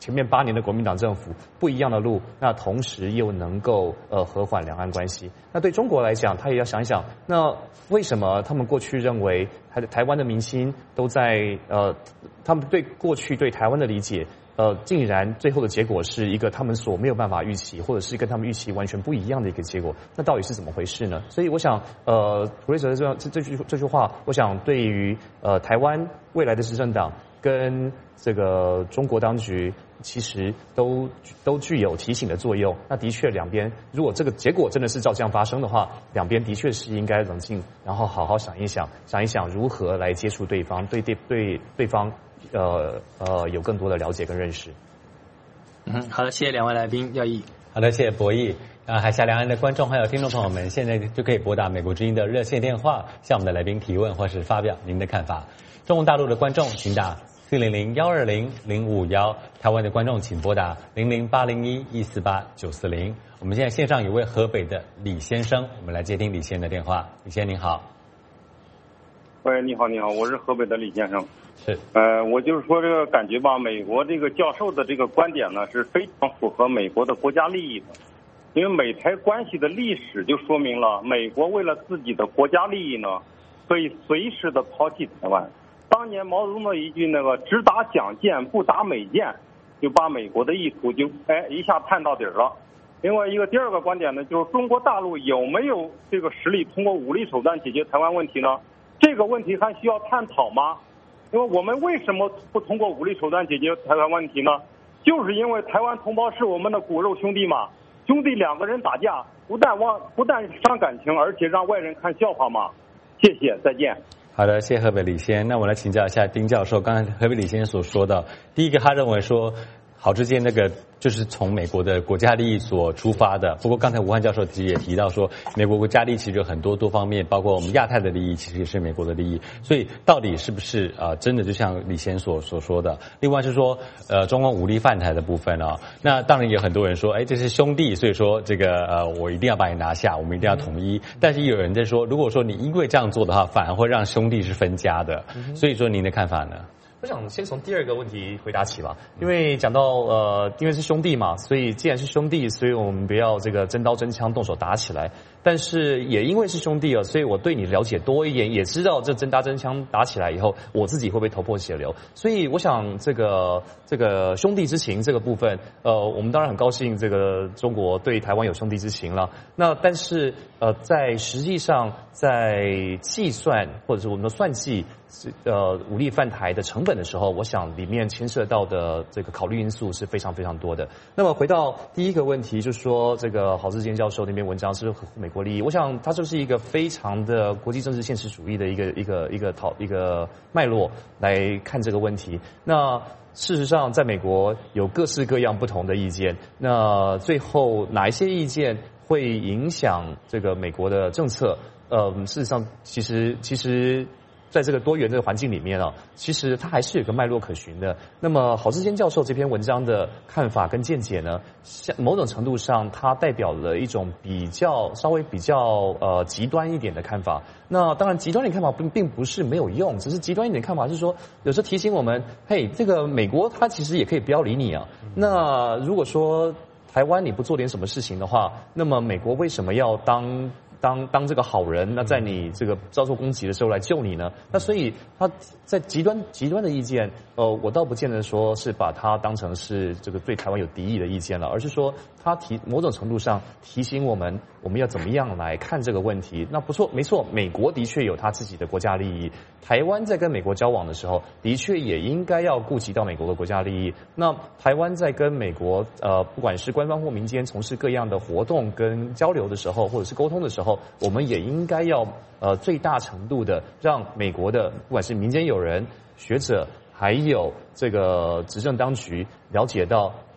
Speaker 19: 前面八年的国民党政府不一样的路，那同时又能够呃和缓两岸关系。那对中国来讲，他也要想一想，那为什么他们过去认为台台湾的民心都在呃，他们对过去对台湾的理解，呃，竟然最后的结果是一个他们所没有办法预期，或者是跟他们预期完全不一样的一个结果，那到底是怎么回事呢？所以我想，呃，普瑞泽这这这句这句话，我想对于呃台湾未来的执政党跟这个中国当局，其实都都具有提醒的作用。那的确，两边如果这个结果真的是照这样发生的话，两边的确是应该冷静，然后好好想一想，想一想如何来接触对方，对对对对方。呃呃，有更多的了解跟认识。
Speaker 17: 嗯，好的，谢谢两位来宾，耀义。
Speaker 15: 好的，谢谢博弈。啊，海峡两岸的观众还有听众朋友们，现在就可以拨打美国之音的热线电话，向我们的来宾提问或是发表您的看法。中国大陆的观众请打四零零幺二零零五幺，台湾的观众请拨打零零八零一一四八九四零。我们现在线上有位河北的李先生，我们来接听李先生的电话。李先生您好。
Speaker 4: 喂，你好，你好，我是河北的李先生。
Speaker 15: 是，
Speaker 4: 呃，我就是说这个感觉吧，美国这个教授的这个观点呢是非常符合美国的国家利益的，因为美台关系的历史就说明了，美国为了自己的国家利益呢，可以随时的抛弃台湾。当年毛泽东的一句那个只打蒋舰不打美舰，就把美国的意图就哎一下探到底了。另外一个第二个观点呢，就是中国大陆有没有这个实力通过武力手段解决台湾问题呢？这个问题还需要探讨吗？因为我们为什么不通过武力手段解决台湾问题呢？就是因为台湾同胞是我们的骨肉兄弟嘛，兄弟两个人打架，不但忘不但伤感情，而且让外人看笑话嘛。谢谢，再见。
Speaker 15: 好的，谢谢河北李先。那我来请教一下丁教授，刚才河北李先所说的，第一个他认为说，郝志坚那个就是从美国的国家利益所出发的。不过刚才吴汉教授其实也提到说，美国国家利益其实有很多多方面，包括我们亚太的利益，其实也是美国的利益。所以到底是不是啊、呃，真的就像李先所所说的？另外是说，呃，中共武力犯台的部分啊，那当然有很多人说，哎，这是兄弟，所以说这个呃，我一定要把你拿下，我们一定要统一。但是也有人在说，如果说你因为这样做的话，反而会让兄弟是分家的。所以说您的看法呢？
Speaker 19: 我想先从第二个问题回答起吧，因为讲到呃，因为是兄弟嘛，所以既然是兄弟，所以我们不要这个真刀真枪动手打起来。但是也因为是兄弟啊，所以我对你了解多一点，也知道这真刀真枪打起来以后，我自己会不会头破血流。所以我想这个这个兄弟之情这个部分，呃，我们当然很高兴这个中国对台湾有兄弟之情了。那但是呃，在实际上在计算或者是我们的算计呃武力犯台的成本的时候，我想里面牵涉到的这个考虑因素是非常非常多的。那么回到第一个问题，就是说这个郝志坚教授那篇文章是美国利益，我想它就是一个非常的国际政治现实主义的一个一个一个讨一个脉络来看这个问题。那事实上，在美国有各式各样不同的意见，那最后哪一些意见会影响这个美国的政策？呃，事实上，其实其实。在这个多元的环境里面啊，其实它还是有个脉络可循的。那么郝志坚教授这篇文章的看法跟见解呢，某种程度上它代表了一种比较稍微比较呃极端一点的看法。那当然极端一点看法并并不是没有用，只是极端一点看法是说，有时候提醒我们，嘿，这个美国它其实也可以不要理你啊。那如果说台湾你不做点什么事情的话，那么美国为什么要当？当当这个好人，那在你这个遭受攻击的时候来救你呢？那所以他在极端极端的意见，呃，我倒不见得说是把它当成是这个对台湾有敌意的意见了，而是说他提某种程度上提醒我们，我们要怎么样来看这个问题。那不错，没错，美国的确有他自己的国家利益，台湾在跟美国交往的时候，的确也应该要顾及到美国的国家利益。那台湾在跟美国呃，不管是官方或民间从事各样的活动跟交流的时候，或者是沟通的时候，我们也应该要呃最大程度的让美国的不管是民间友人、学者，还有这个执政当局了解到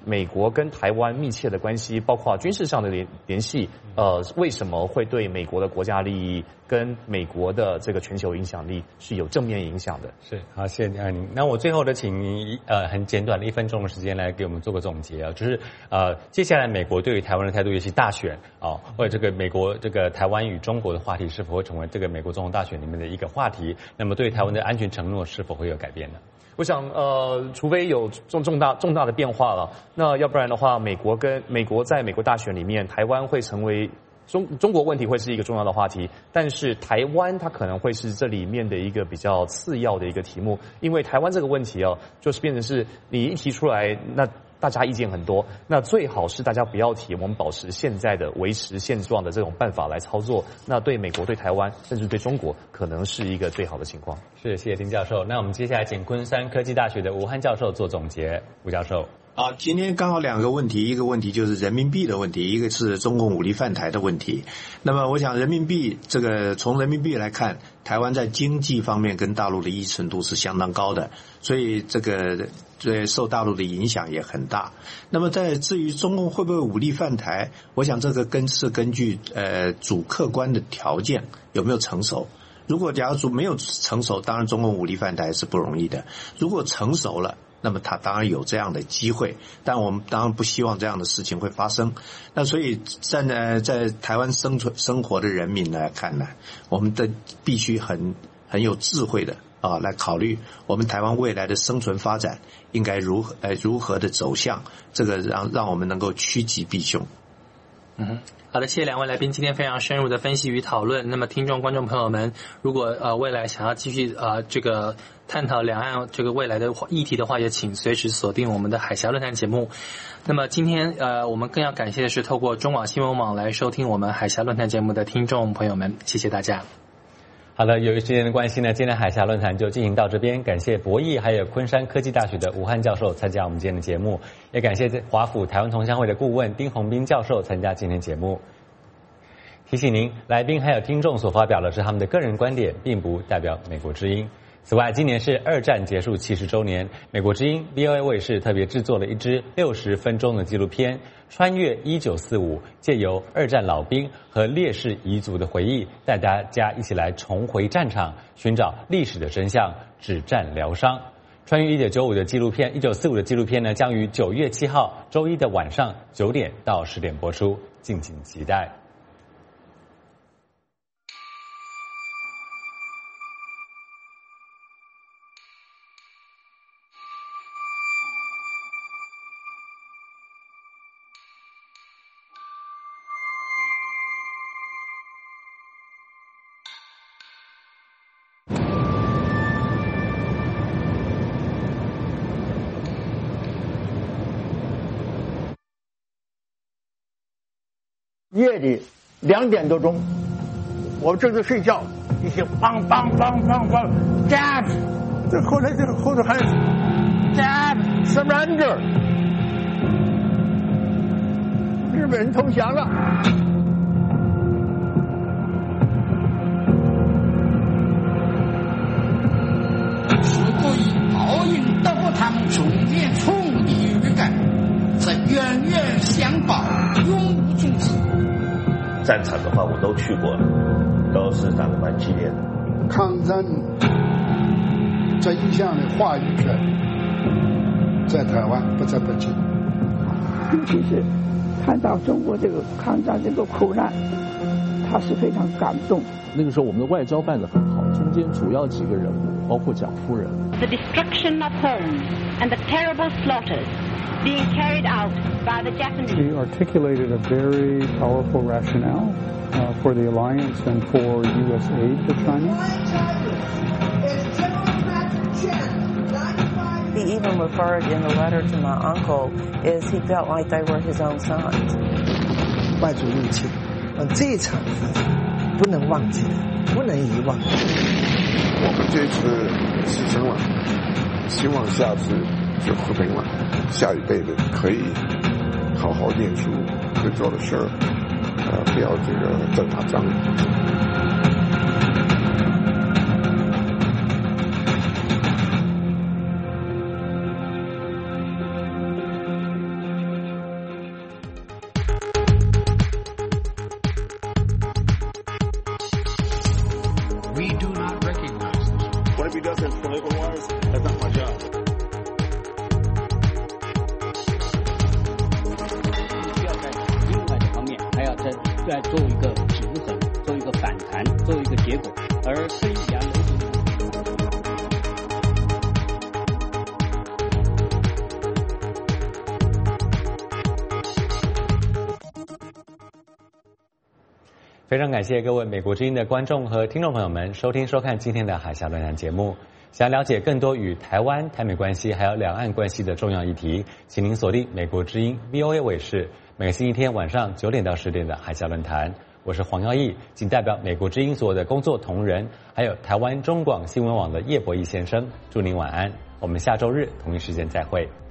Speaker 19: 美国跟台湾密切的关系，包括军事上的联联系，呃，为什么会对美国的国家利益跟美国的这个全球影响力是有正面影响的？
Speaker 15: 是，好，谢谢您。那我最后的请您呃很简短的一分钟的时间来给我们做个总结啊，就是呃接下来美国对于台湾的态度，尤其大选啊，或者这个美国这个台湾与中国的话题是否会成为这个美国总统大选里面的一个话题？那么对台湾的安全承诺是否会有改变呢？
Speaker 19: 我想，呃，除非有重重大重大的变化了，那要不然的话，美国跟美国在美国大选里面，台湾会成为中中国问题会是一个重要的话题，但是台湾它可能会是这里面的一个比较次要的一个题目，因为台湾这个问题哦，就是变成是你一提出来，那大家意见很多，那最好是大家不要提，我们保持现在的维持现状的这种办法来操作，那对美国、对台湾，甚至对中国，可能是一个最好的情况。
Speaker 15: 是，谢谢丁教授。那我们接下来请昆山科技大学的吴汉教授做总结。吴教授。
Speaker 18: 啊，今天刚好两个问题，一个问题就是人民币的问题，一个是中共武力犯台的问题。那么我想人民币这个从人民币来看，台湾在经济方面跟大陆的依存度是相当高的，所以这个对受大陆的影响也很大。那么在至于中共会不会武力犯台，我想这个根是根据呃主客观的条件有没有成熟。如果假如说没有成熟，当然中共武力犯台是不容易的。如果成熟了，那么他当然有这样的机会，但我们当然不希望这样的事情会发生。那所以站在在台湾生存生活的人民来看呢，我们的必须很很有智慧的啊来考虑我们台湾未来的生存发展应该如何呃如何的走向，这个让让我们能够趋吉避凶。
Speaker 17: 嗯哼。好的，谢谢两位来宾今天非常深入的分析与讨论。那么，听众观众朋友们，如果呃未来想要继续呃这个探讨两岸这个未来的议题的话，也请随时锁定我们的海峡论坛节目。那么今天呃我们更要感谢的是透过中广新闻网来收听我们海峡论坛节目的听众朋友们，谢谢大家。
Speaker 15: 好的，由于时间的关系呢，今天海峡论坛就进行到这边。感谢博弈还有昆山科技大学的吴汉教授参加我们今天的节目，也感谢华府台湾同乡会的顾问丁宏斌教授参加今天节目。提醒您，来宾还有听众所发表的是他们的个人观点，并不代表美国之音。此外，今年是二战结束七十周年，美国之音 V O A 卫视特别制作了一支六十分钟的纪录片《穿越一九四五》，借由二战老兵和烈士遗族的回忆，带大家一起来重回战场，寻找历史的真相，止战疗伤。穿越一九九五的纪录片，一九四五的纪录片呢，将于九月七号周一的晚上九点到十点播出，敬请期待。
Speaker 8: 夜里两点多钟，我正在睡觉，一听梆梆梆梆梆 ，Dad， 这后来这后头还 Dad surrender， 日本人投降了。
Speaker 22: 是故意报应得不他们中间从地狱感，则冤冤相报，永无终止。
Speaker 23: 战场的话我都去过了，都是打得蛮激烈的。
Speaker 24: 抗战这一项的话语权在台湾不在北京，
Speaker 25: 尤其是看到中国这个抗战这个苦难，他是非常感动。
Speaker 26: 那个时候我们的外交办得很好，中间主要几个人物包括蒋夫人。
Speaker 27: The destruction of homes and the terrible slaughters being carried out by the Japanese.
Speaker 28: He articulated a very powerful rationale uh, for the alliance and for U S aid to China.
Speaker 29: He even referred in the letter to my uncle is he felt like they were his own sons.
Speaker 30: 外族入侵，嗯，这一场不能忘记的，不能遗忘。
Speaker 31: 我们这次牺牲了，希望下次就和平了，下一辈子可以好好念书，会做的事儿，呃，不要这个再打仗。
Speaker 22: not recognize it.
Speaker 31: What if he doesn't political wires? That's not my job.
Speaker 2: 需要在另外的方面还要在在做一个平衡，做一个反弹，做一个结果，而虽然楼主。
Speaker 15: 非常感谢各位美国之音的观众和听众朋友们收听收看今天的海峡论坛节目。想了解更多与台湾、台美关系还有两岸关系的重要议题，请您锁定美国之音 V O A 卫视每个星期天晚上九点到十点的海峡论坛。我是黄耀义，仅代表美国之音所有的工作同仁，还有台湾中广新闻网的叶博义先生，祝您晚安。我们下周日同一时间再会。